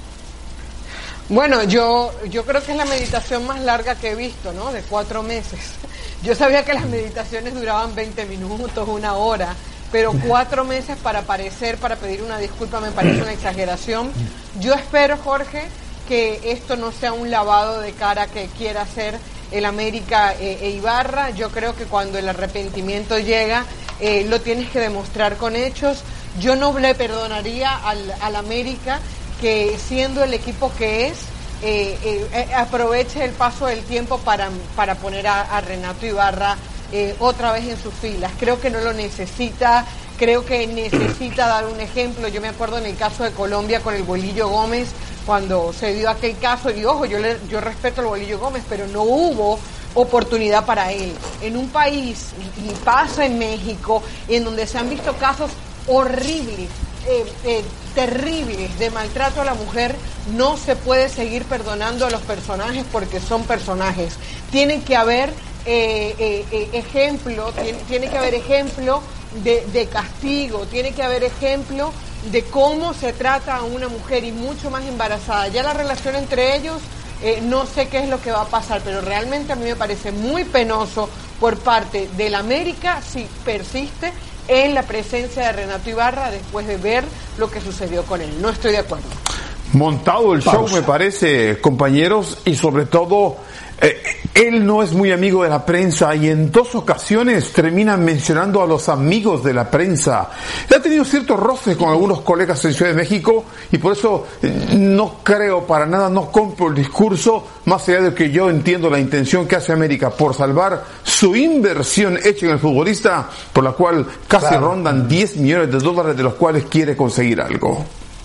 Bueno, yo, yo creo que es la meditación más larga que he visto, ¿no? De cuatro meses. Yo sabía que las meditaciones duraban veinte minutos, una hora, pero cuatro meses para aparecer, para pedir una disculpa, me parece una exageración. Yo espero, Jorge, que esto no sea un lavado de cara que quiera hacer el América eh, e Ibarra. Yo creo que cuando el arrepentimiento llega, eh, lo tienes que demostrar con hechos. Yo no le perdonaría al, al América que, siendo el equipo que es, eh, eh, aproveche el paso del tiempo para, para poner a, a Renato Ibarra eh, otra vez en sus filas. Creo que no lo necesita, creo que necesita dar un ejemplo. Yo me acuerdo en el caso de Colombia con el Bolillo Gómez, cuando se dio aquel caso, y ojo, yo, le, yo respeto al Bolillo Gómez, pero no hubo oportunidad para él. En un país, y pasa en México, en donde se han visto casos horribles, eh, eh, terribles de maltrato a la mujer, no se puede seguir perdonando a los personajes porque son personajes. Tiene que haber eh, eh, eh, ejemplo, tiene, tiene que haber ejemplo de, de castigo, tiene que haber ejemplo de cómo se trata a una mujer, y mucho más embarazada. Ya la relación entre ellos, eh, no sé qué es lo que va a pasar, pero realmente a mí me parece muy penoso por parte del América si persiste en la presencia de Renato Ibarra después de ver lo que sucedió con él. No estoy de acuerdo. Montado el show, me parece, compañeros, y sobre todo eh, él no es muy amigo de la prensa y en dos ocasiones termina mencionando a los amigos de la prensa. Él ha tenido ciertos roces con algunos colegas en Ciudad de México y por eso eh, no creo para nada, no compro el discurso, más allá de que yo entiendo la intención que hace América por salvar su inversión hecha en el futbolista, por la cual casi claro. rondan diez millones de dólares, de los cuales quiere conseguir algo.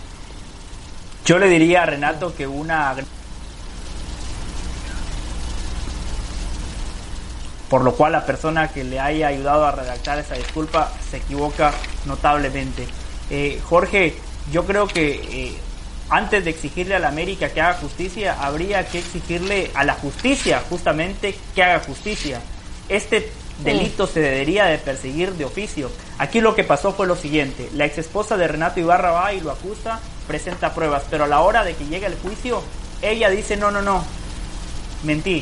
Yo le diría a Renato que una... por lo cual la persona que le haya ayudado a redactar esa disculpa se equivoca notablemente. Eh, Jorge, yo creo que eh, antes de exigirle a la América que haga justicia, habría que exigirle a la justicia justamente que haga justicia. Este delito se debería de perseguir de oficio. Aquí lo que pasó fue lo siguiente: la ex esposa de Renato Ibarra va y lo acusa, presenta pruebas, pero a la hora de que llegue el juicio, ella dice no, no, no, mentí.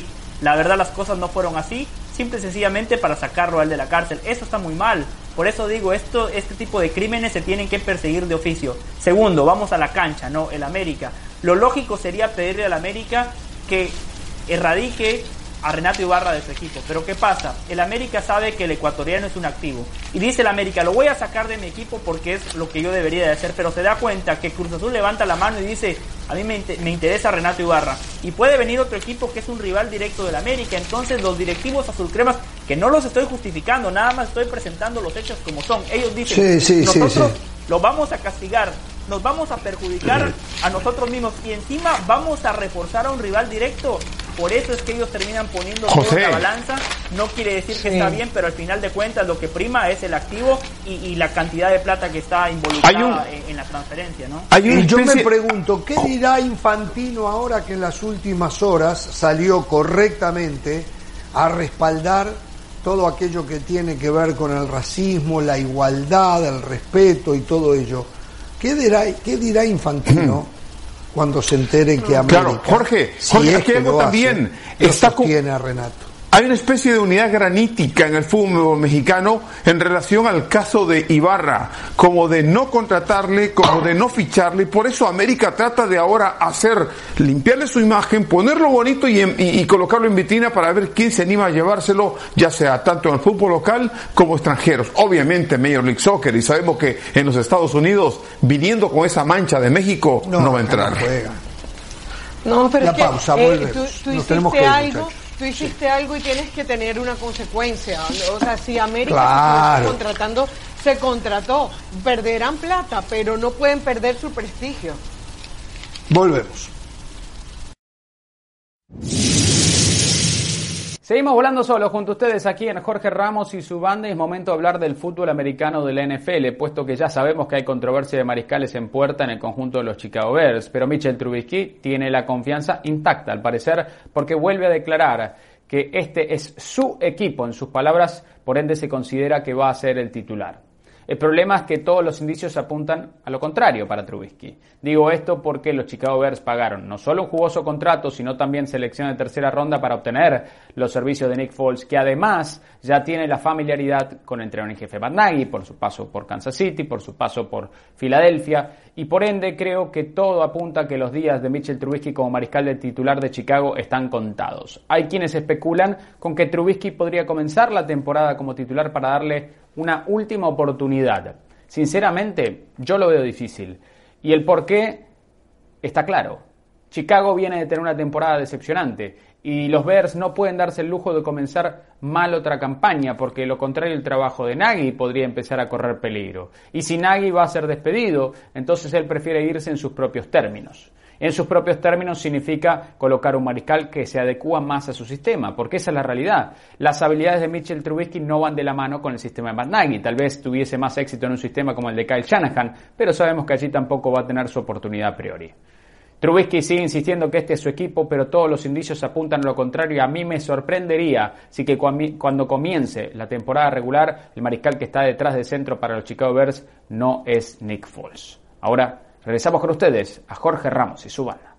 La verdad las cosas no fueron así, simple y sencillamente para sacarlo a él de la cárcel. Eso está muy mal. Por eso digo, esto, este tipo de crímenes se tienen que perseguir de oficio. Segundo, vamos a la cancha, ¿no? El América. Lo lógico sería pedirle al América que erradique a Renato Ibarra de su equipo. Pero ¿qué pasa? El América sabe que el ecuatoriano es un activo. Y dice el América, lo voy a sacar de mi equipo porque es lo que yo debería de hacer. Pero se da cuenta que Cruz Azul levanta la mano y dice, a mí me, me interesa Renato Ibarra. Y puede venir otro equipo que es un rival directo del América. Entonces los directivos azulcremas, que no los estoy justificando, nada más estoy presentando los hechos como son. Ellos dicen, sí, sí, nosotros sí, sí. los vamos a castigar, nos vamos a perjudicar a nosotros mismos y encima vamos a reforzar a un rival directo. Por eso es que ellos terminan poniendo todo en la balanza. No quiere decir que sí. está bien, pero al final de cuentas lo que prima es el activo y, y la cantidad de plata que está involucrada un, en, en la transferencia, ¿no? Hay un, y yo me pregunto, ¿qué dirá Infantino ahora que en las últimas horas salió correctamente a respaldar todo aquello que tiene que ver con el racismo, la igualdad, el respeto y todo ello? ¿Qué dirá, qué dirá Infantino cuando se entere que América, claro, Jorge, si Jorge es aquí que algo lo también hace, está lo sostiene a Renato? Hay una especie de unidad granítica en el fútbol mexicano en relación al caso de Ibarra, como de no contratarle, como de no ficharle, y por eso América trata de ahora hacer, limpiarle su imagen, ponerlo bonito y, y, y colocarlo en vitrina para ver quién se anima a llevárselo, ya sea tanto en el fútbol local como extranjeros. Obviamente Major League Soccer, y sabemos que en los Estados Unidos, viniendo con esa mancha de México, no, no va a entrar. No, pero la es que, pausa, eh, volvemos. tú, tú Nos tenemos hiciste que ir, algo, muchachos. tú hiciste algo y tienes que tener una consecuencia. O sea, si América claro. se está contratando, se contrató. Perderán plata, pero no pueden perder su prestigio. Volvemos. Seguimos volando solos junto a ustedes aquí en Jorge Ramos y su banda. Es momento de hablar del fútbol americano de la N F L, puesto que ya sabemos que hay controversia de mariscales en puerta en el conjunto de los Chicago Bears. Pero Mitchell Trubisky tiene la confianza intacta, al parecer, porque vuelve a declarar que este es su equipo, en sus palabras, por ende se considera que va a ser el titular. El problema es que todos los indicios apuntan a lo contrario para Trubisky. Digo esto porque los Chicago Bears pagaron no solo un jugoso contrato, sino también selección de tercera ronda para obtener los servicios de Nick Foles, que además ya tiene la familiaridad con el entrenador en jefe Matt Nagy, por su paso por Kansas City, por su paso por Filadelfia, y por ende creo que todo apunta a que los días de Mitchell Trubisky como mariscal del titular de Chicago están contados. Hay quienes especulan con que Trubisky podría comenzar la temporada como titular para darle una última oportunidad. Sinceramente, yo lo veo difícil. Y el por qué está claro. Chicago viene de tener una temporada decepcionante y los Bears no pueden darse el lujo de comenzar mal otra campaña, porque de lo contrario el trabajo de Nagy podría empezar a correr peligro. Y si Nagy va a ser despedido, entonces él prefiere irse en sus propios términos. En sus propios términos significa colocar un mariscal que se adecúa más a su sistema, porque esa es la realidad. Las habilidades de Mitchell Trubisky no van de la mano con el sistema de Matt Nagy. Tal vez tuviese más éxito en un sistema como el de Kyle Shanahan, pero sabemos que allí tampoco va a tener su oportunidad a priori. Trubisky sigue insistiendo que este es su equipo, pero todos los indicios apuntan a lo contrario. A mí me sorprendería si que cuando comience la temporada regular, el mariscal que está detrás de centro para los Chicago Bears no es Nick Foles. Ahora regresamos con ustedes a Jorge Ramos y su banda.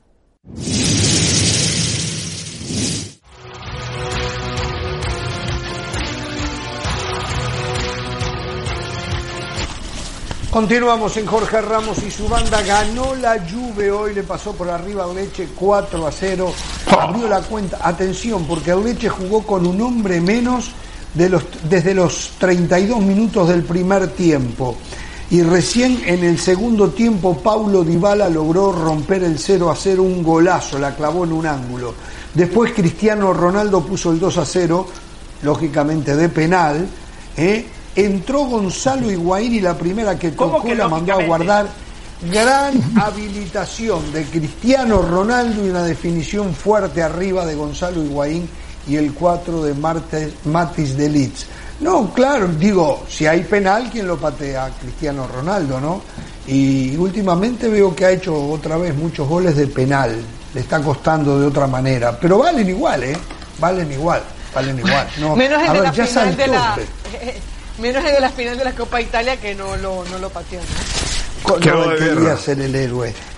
Continuamos en Jorge Ramos y su banda. Ganó la Juve hoy, le pasó por arriba al Lecce cuatro a cero. Abrió la cuenta. Atención, porque el Lecce jugó con un hombre menos de los, desde los treinta y dos minutos del primer tiempo. Y recién en el segundo tiempo Paulo Dybala logró romper el cero a cero, un golazo, la clavó en un ángulo. Después Cristiano Ronaldo puso el dos a cero, lógicamente de penal. ¿eh? Entró Gonzalo Higuaín y la primera que tocó que la mandó a guardar. Gran habilitación de Cristiano Ronaldo y una definición fuerte arriba de Gonzalo Higuaín y el cuatro de Mathis de Ligt. No, claro, digo, si hay penal, ¿quién lo patea? Cristiano Ronaldo, ¿no? Y últimamente veo que ha hecho otra vez muchos goles de penal, le está costando de otra manera, pero valen igual, ¿eh? Valen igual, valen igual. No, menos el a de ver, la ya final saltó, de la eh, menos el de la final de la Copa Italia que no lo no lo pateó. No, no, él quería ser el héroe.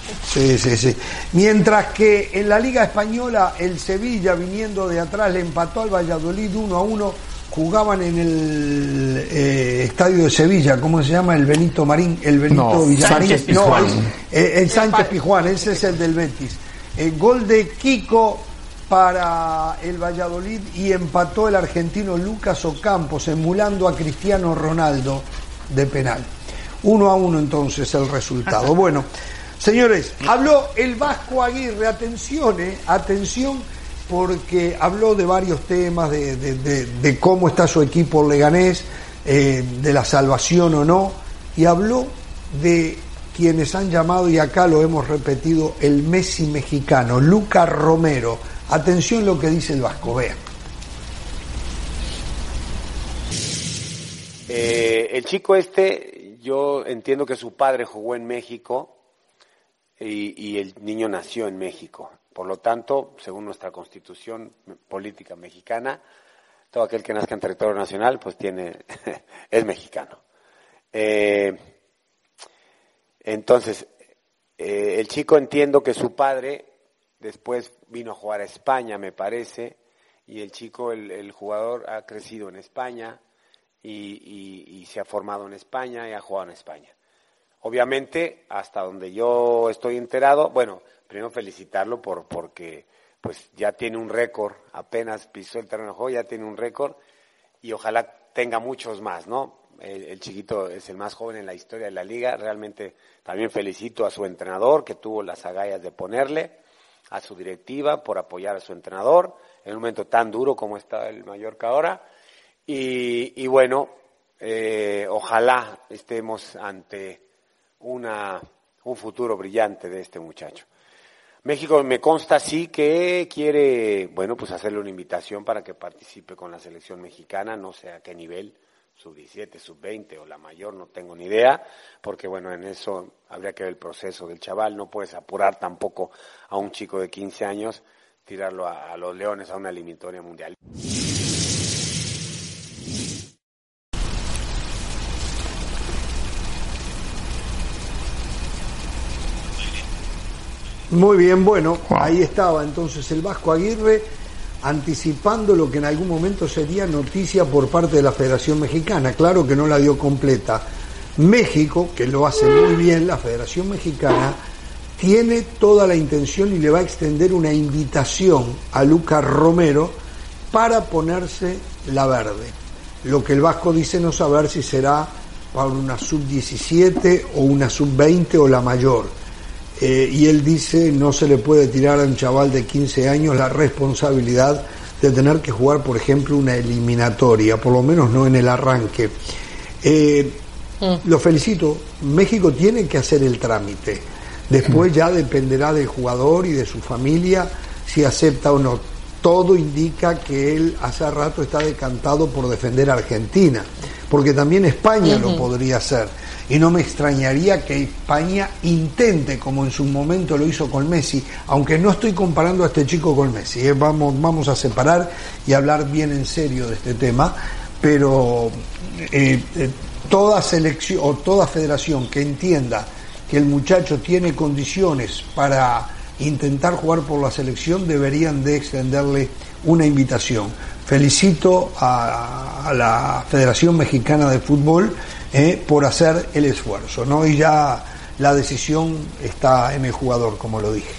Sí, sí, sí. Mientras que en la Liga Española el Sevilla, viniendo de atrás, le empató al Valladolid uno a uno. Jugaban en el eh, estadio de Sevilla, ¿cómo se llama? El Benito Marín, el Benito no, Villamarín. Sánchez no, Pizjuán. es, eh, el Sánchez Pizjuán, ese es el del Betis. El gol de Kiko para el Valladolid y empató el argentino Lucas Ocampos, emulando a Cristiano Ronaldo de penal. Uno a uno entonces el resultado. Bueno, señores, habló el Vasco Aguirre, atención, eh, atención, porque habló de varios temas, de, de, de, de cómo está su equipo Leganés, eh, de la salvación o no, y habló de quienes han llamado, y acá lo hemos repetido, el Messi mexicano, Lucas Romero. Atención lo que dice el Vasco, vean. Eh, el chico este, yo entiendo que su padre jugó en México y, y el niño nació en México. Por lo tanto, según nuestra constitución política mexicana, todo aquel que nazca en territorio nacional, pues tiene, es mexicano. Eh, entonces, eh, el chico entiendo que su padre después vino a jugar a España, me parece, y el chico, el, el jugador ha crecido en España y, y, y se ha formado en España y ha jugado en España. Obviamente, hasta donde yo estoy enterado, bueno, primero felicitarlo por porque pues ya tiene un récord, apenas pisó el terreno de juego, ya tiene un récord y ojalá tenga muchos más, ¿no? El, el chiquito es el más joven en la historia de la liga, realmente también felicito a su entrenador que tuvo las agallas de ponerle, a su directiva por apoyar a su entrenador en un momento tan duro como está el Mallorca ahora y, y bueno, eh, ojalá estemos ante una un futuro brillante de este muchacho. México me consta sí que quiere, bueno, pues hacerle una invitación para que participe con la selección mexicana, no sé a qué nivel, sub diecisiete, sub veinte o la mayor, no tengo ni idea, porque bueno, en eso habría que ver el proceso del chaval, no puedes apurar tampoco a un chico de quince años, tirarlo a, a los Leones a una eliminatoria mundial. Muy bien, bueno, ahí estaba entonces el Vasco Aguirre anticipando lo que en algún momento sería noticia por parte de la Federación Mexicana. Claro que no la dio completa. México, que lo hace muy bien, la Federación Mexicana, tiene toda la intención y le va a extender una invitación a Lucas Romero para ponerse la verde. Lo que el Vasco dice no saber si será para una sub diecisiete o una sub veinte o la mayor. Eh, y él dice no se le puede tirar a un chaval de quince años la responsabilidad de tener que jugar, por ejemplo, una eliminatoria, por lo menos no en el arranque. Eh, mm. Lo felicito, México tiene que hacer el trámite, después ya dependerá del jugador y de su familia si acepta o no. Todo indica que él hace rato está decantado por defender a Argentina, porque también España uh-huh. lo podría hacer. Y no me extrañaría que España intente, como en su momento lo hizo con Messi, aunque no estoy comparando a este chico con Messi, ¿eh? vamos, vamos a separar y hablar bien en serio de este tema, pero eh, eh, toda selección o toda federación que entienda que el muchacho tiene condiciones para intentar jugar por la selección deberían de extenderle una invitación. Felicito a, a la Federación Mexicana de Fútbol eh, por hacer el esfuerzo, ¿no? Y ya la decisión está en el jugador, como lo dije.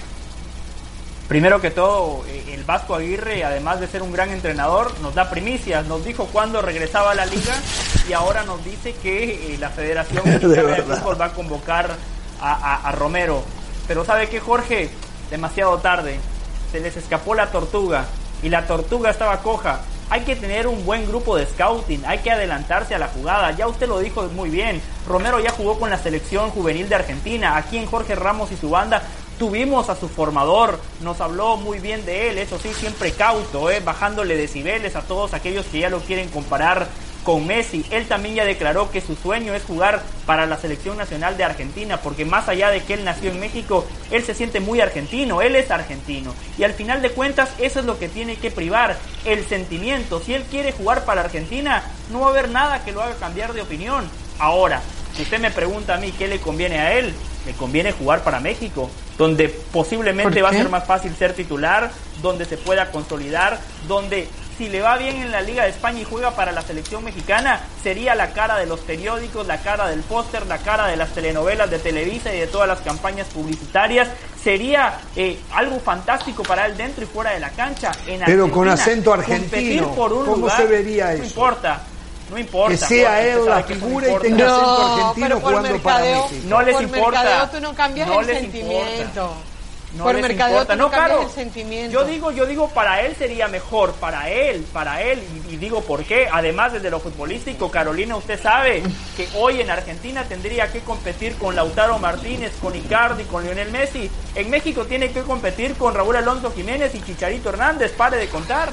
Primero que todo, el Vasco Aguirre, además de ser un gran entrenador, nos da primicias. Nos dijo cuándo regresaba a la liga y ahora nos dice que eh, la Federación Mexicana de, de Fútbol va a convocar a, a, a Romero. Pero ¿sabe qué, Jorge? Demasiado tarde. Se les escapó la tortuga y la tortuga estaba coja. Hay que tener un buen grupo de scouting, hay que adelantarse a la jugada. Ya usted lo dijo muy bien, Romero ya jugó con la selección juvenil de Argentina. Aquí en Jorge Ramos y su banda tuvimos a su formador, nos habló muy bien de él, eso sí, siempre cauto, eh, bajándole decibeles a todos aquellos que ya lo quieren comparar con Messi. Él también ya declaró que su sueño es jugar para la selección nacional de Argentina, porque más allá de que él nació en México, él se siente muy argentino, él es argentino, y al final de cuentas eso es lo que tiene que privar, el sentimiento. Si él quiere jugar para Argentina, no va a haber nada que lo haga cambiar de opinión. Ahora, si usted me pregunta a mí qué le conviene a él, le conviene jugar para México, donde posiblemente va a ser más fácil ser titular, donde se pueda consolidar, donde si le va bien en la Liga de España y juega para la selección mexicana, sería la cara de los periódicos, la cara del póster, la cara de las telenovelas de Televisa y de todas las campañas publicitarias. Sería eh, algo fantástico para él dentro y fuera de la cancha. En Pero Argentina, con acento argentino, por un ¿cómo lugar, se vería eso? No importa. No importa. Que sea Jorge, él la figura y tenga no, acento argentino jugando mercadeo, para México. No les por importa. Mercadeo tú no cambias no el les sentimiento. Importa. No por les mercadeo importa. tú no, no cambias claro, el sentimiento. Yo digo, yo digo para él sería mejor, para él, para él, y, y digo por qué. Además, desde lo futbolístico, Carolina, usted sabe que hoy en Argentina tendría que competir con Lautaro Martínez, con Icardi, con Lionel Messi. En México tiene que competir con Raúl Alonso Jiménez y Chicharito Hernández, pare de contar.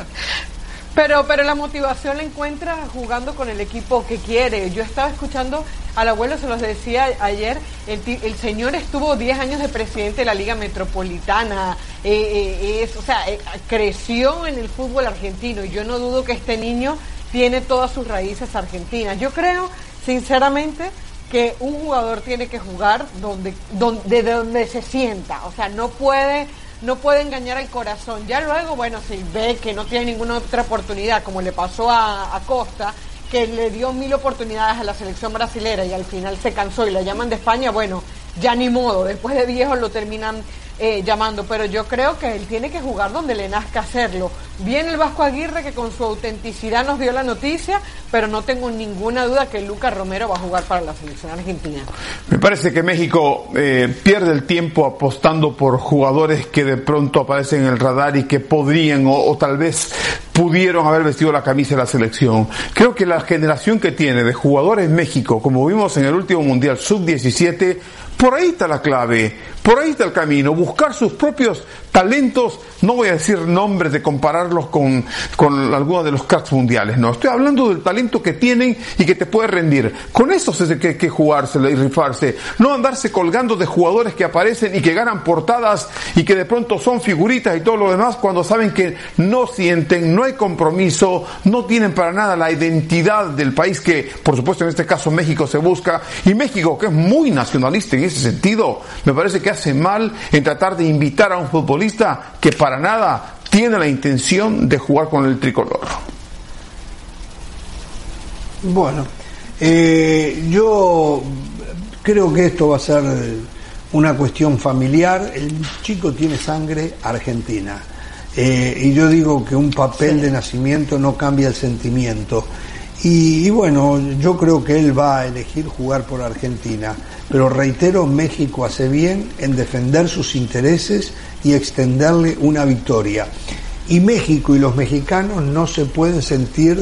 Pero, pero la motivación la encuentra jugando con el equipo que quiere. Yo estaba escuchando al abuelo, se los decía ayer, el, el señor estuvo diez años de presidente de la Liga Metropolitana, eh, eh, es, o sea, eh, creció en el fútbol argentino y yo no dudo que este niño tiene todas sus raíces argentinas. Yo creo, sinceramente, que un jugador tiene que jugar donde, donde, de donde se sienta, o sea, no puede... no puede engañar al corazón. Ya luego, bueno, si ve que no tiene ninguna otra oportunidad, como le pasó a, a Costa, que le dio mil oportunidades a la selección brasilera y al final se cansó y la llaman de España, bueno, ya ni modo, después de viejo lo terminan eh, llamando, pero yo creo que él tiene que jugar donde le nazca hacerlo. Viene el Vasco Aguirre, que con su autenticidad nos dio la noticia, pero no tengo ninguna duda que Lucas Romero va a jugar para la selección argentina. Me parece que México eh, pierde el tiempo apostando por jugadores que de pronto aparecen en el radar y que podrían o, o tal vez pudieron haber vestido la camisa de la selección. Creo que la generación que tiene de jugadores México, como vimos en el último Mundial sub diecisiete, por ahí está la clave, por ahí está el camino, buscar sus propios talentos. No voy a decir nombres de compararlos con, con algunos de los cracks mundiales, no, estoy hablando del talento que tienen y que te puede rendir. Con eso es que hay que jugársela y rifarse, no andarse colgando de jugadores que aparecen y que ganan portadas y que de pronto son figuritas y todo lo demás, cuando saben que no sienten, no hay compromiso, no tienen para nada la identidad del país que, por supuesto, en este caso México se busca, y México, que es muy nacionalista en ese sentido, me parece que hace mal en tratar de invitar a un futbolista que para nada tiene la intención de jugar con el tricolor. Bueno, eh, yo creo que esto va a ser una cuestión familiar. El chico tiene sangre argentina, eh, y yo digo que un papel de nacimiento no cambia el sentimiento. Y, y bueno, yo creo que él va a elegir jugar por Argentina, pero reitero, México hace bien en defender sus intereses y extenderle una victoria. Y México y los mexicanos no se pueden sentir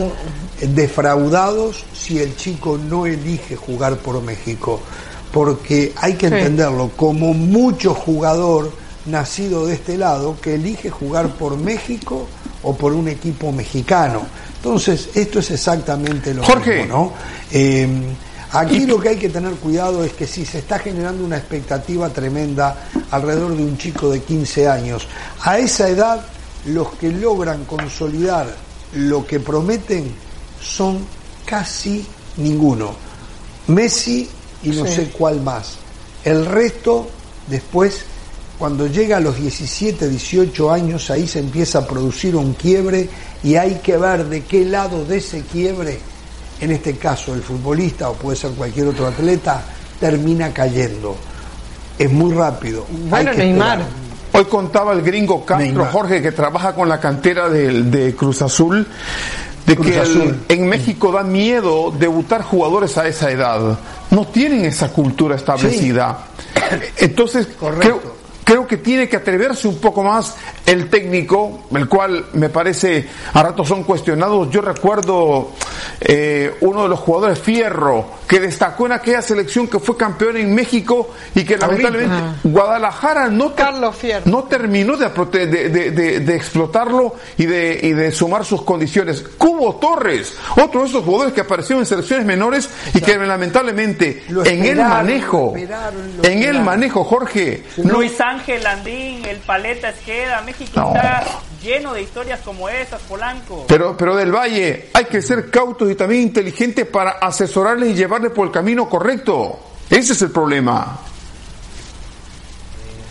defraudados si el chico no elige jugar por México, porque hay que entenderlo como mucho jugador nacido de este lado que elige jugar por México o por un equipo mexicano. Entonces, esto es exactamente lo Jorge. mismo, ¿no? Eh, aquí lo que hay que tener cuidado es que si se está generando una expectativa tremenda alrededor de un chico de quince años, a esa edad los que logran consolidar lo que prometen son casi ninguno. Messi y no sí. sé cuál más. El resto, después, cuando llega a los diecisiete, dieciocho años, ahí se empieza a producir un quiebre y hay que ver de qué lado de ese quiebre, en este caso el futbolista o puede ser cualquier otro atleta, termina cayendo. Es muy rápido. Bueno, Neymar. Hoy contaba el gringo Castro, Neymar. Jorge, que trabaja con la cantera de, de Cruz Azul, de Cruz que Azul. El, en México da miedo debutar jugadores a esa edad. No tienen esa cultura establecida. Sí. Entonces, creo, creo que tiene que atreverse un poco más el técnico, el cual me parece a ratos son cuestionados. Yo recuerdo eh, uno de los jugadores, Fierro, que destacó en aquella selección que fue campeón en México y que lamentablemente ah. Guadalajara no, ter- no terminó de, de, de, de, de explotarlo y de, y de sumar sus condiciones. Cubo Torres, otro de esos jugadores que aparecieron en selecciones menores y Exacto. que lamentablemente lo en el manejo, lo esperaron, lo en el manejo, Jorge, no, Luis Ángel Landín, el Paleta Esqueda, México no. está lleno de historias como esas, Polanco. Pero, pero del Valle, hay que ser cautos y también inteligentes para asesorarles y llevarles por el camino correcto. Ese es el problema.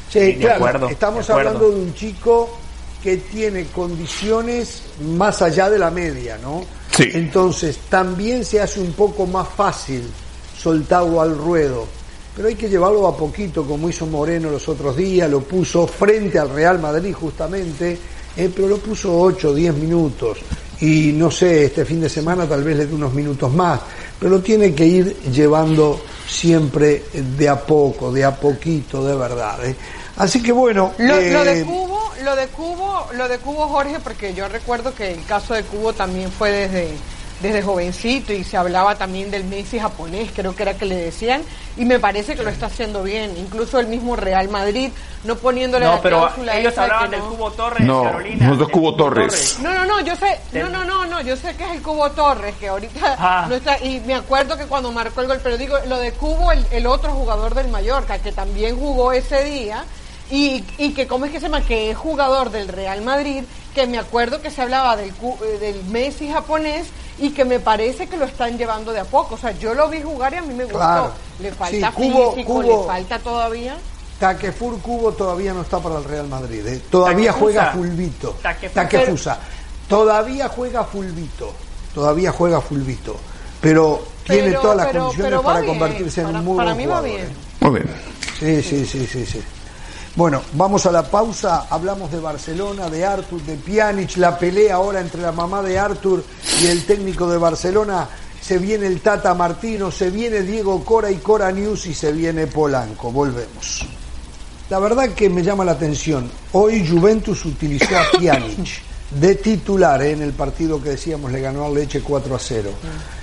Sí, de claro, acuerdo, estamos de acuerdo. hablando de un chico que tiene condiciones más allá de la media, ¿no? Sí. Entonces, también se hace un poco más fácil soltarlo al ruedo, pero hay que llevarlo a poquito, como hizo Moreno los otros días, lo puso frente al Real Madrid justamente, eh, pero lo puso ocho o diez minutos, y no sé, este fin de semana tal vez le dé unos minutos más, pero lo tiene que ir llevando siempre de a poco, de a poquito, de verdad, ¿eh? Así que bueno, lo, eh, lo de Cubo, lo de Cubo, lo de Cubo, Jorge, porque yo recuerdo que el caso de Cubo también fue desde desde jovencito y se hablaba también del Messi japonés, creo que era que le decían, y me parece que lo está haciendo bien, incluso el mismo Real Madrid, no poniéndole no, la pero cláusula ellos esa de hablaban que del no. Cubo Torres, No, Carolina. no es de del Cubo Torres. No, no, no, yo sé, no, no, no, no, yo sé que es el Cubo Torres, que ahorita Ah. no está, y me acuerdo que cuando marcó el gol, pero digo, lo de Cubo, el, el otro jugador del Mallorca, que también jugó ese día, y, y que cómo es que se llama, que es jugador del Real Madrid, que me acuerdo que se hablaba del, del Messi japonés, y que me parece que lo están llevando de a poco, o sea, yo lo vi jugar y a mí me gustó, Claro. le falta Sí, Cubo- físico, Cubo- le falta todavía. Takefur Cubo todavía no está para el Real Madrid, ¿eh? Todavía Takefusa. juega Fulvito. Takefusa. Takefusa. Todavía juega Fulvito. Todavía juega Fulvito. Pero, tiene Pero- todas las pero- condiciones pero va para bien. convertirse en Para- un muy para buen mí va jugador, bien. ¿eh? Muy bien. Sí, sí, sí, sí, sí. Bueno, vamos a la pausa, hablamos de Barcelona, de Artur, de Pjanic, la pelea ahora entre la mamá de Artur y el técnico de Barcelona, se viene el Tata Martino, se viene Diego Cora y Cora News y se viene Polanco, volvemos. La verdad que me llama la atención, hoy Juventus utilizó a Pjanic de titular, ¿eh? En el partido que decíamos le ganó al Lecce cuatro a cero.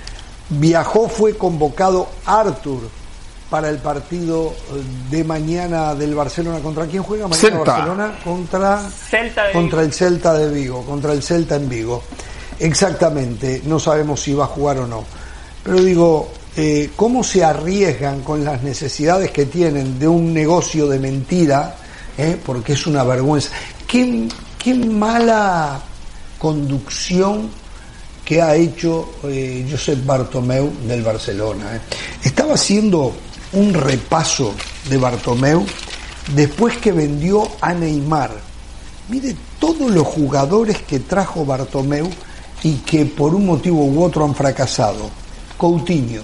Viajó, fue convocado Artur para el partido de mañana del Barcelona. ¿Contra quién juega mañana Celta. Barcelona? Contra, Celta de contra el Celta de Vigo, contra el Celta en Vigo. Exactamente, no sabemos si va a jugar o no. Pero digo, eh, ¿cómo se arriesgan con las necesidades que tienen de un negocio de mentira? Eh, porque es una vergüenza. Qué, qué mala conducción que ha hecho eh, Josep Bartomeu del Barcelona. Eh. Estaba haciendo un repaso de Bartomeu después que vendió a Neymar. Mire todos los jugadores que trajo Bartomeu y que por un motivo u otro han fracasado. Coutinho,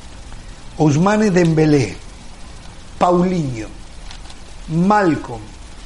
Ousmane Dembélé, Paulinho, Malcolm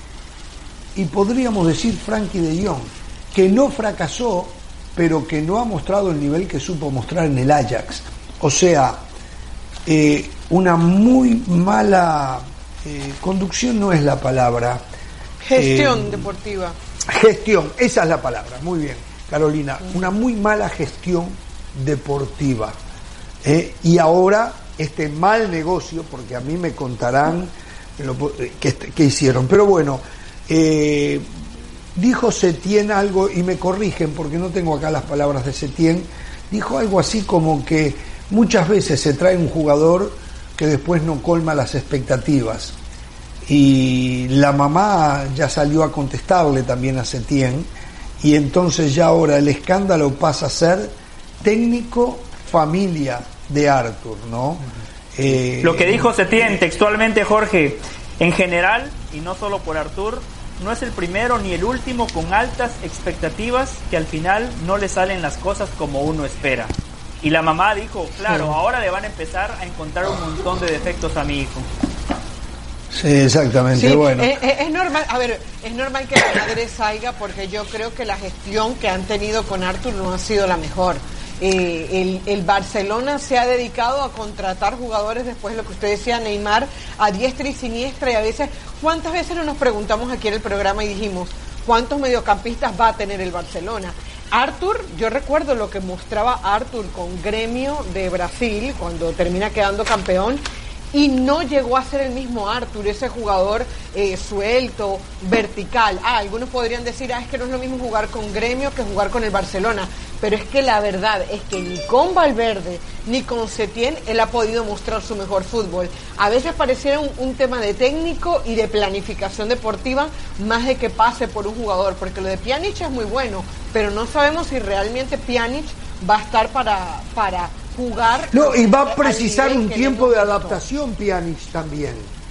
y podríamos decir Frankie de Jong, que no fracasó, pero que no ha mostrado el nivel que supo mostrar en el Ajax. O sea, eh, una muy mala eh, conducción no es la palabra. Gestión eh, deportiva. Gestión, esa es la palabra. Muy bien, Carolina. Una muy mala gestión deportiva. Eh, y ahora este mal negocio, porque a mí me contarán lo, que, que hicieron. Pero bueno, eh, dijo Setién algo, y me corrigen porque no tengo acá las palabras de Setién, dijo algo así como que muchas veces se trae un jugador que después no colma las expectativas. Y la mamá ya salió a contestarle también a Setién, y entonces ya ahora el escándalo pasa a ser técnico familia de Artur, ¿no? Eh, Lo que dijo Setién textualmente, Jorge, en general, y no solo por Artur, no es el primero ni el último con altas expectativas que al final no le salen las cosas como uno espera. Y la mamá dijo, claro, sí, ahora le van a empezar a encontrar un montón de defectos a mi hijo. Sí, exactamente, sí, bueno. Es, es, es normal, a ver, es normal que la madre salga porque yo creo que la gestión que han tenido con Artur no ha sido la mejor. Eh, el, el Barcelona se ha dedicado a contratar jugadores después de lo que usted decía, Neymar, a diestra y siniestra, y a veces, ¿cuántas veces no nos preguntamos aquí en el programa y dijimos, ¿cuántos mediocampistas va a tener el Barcelona? Artur, yo recuerdo lo que mostraba Artur con Gremio de Brasil cuando termina quedando campeón, y no llegó a ser el mismo Artur, ese jugador eh, suelto, vertical. Ah, algunos podrían decir, ah, es que no es lo mismo jugar con Gremio que jugar con el Barcelona, pero es que la verdad es que ni con Valverde ni con Setién él ha podido mostrar su mejor fútbol. A veces pareciera un, un tema de técnico y de planificación deportiva más de que pase por un jugador, porque lo de Pjanic es muy bueno, pero no sabemos si realmente Pjanic va a estar para... para jugar. No, y va a precisar un tiempo de adaptación Pjanic también.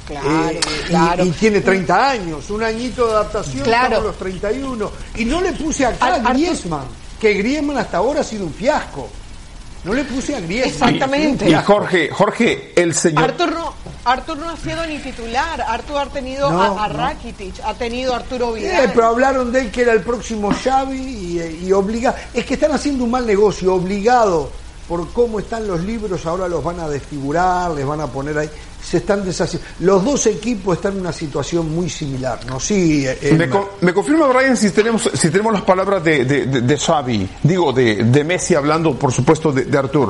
Claro, eh, claro. Y, y tiene treinta años, un añito de adaptación, claro. estamos a los treinta y uno. Y no le puse acá a Griezmann, que Griezmann hasta ahora ha sido un fiasco. No le puse a Griezmann. Exactamente. Y Jorge, Jorge, el señor... Artur no, Artur no ha sido ni titular. Artur ha tenido no, a, a Rakitic, no. ha tenido a Arturo Vidal. Eh, pero hablaron de él que era el próximo Xavi y, y obliga. Es que están haciendo un mal negocio, obligado por cómo están los libros, ahora los van a desfigurar, les van a poner ahí. Se están deshaciendo. Los dos equipos están en una situación muy similar, ¿no? Sí. Eh, me, co me confirma, Brian, si tenemos si tenemos las palabras de, de, de, de Xavi, digo, de, de Messi, hablando, por supuesto, de, de Artur.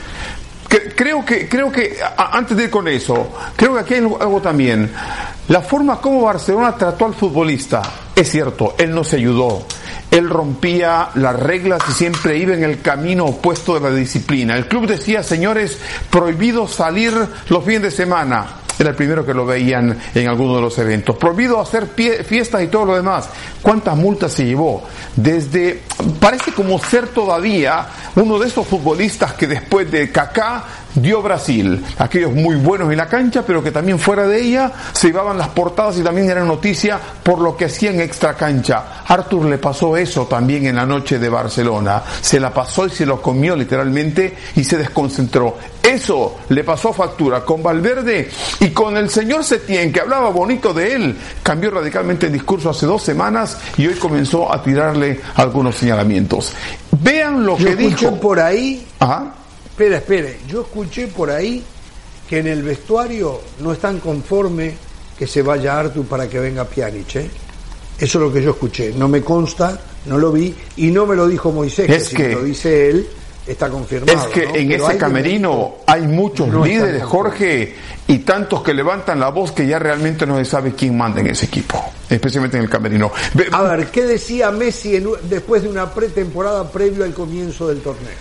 Que, creo que, creo que a, antes de ir con eso, creo que aquí hay algo, algo también. La forma como Barcelona trató al futbolista, es cierto, él no se ayudó. Él rompía las reglas y siempre iba en el camino opuesto de la disciplina. El club decía, señores, prohibido salir los fines de semana. Era el primero que lo veían en alguno de los eventos. Prohibido hacer pie, fiestas y todo lo demás. ¿Cuántas multas se llevó? Desde, parece como ser todavía uno de esos futbolistas que después de Kaká dio Brasil. Aquellos muy buenos en la cancha, pero que también fuera de ella se llevaban las portadas y también eran noticia por lo que hacían extra cancha. Artur le pasó eso también en la noche de Barcelona. Se la pasó y se lo comió literalmente y se desconcentró. Eso le pasó factura con Valverde y con el señor Setién, que hablaba bonito de él. Cambió radicalmente el discurso hace dos semanas y hoy comenzó a tirarle algunos señalamientos. Vean lo Yo que dijo. por ahí... Ajá. Espera, espere, yo escuché por ahí que en el vestuario no están conformes que se vaya Artur para que venga Pjanic, ¿eh? Eso es lo que yo escuché, no me consta, no lo vi, y no me lo dijo Moisés, es que, que si lo dice él, está confirmado. Es que ¿no? en Pero ese hay camerino momentos, hay muchos no líderes, Jorge, y tantos que levantan la voz que ya realmente no se sabe quién manda en ese equipo, especialmente en el camerino. Ve, a ver, ¿qué decía Messi en, después de una pretemporada previo al comienzo del torneo?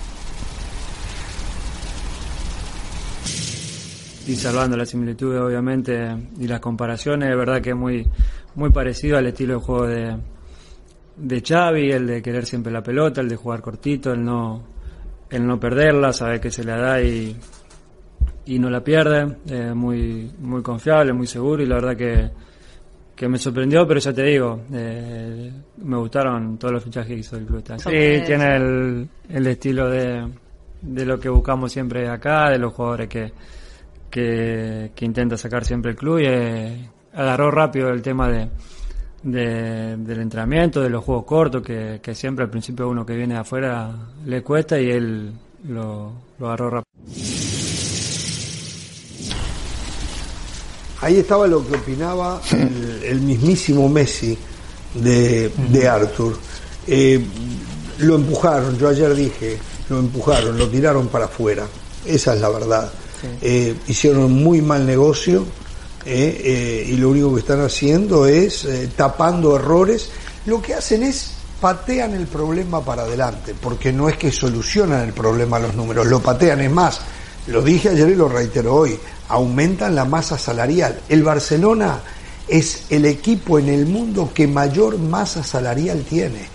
Y salvando las similitudes, obviamente, y las comparaciones, es verdad que es muy muy parecido al estilo de juego de, de Xavi, el de querer siempre la pelota, el de jugar cortito, el no el no perderla, saber que se la da y, y no la pierde, eh, muy muy confiable, muy seguro, y la verdad que, que me sorprendió, pero ya te digo, eh, me gustaron todos los fichajes que hizo el club. Sí, tiene el, el estilo de, de lo que buscamos siempre acá, de los jugadores que Que, que intenta sacar siempre el club, y eh, agarró rápido el tema de, de del entrenamiento, de los juegos cortos, que, que siempre al principio uno que viene de afuera le cuesta, y él lo, lo agarró rápido. Ahí estaba lo que opinaba el, el mismísimo Messi de, de Artur. Eh, lo empujaron, yo ayer dije, lo empujaron, lo tiraron para afuera, esa es la verdad. Eh, hicieron muy mal negocio eh, eh, y lo único que están haciendo es eh, tapando errores. Lo que hacen es patean el problema para adelante, porque no es que solucionan el problema los números, lo patean. Es más, lo dije ayer y lo reitero hoy, aumentan la masa salarial. El Barcelona es el equipo en el mundo que mayor masa salarial tiene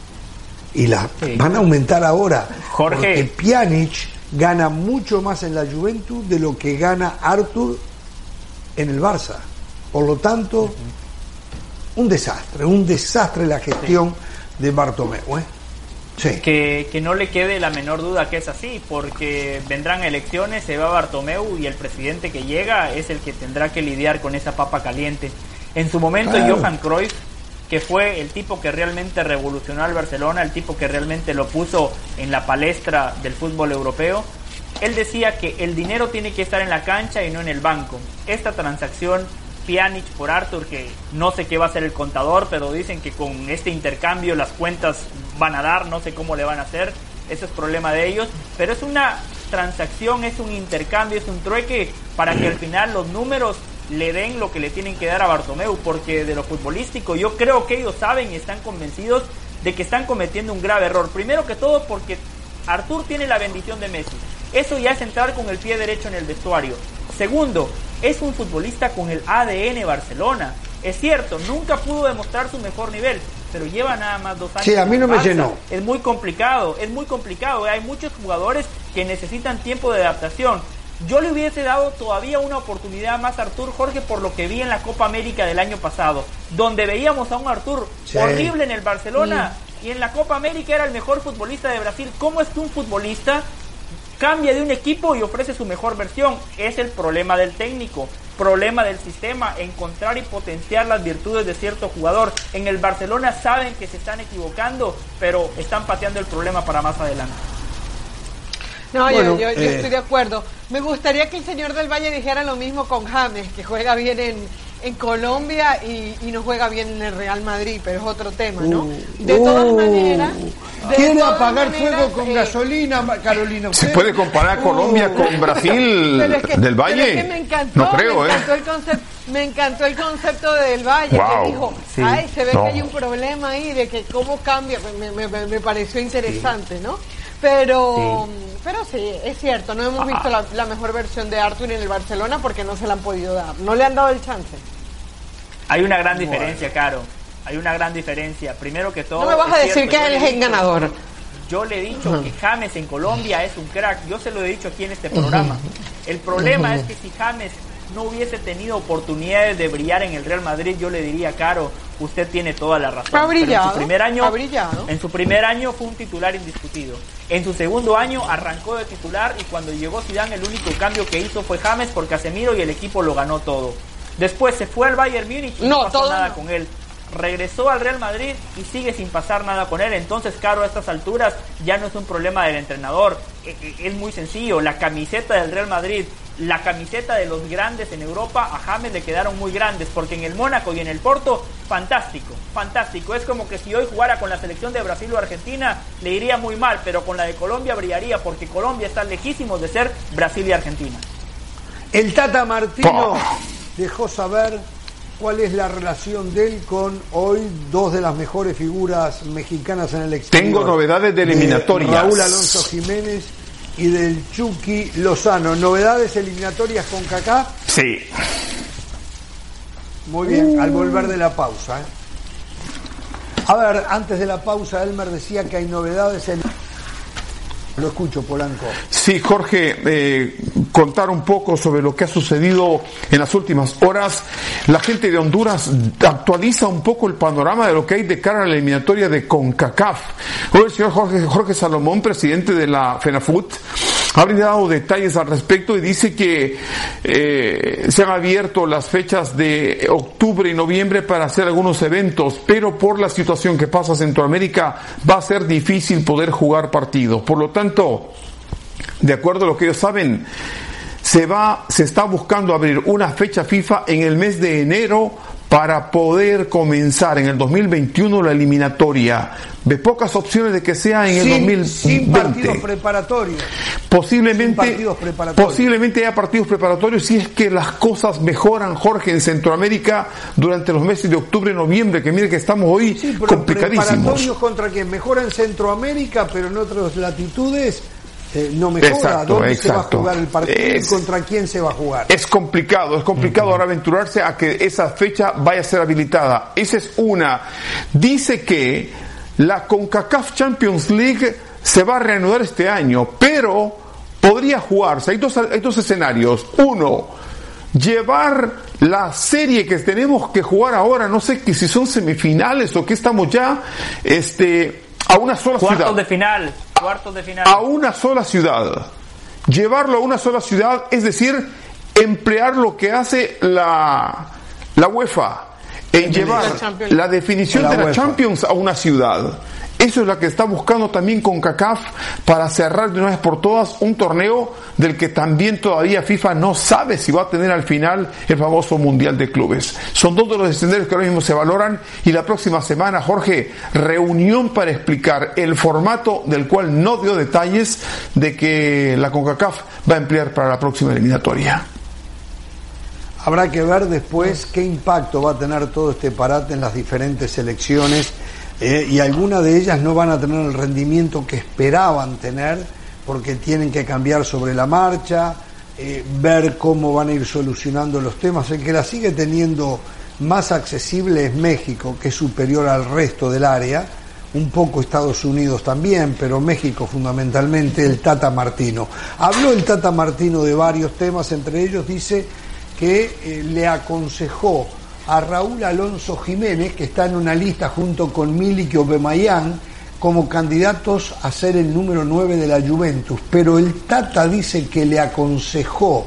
y la sí. van a aumentar ahora, Jorge. Porque Pjanic gana mucho más en la Juventus de lo que gana Artur en el Barça. Por lo tanto, uh-huh. un desastre, un desastre la gestión sí. de Bartomeu. ¿eh? Sí. Que, que no le quede la menor duda que es así, porque vendrán elecciones, se va Bartomeu y el presidente que llega es el que tendrá que lidiar con esa papa caliente. En su momento, claro. Johan Cruyff, que fue el tipo que realmente revolucionó al Barcelona, el tipo que realmente lo puso en la palestra del fútbol europeo, él decía que el dinero tiene que estar en la cancha y no en el banco. Esta transacción Pjanic por Artur, que no sé qué va a hacer el contador, pero dicen que con este intercambio las cuentas van a dar, no sé cómo le van a hacer, eso es problema de ellos, pero es una transacción, es un intercambio, es un trueque para que al final los números le den lo que le tienen que dar a Bartomeu, porque de lo futbolístico yo creo que ellos saben y están convencidos de que están cometiendo un grave error. Primero que todo porque Artur tiene la bendición de Messi, eso ya es entrar con el pie derecho en el vestuario. Segundo, es un futbolista con el A D N Barcelona. Es cierto, nunca pudo demostrar su mejor nivel, pero lleva nada más dos años. Sí, a mí no me llenó. Es muy complicado, es muy complicado. Hay muchos jugadores que necesitan tiempo de adaptación. Yo le hubiese dado todavía una oportunidad más a Artur, Jorge, por lo que vi en la Copa América del año pasado, donde veíamos a un Artur sí. horrible en el Barcelona sí. y en la Copa América era el mejor futbolista de Brasil. ¿Cómo es que un futbolista cambia de un equipo y ofrece su mejor versión? Es el problema del técnico, problema del sistema, encontrar y potenciar las virtudes de cierto jugador. En el Barcelona saben que se están equivocando, pero están pateando el problema para más adelante. No, bueno, yo, yo, yo eh... estoy de acuerdo. Me gustaría que el señor del Valle dijera lo mismo con James, que juega bien en, en Colombia y, y no juega bien en el Real Madrid, pero es otro tema, ¿no? Uh, de todas uh, maneras... Quiere apagar maneras, fuego con eh, gasolina, Carolina. ¿Se puede comparar Colombia uh, con Brasil es que, del Valle? Es que me encantó, no creo, me ¿eh? encantó el concepto, me encantó el concepto del Valle, wow, que dijo, sí, ay, se ve no. que hay un problema ahí de que cómo cambia, me, me, me, me pareció interesante, sí. ¿no? Pero, sí. pero sí, es cierto, no hemos visto la, la mejor versión de Artur en el Barcelona porque no se la han podido dar, no le han dado el chance. Hay una gran bueno. diferencia, Caro. Hay una gran diferencia. Primero que todo... No me vas a decir cierto, que él es el ganador. Yo le he dicho uh-huh. que James en Colombia es un crack. Yo se lo he dicho aquí en este programa. Uh-huh. El problema uh-huh. es que si James no hubiese tenido oportunidades de brillar en el Real Madrid, yo le diría, Caro, usted tiene toda la razón. Ha brillado, en su primer año, ha brillado. En su primer año fue un titular indiscutido. En su segundo año arrancó de titular y cuando llegó Zidane el único cambio que hizo fue James por Casemiro y el equipo lo ganó todo. Después se fue al Bayern Múnich y no, no pasó nada no. con él. Regresó al Real Madrid y sigue sin pasar nada con él. Entonces, Caro, a estas alturas ya no es un problema del entrenador. Es muy sencillo. La camiseta del Real Madrid, la camiseta de los grandes en Europa, a James le quedaron muy grandes, porque en el Mónaco y en el Porto, fantástico, fantástico. Es como que si hoy jugara con la selección de Brasil o Argentina, le iría muy mal, pero con la de Colombia brillaría, porque Colombia está lejísimos de ser Brasil y Argentina. El Tata Martino dejó saber cuál es la relación de él con hoy dos de las mejores figuras mexicanas en el exterior. Tengo novedades de eliminatorias. De Raúl Alonso Jiménez y del Chucky Lozano. ¿Novedades eliminatorias con Kaká? Sí. Muy bien, uh. al volver de la pausa. ¿eh? A ver, antes de la pausa, Elmer decía que hay novedades en... Lo escucho, Polanco. Sí, Jorge, eh, contar un poco sobre lo que ha sucedido en las últimas horas. La gente de Honduras actualiza un poco el panorama de lo que hay de cara a la eliminatoria de CONCACAF. Hoy el señor Jorge, Jorge Salomón, presidente de la FENAFUT, ha brindado detalles al respecto y dice que eh, se han abierto las fechas de octubre y noviembre para hacer algunos eventos, pero por la situación que pasa en Centroamérica va a ser difícil poder jugar partidos. Por lo tanto, de acuerdo a lo que ellos saben, se va, se está buscando abrir una fecha FIFA en el mes de enero para poder comenzar en el dos mil veintiuno la eliminatoria. De pocas opciones de que sea en el sin, dos mil veinte. Sin partidos preparatorios. Posiblemente, sin partidos preparatorios. posiblemente haya partidos preparatorios si es que las cosas mejoran, Jorge, en Centroamérica durante los meses de octubre y noviembre, que mire que estamos hoy sí, pero complicadísimos. ¿Preparatorios contra quién? Mejora en Centroamérica, pero en otras latitudes... Eh, no mejora. Exacto, ¿Dónde exacto. se va a jugar el partido es, y contra quién se va a jugar? Es complicado, es complicado uh-huh. ahora aventurarse a que esa fecha vaya a ser habilitada. Esa es una. Dice que la CONCACAF Champions League se va a reanudar este año, pero podría jugarse. Hay dos, hay dos escenarios. Uno, llevar la serie que tenemos que jugar ahora, no sé que si son semifinales o que estamos ya, este, a una sola Cuartos ciudad. de final. Cuartos de final. A una sola ciudad. Llevarlo a una sola ciudad, es decir, emplear lo que hace la, la UEFA, en llevar la definición de la, de la Champions a una ciudad. Eso es lo que está buscando también CONCACAF para cerrar de una vez por todas un torneo del que también todavía FIFA no sabe si va a tener al final el famoso Mundial de Clubes. Son dos de los escenarios que ahora mismo se valoran y la próxima semana, Jorge, reunión para explicar el formato del cual no dio detalles de que la CONCACAF va a emplear para la próxima eliminatoria. Habrá que ver después qué impacto va a tener todo este parate en las diferentes selecciones. Eh, y algunas de ellas no van a tener el rendimiento que esperaban tener porque tienen que cambiar sobre la marcha, eh, ver cómo van a ir solucionando los temas. El que la sigue teniendo más accesible es México, que es superior al resto del área, un poco Estados Unidos también, pero México fundamentalmente, el Tata Martino. Habló el Tata Martino de varios temas, entre ellos dice que eh, le aconsejó a Raúl Alonso Jiménez, que está en una lista junto con Milik y Aubameyang, como candidatos a ser el número nueve de la Juventus, pero el Tata dice que le aconsejó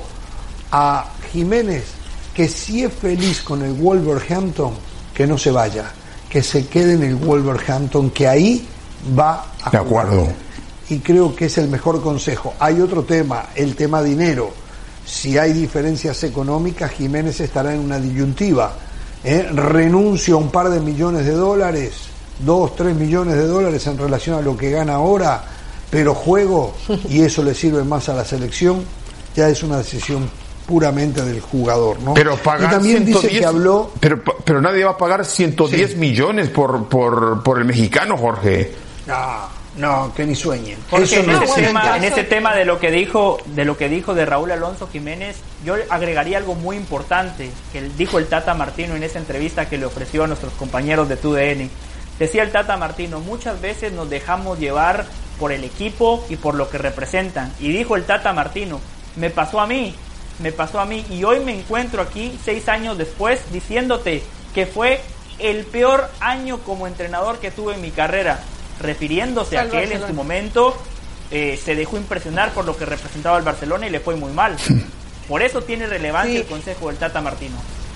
a Jiménez que si es feliz con el Wolverhampton, que no se vaya, que se quede en el Wolverhampton, que ahí va a de acuerdo jugar. Y creo que es el mejor consejo. Hay otro tema, el tema dinero. Si hay diferencias económicas, Jiménez estará en una disyuntiva. ¿Eh? Renuncio a un par de millones de dólares, dos, tres millones de dólares en relación a lo que gana ahora, pero juego y eso le sirve más a la selección. Ya es una decisión puramente del jugador, ¿no? Pero pagar y también ciento diez, dice que habló, pero pero nadie va a pagar ciento diez sí. millones por por por el mexicano, Jorge. No, no, que ni sueñen. Porque eso en, no ese es tema, en ese tema de lo que dijo de lo que dijo de Raúl Alonso Jiménez, yo agregaría algo muy importante que dijo el Tata Martino en esa entrevista que le ofreció a nuestros compañeros de T U D N. Decía el Tata Martino, muchas veces nos dejamos llevar por el equipo y por lo que representan. Y dijo el Tata Martino, me pasó a mí, me pasó a mí y hoy me encuentro aquí seis años después diciéndote que fue el peor año como entrenador que tuve en mi carrera, refiriéndose a que él en su momento eh, se dejó impresionar por lo que representaba el Barcelona y le fue muy mal. Por eso tiene relevancia sí. el consejo del Tata Martino.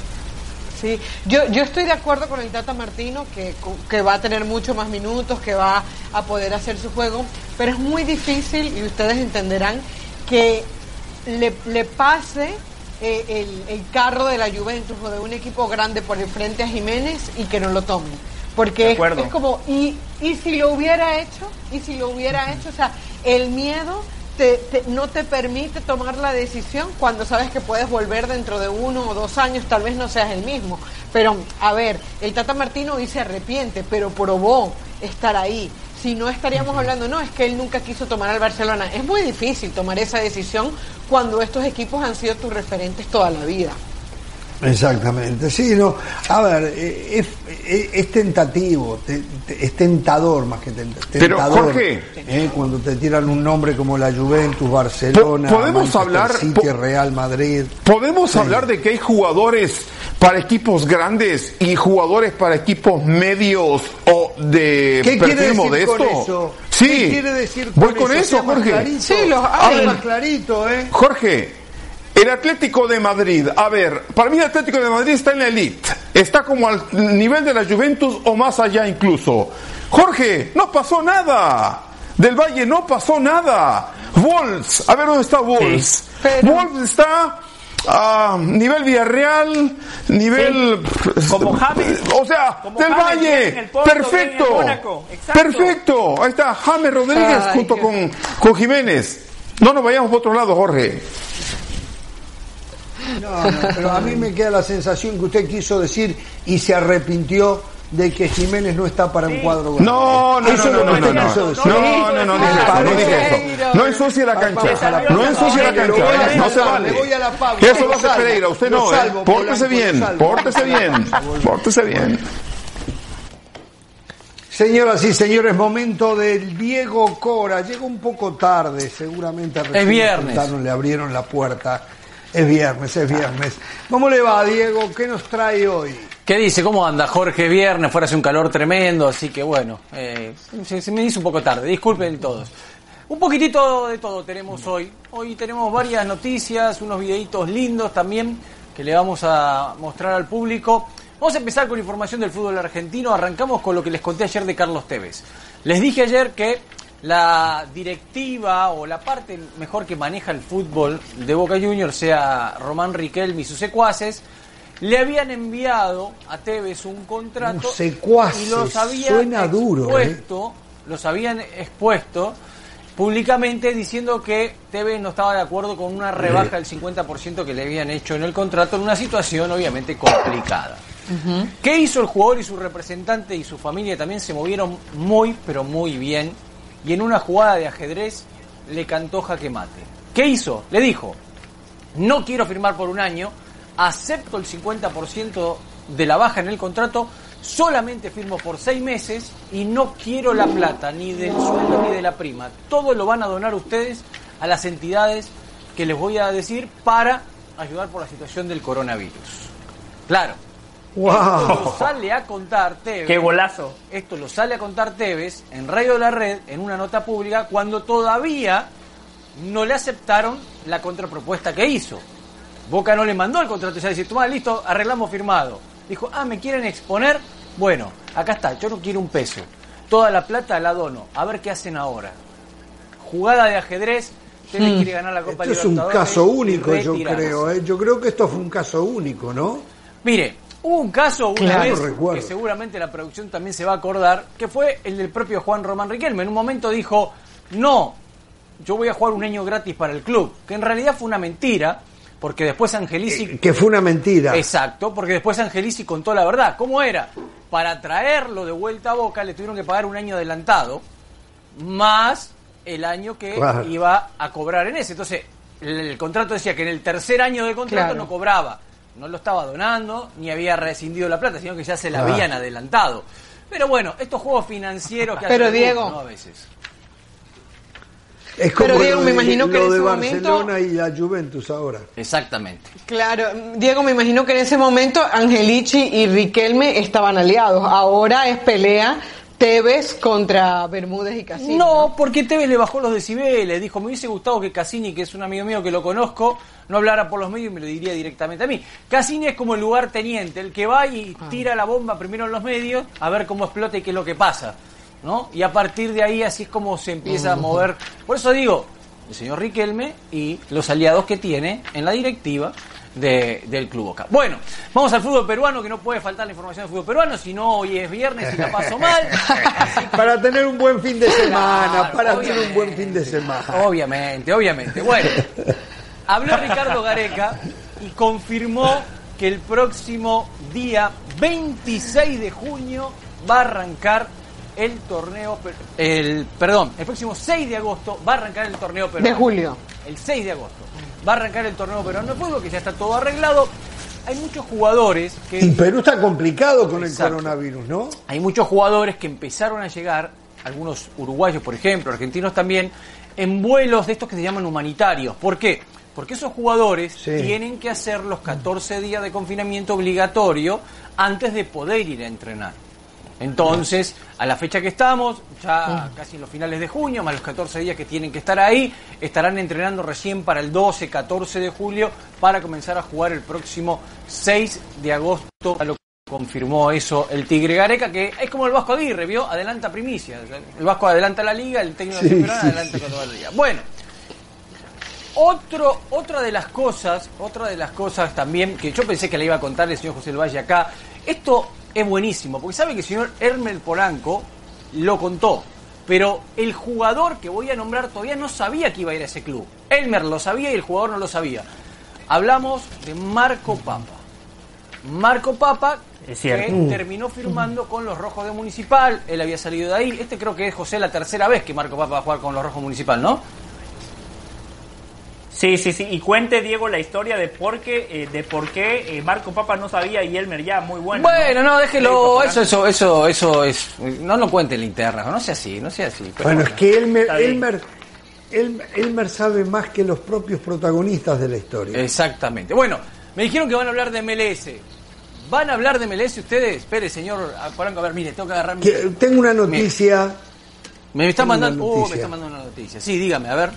Sí, yo yo estoy de acuerdo con el Tata Martino que, que va a tener mucho más minutos, que va a poder hacer su juego, pero es muy difícil, y ustedes entenderán, que le, le pase eh, el, el carro de la Juventus o de un equipo grande por el frente a Jiménez y que no lo tomen. Porque es, es como, y, y si lo hubiera hecho, y si lo hubiera hecho, o sea, el miedo te, te, no te permite tomar la decisión cuando sabes que puedes volver dentro de uno o dos años, tal vez no seas el mismo. Pero, a ver, el Tata Martino hoy se arrepiente, pero probó estar ahí. Si no estaríamos hablando, no, es que él nunca quiso tomar al Barcelona. Es muy difícil tomar esa decisión cuando estos equipos han sido tus referentes toda la vida. Exactamente, sí, no, a ver, es, es, es tentativo, te, te, es tentador más que tentador. Pero Jorge, ¿eh? Cuando te tiran un nombre como la Juventus, Barcelona, podemos hablar, City, po Real Madrid. Podemos sí. hablar de que hay jugadores para equipos grandes y jugadores para equipos medios o de ¿Qué perfil modesto. Con eso? Sí, ¿Qué quiere decir con voy con eso, eso Jorge. Sí, los hay más clarito, ¿eh? Jorge. El Atlético de Madrid, a ver, para mí el Atlético de Madrid está en la elite, está como al nivel de la Juventus o más allá incluso. Jorge, no pasó nada, del Valle no pasó nada. Wolves, a ver dónde está Wolves. Sí, pero... Wolves está a uh, nivel Villarreal, nivel... Sí. Como James. O sea, como del James Valle, Porto, perfecto, perfecto. Ahí está James Rodríguez Ay, junto con, con Jiménez. No nos vayamos por otro lado, Jorge. No, no, pero a mí me queda la sensación que usted quiso decir y se arrepintió de que Jiménez no está para un cuadro grande. No, no, no, no, no, no, no, no, no, no dije eso, no dije eso. No ensucie la cancha, no ensucie la cancha, no se vale. Eso lo hace Pereira, usted no, eh. Pórtese bien, pórtese bien, pórtese bien. Señoras y señores, momento del Diego Cora. Llega un poco tarde, seguramente. Es viernes. Le abrieron la puerta. Es viernes, es viernes. ¿Cómo le va, Diego? ¿Qué nos trae hoy? ¿Qué dice? ¿Cómo anda, Jorge? Viernes, fuera hace un calor tremendo, así que bueno, eh, se, se me hizo un poco tarde, disculpen todos. Un poquitito de todo tenemos hoy. Hoy tenemos varias noticias, unos videitos lindos también que le vamos a mostrar al público. Vamos a empezar con información del fútbol argentino. Arrancamos con lo que les conté ayer de Carlos Tevez. Les dije ayer que la directiva o la parte mejor que maneja el fútbol de Boca Juniors, sea Román Riquelme y sus secuaces, le habían enviado a Tevez un contrato. Uh, secuaces, y los habían suena duro, expuesto, ¿eh? los habían expuesto públicamente diciendo que Tevez no estaba de acuerdo con una rebaja del cincuenta por ciento que le habían hecho en el contrato en una situación obviamente complicada. Uh-huh. ¿Qué hizo el jugador y su representante y su familia? También se movieron muy, pero muy bien. Y en una jugada de ajedrez le cantó jaque mate. ¿Qué hizo? Le dijo, no quiero firmar por un año, acepto el cincuenta por ciento de la baja en el contrato solamente firmo por seis meses y no quiero la plata, ni del sueldo ni de la prima. Todo lo van a donar ustedes a las entidades que les voy a decir para ayudar por la situación del coronavirus. Claro. Wow. Esto lo sale a contar Tevez. ¡Qué golazo! Esto lo sale a contar Tevez en Radio de la Red, en una nota pública, cuando todavía no le aceptaron la contrapropuesta que hizo. Boca no le mandó el contrato, ya dice, toma, listo, arreglamos firmado. Dijo, ah, ¿me quieren exponer? Bueno, acá está, yo no quiero un peso. Toda la plata la dono. A ver qué hacen ahora. Jugada de ajedrez, Tevez hmm. quiere ganar la Copa Libertadores. Libertadores. Esto es un caso único, yo creo. ¿eh? Yo creo que esto fue un caso único, ¿no? Mire, hubo un caso una claro, vez recuerdo. que seguramente la producción también se va a acordar, que fue el del propio Juan Román Riquelme. En un momento dijo, no, yo voy a jugar un año gratis para el club, que en realidad fue una mentira, porque después Angelici... Eh, que fue una mentira. Exacto, porque después Angelici contó la verdad. ¿Cómo era? Para traerlo de vuelta a Boca le tuvieron que pagar un año adelantado, más el año que claro. iba a cobrar en ese. Entonces, el, el contrato decía que en el tercer año de contrato claro. no cobraba. No lo estaba donando, ni había rescindido la plata, sino que ya se la claro. habían adelantado. Pero bueno, estos juegos financieros que Pero hacen Diego... gusto, ¿no? A veces... Es como Pero Diego, lo me de, imagino que lo en de ese Barcelona momento... y la Juventus ahora. Exactamente. Claro, Diego, me imagino que en ese momento Angelici y Riquelme estaban aliados. Ahora es pelea Tevez contra Bermúdez y Cassini. No, porque Tevez le bajó los decibeles. Dijo, me hubiese gustado que Cassini, que es un amigo mío que lo conozco, no hablara por los medios y me lo diría directamente a mí. Cassini es como el lugarteniente, el que va y tira la bomba primero en los medios a ver cómo explota y qué es lo que pasa, ¿no? Y a partir de ahí así es como se empieza a mover. Por eso digo, el señor Riquelme y los aliados que tiene en la directiva de, del Club Boca. Bueno, vamos al fútbol peruano, que no puede faltar la información del fútbol peruano, si no hoy es viernes y la paso mal. Que... Para tener un buen fin de semana, claro, para tener un buen fin de semana. Obviamente, obviamente. Bueno, habló Ricardo Gareca y confirmó que el próximo día veintiséis de junio va a arrancar el torneo, el perdón, el próximo seis de agosto va a arrancar el torneo peruano. De julio. El seis de agosto. Va a arrancar el torneo peruano de fútbol, que ya está todo arreglado. Hay muchos jugadores que... Y Perú está complicado con Exacto. el coronavirus, ¿no? Hay muchos jugadores que empezaron a llegar, algunos uruguayos, por ejemplo, argentinos también, en vuelos de estos que se llaman humanitarios. ¿Por qué? Porque esos jugadores sí. tienen que hacer los catorce días de confinamiento obligatorio antes de poder ir a entrenar. Entonces, a la fecha que estamos, ya casi en los finales de junio, más los catorce días que tienen que estar ahí, estarán entrenando recién para el doce, catorce de julio, para comenzar a jugar el próximo seis de agosto. Lo confirmó eso el Tigre Gareca, que es como el Vasco Aguirre, ¿vio? Adelanta primicia. El Vasco adelanta la liga, el técnico de sí, Peruano sí, adelanta sí. con toda la liga. Bueno, otro, otra de las cosas, otra de las cosas también, que yo pensé que le iba a contar el señor José del Valle acá, esto... es buenísimo, porque sabe que el señor Elmer Polanco lo contó, pero el jugador que voy a nombrar todavía no sabía que iba a ir a ese club. Elmer lo sabía y el jugador no lo sabía. Hablamos de Marco Papa. Marco Papa, que terminó firmando con los Rojos de Municipal, él había salido de ahí. Este creo que es, José, la tercera vez que Marco Papa va a jugar con los Rojos Municipal, ¿no? Sí, sí, sí. Y cuente, Diego, la historia de por qué, eh, de por qué eh, Marco Papa no sabía y Elmer ya, muy bueno. Bueno, no, no déjelo, eso, eso, eso, eso es, no lo cuente en la interna, no sea así, no sea así. Bueno, bueno, es que Elmer, Elmer, Elmer, Elmer sabe más que los propios protagonistas de la historia. Exactamente. Bueno, me dijeron que van a hablar de M L S. ¿Van a hablar de M L S ustedes? Espere, señor Polanco, a ver, mire, tengo que agarrar mi... Que, tengo una noticia. Mire. Me está mandando, uh, me está mandando una noticia. Sí, dígame, a ver.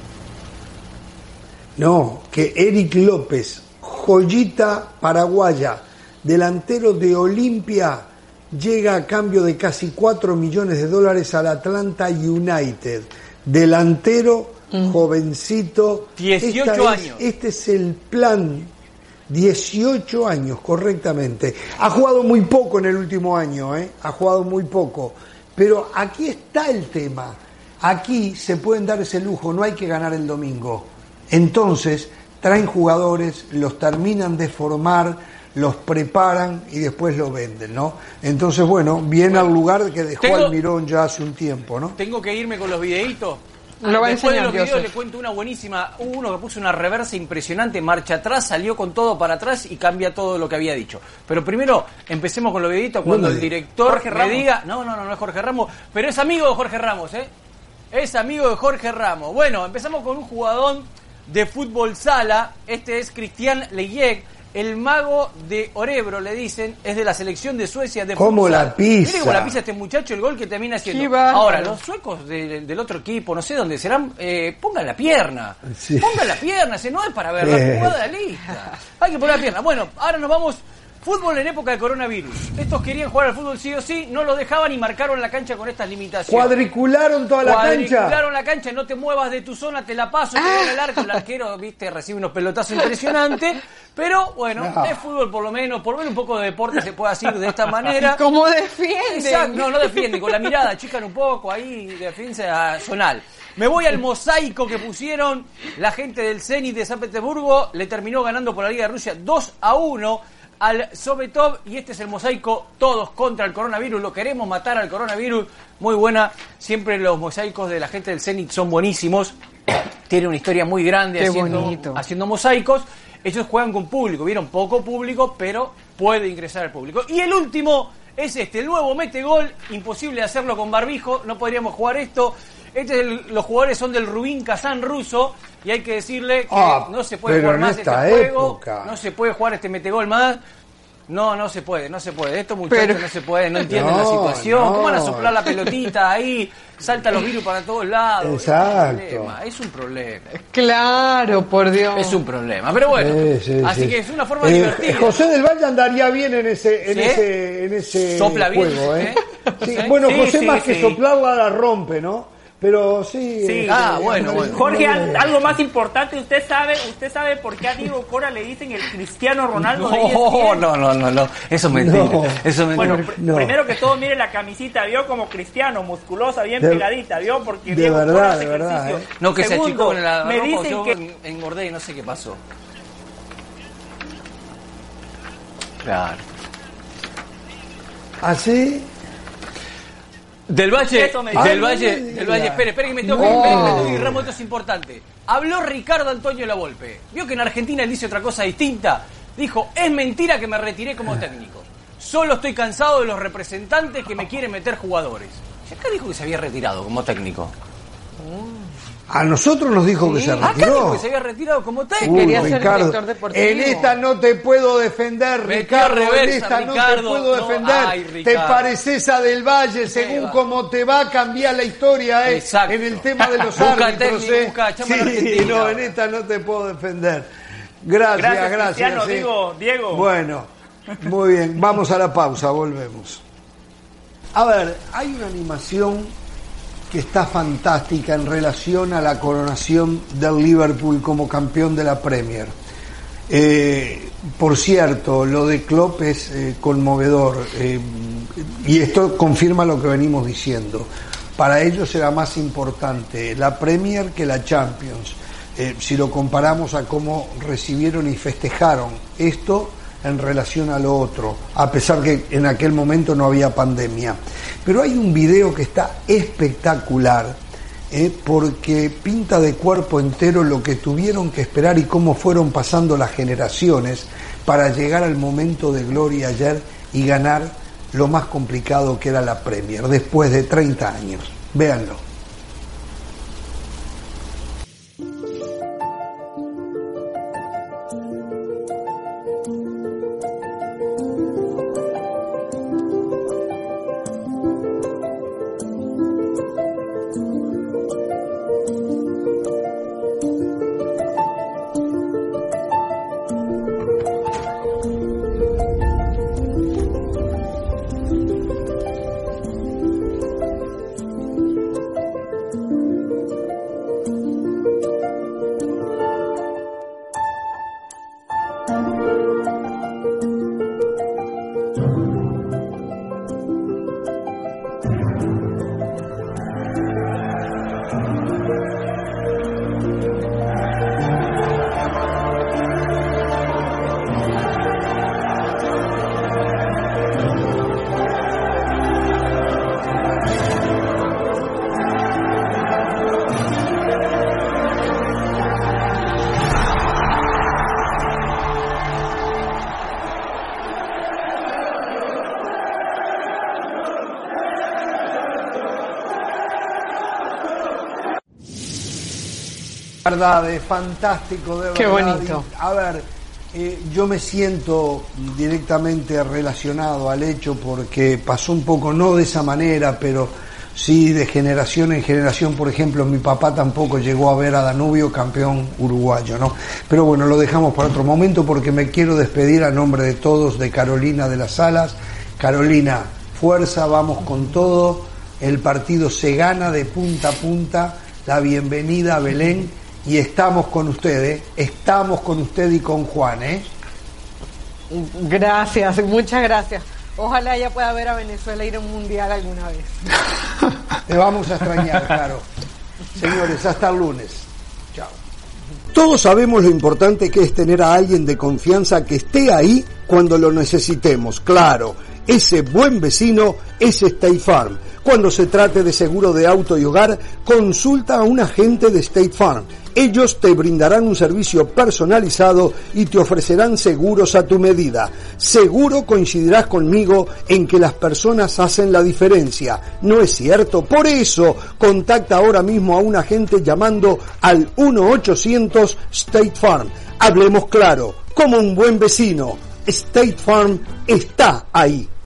No, que Eric López, joyita paraguaya, delantero de Olimpia, llega a cambio de casi cuatro millones de dólares al Atlanta United. Delantero, mm. jovencito. dieciocho Esta años. Es, este es el plan. dieciocho años, correctamente. Ha jugado muy poco en el último año, ¿eh? Ha jugado muy poco. Pero aquí está el tema. Aquí se pueden dar ese lujo, no hay que ganar el domingo. Entonces, traen jugadores, los terminan de formar, los preparan y después lo venden, ¿no? Entonces, bueno, viene bueno, al lugar que dejó tengo, Almirón ya hace un tiempo, ¿no? Tengo que irme con los videitos. Lo va a Después de enseñar, los videos Joseph. le cuento una buenísima. Hubo uno que puso una reversa impresionante, marcha atrás, salió con todo para atrás y cambia todo lo que había dicho. Pero primero, empecemos con los videitos cuando No me el digas. director Jorge me Ramos. diga... No, no, no, no es Jorge Ramos, pero es amigo de Jorge Ramos, ¿eh? Es amigo de Jorge Ramos. Bueno, empezamos con un jugador de fútbol sala. Este es Cristian Leyek, el mago de Orebro, le dicen. Es de la selección de Suecia de ¿Cómo futsal. la pisa? Mire cómo la pisa este muchacho, el gol que termina haciendo. Qué bárbaro. Ahora, los suecos de- del otro equipo, no sé dónde serán, eh, pongan la pierna. Sí. Pongan la pierna, ese no es para ver Eh. la jugada lista. Hay que poner la pierna. Bueno, ahora nos vamos. Fútbol en época de coronavirus. Estos querían jugar al fútbol sí o sí, no lo dejaban y marcaron la cancha con estas limitaciones. Cuadricularon toda la cancha. Cuadricularon la cancha, no te muevas de tu zona, te la paso, te Ah. doy el arco, el arquero, viste, recibe unos pelotazos impresionantes, pero bueno, No. es fútbol por lo menos, por lo menos un poco de deporte se puede hacer de esta manera. ¿Cómo defienden? Exacto, no, no defienden, con la mirada, achican un poco ahí, defensa zonal. Me voy al mosaico que pusieron la gente del Zenit de San Petersburgo, le terminó ganando por la Liga de Rusia dos a uno al Sovetov, y este es el mosaico, todos contra el coronavirus, lo queremos matar al coronavirus, muy buena, siempre los mosaicos de la gente del Zenit son buenísimos, tiene una historia muy grande Qué haciendo, bonito. haciendo mosaicos, ellos juegan con público, vieron, poco público, pero puede ingresar el público. Y el último es este, el nuevo mete gol, imposible hacerlo con barbijo, no podríamos jugar esto. Este es el- los jugadores son del Rubin Kazán ruso y hay que decirle que Ah, no se puede pero jugar en más este esta juego, época. no se puede jugar este metegol más. No, no se puede, no se puede. Estos muchachos Pero- no se pueden, no entienden la No, situación. no. ¿Cómo van a soplar la pelotita ahí? Saltan los virus para todos lados. Exacto. Es un problema, es un problema. Claro, por Dios. Es un problema. Pero bueno, Sí, sí, así sí. que es una forma Eh, divertida. José del Valle andaría bien en ese, en ¿Sí? ese, en ese Sopla bien, juego, ¿eh? ¿eh? Sí, ¿Sí? bueno, Sí, José sí, más que sí. soplarla la rompe, ¿no? Pero sí. Sí. eh, Ah, eh, bueno, eh, bueno. Jorge, no, al- algo más importante, usted sabe, usted sabe por qué a Diego Cora le dicen el Cristiano Ronaldo de E S P No, N. no, no, no, no. Eso es mentira. No. Eso es mentira. Bueno, pr- No. primero que todo, mire la camisita, vio como Cristiano, musculosa, bien De- pegadita, vio, porque de Diego verdad, Cora hace de verdad, ejercicio. ¿eh? No, que se Segundo, achicó con la me ropa, dicen yo que en- engordé y no sé qué pasó. Claro. ¿Así? Del Valle, Eso me del dice. Valle, Ay, del Valle, espere, espere que me tengo que ir, espere que me tengo que ir, Ramos, esto es importante. Habló Ricardo Antonio Lavolpe. Vio que en Argentina él dice otra cosa distinta. Dijo, es mentira que me retiré como técnico. Solo estoy cansado de los representantes que me quieren meter jugadores. Y acá dijo que se había retirado como técnico. A nosotros nos dijo que se Acá dijo retiró. que se había retirado como técnico. Uy, quería ser Ricardo, director deportivo. en esta no te puedo defender, Metió Ricardo. reversa, en esta no te Ricardo. puedo No, defender. ay, te Ricardo. pareces a Del Valle según va. cómo te va a cambiar la historia, eh, Exacto. en el tema de los Busca árbitros. técnico, eh. busca chamba en Sí, Argentina. no, en esta no te puedo defender. Gracias, Gracias, gracias. Cristiano, sí. digo, Diego. Bueno, muy bien, vamos a la pausa, volvemos. A ver, hay una animación que está fantástica en relación a la coronación del Liverpool como campeón de la Premier. Eh, por cierto, lo de Klopp es eh, conmovedor, eh, y esto confirma lo que venimos diciendo. Para ellos era más importante la Premier que la Champions, eh, si lo comparamos a cómo recibieron y festejaron esto en relación a lo otro, a pesar que en aquel momento no había pandemia. Pero hay un video que está espectacular, eh, porque pinta de cuerpo entero lo que tuvieron que esperar y cómo fueron pasando las generaciones para llegar al momento de gloria ayer y ganar lo más complicado que era la Premier, después de treinta años. Véanlo. Verdad, es fantástico, de verdad. Qué bonito. Y, a ver, eh, yo me siento directamente relacionado al hecho porque pasó un poco, no de esa manera, pero sí de generación en generación. Por ejemplo, mi papá tampoco llegó a ver a Danubio campeón uruguayo, ¿no? Pero bueno, lo dejamos para otro momento porque me quiero despedir a nombre de todos de Carolina de las Alas. Carolina, fuerza, vamos con todo. El partido se gana de punta a punta. La bienvenida a Belén y estamos con usted, ¿eh? Estamos con usted y con Juan, ¿eh? Gracias, muchas gracias. Ojalá ya pueda ver a Venezuela ir a un mundial alguna vez. Te vamos a extrañar, Caro. Señores, hasta el lunes. Chao. Todos sabemos lo importante que es tener a alguien de confianza que esté ahí cuando lo necesitemos. Claro, ese buen vecino es State Farm. Cuando se trate de seguro de auto y hogar, consulta a un agente de State Farm. Ellos te brindarán un servicio personalizado y te ofrecerán seguros a tu medida. Seguro coincidirás conmigo en que las personas hacen la diferencia, ¿no es cierto? Por eso, contacta ahora mismo a un agente llamando al uno ochocientos State Farm. Hablemos claro, como un buen vecino. State Farm está ahí.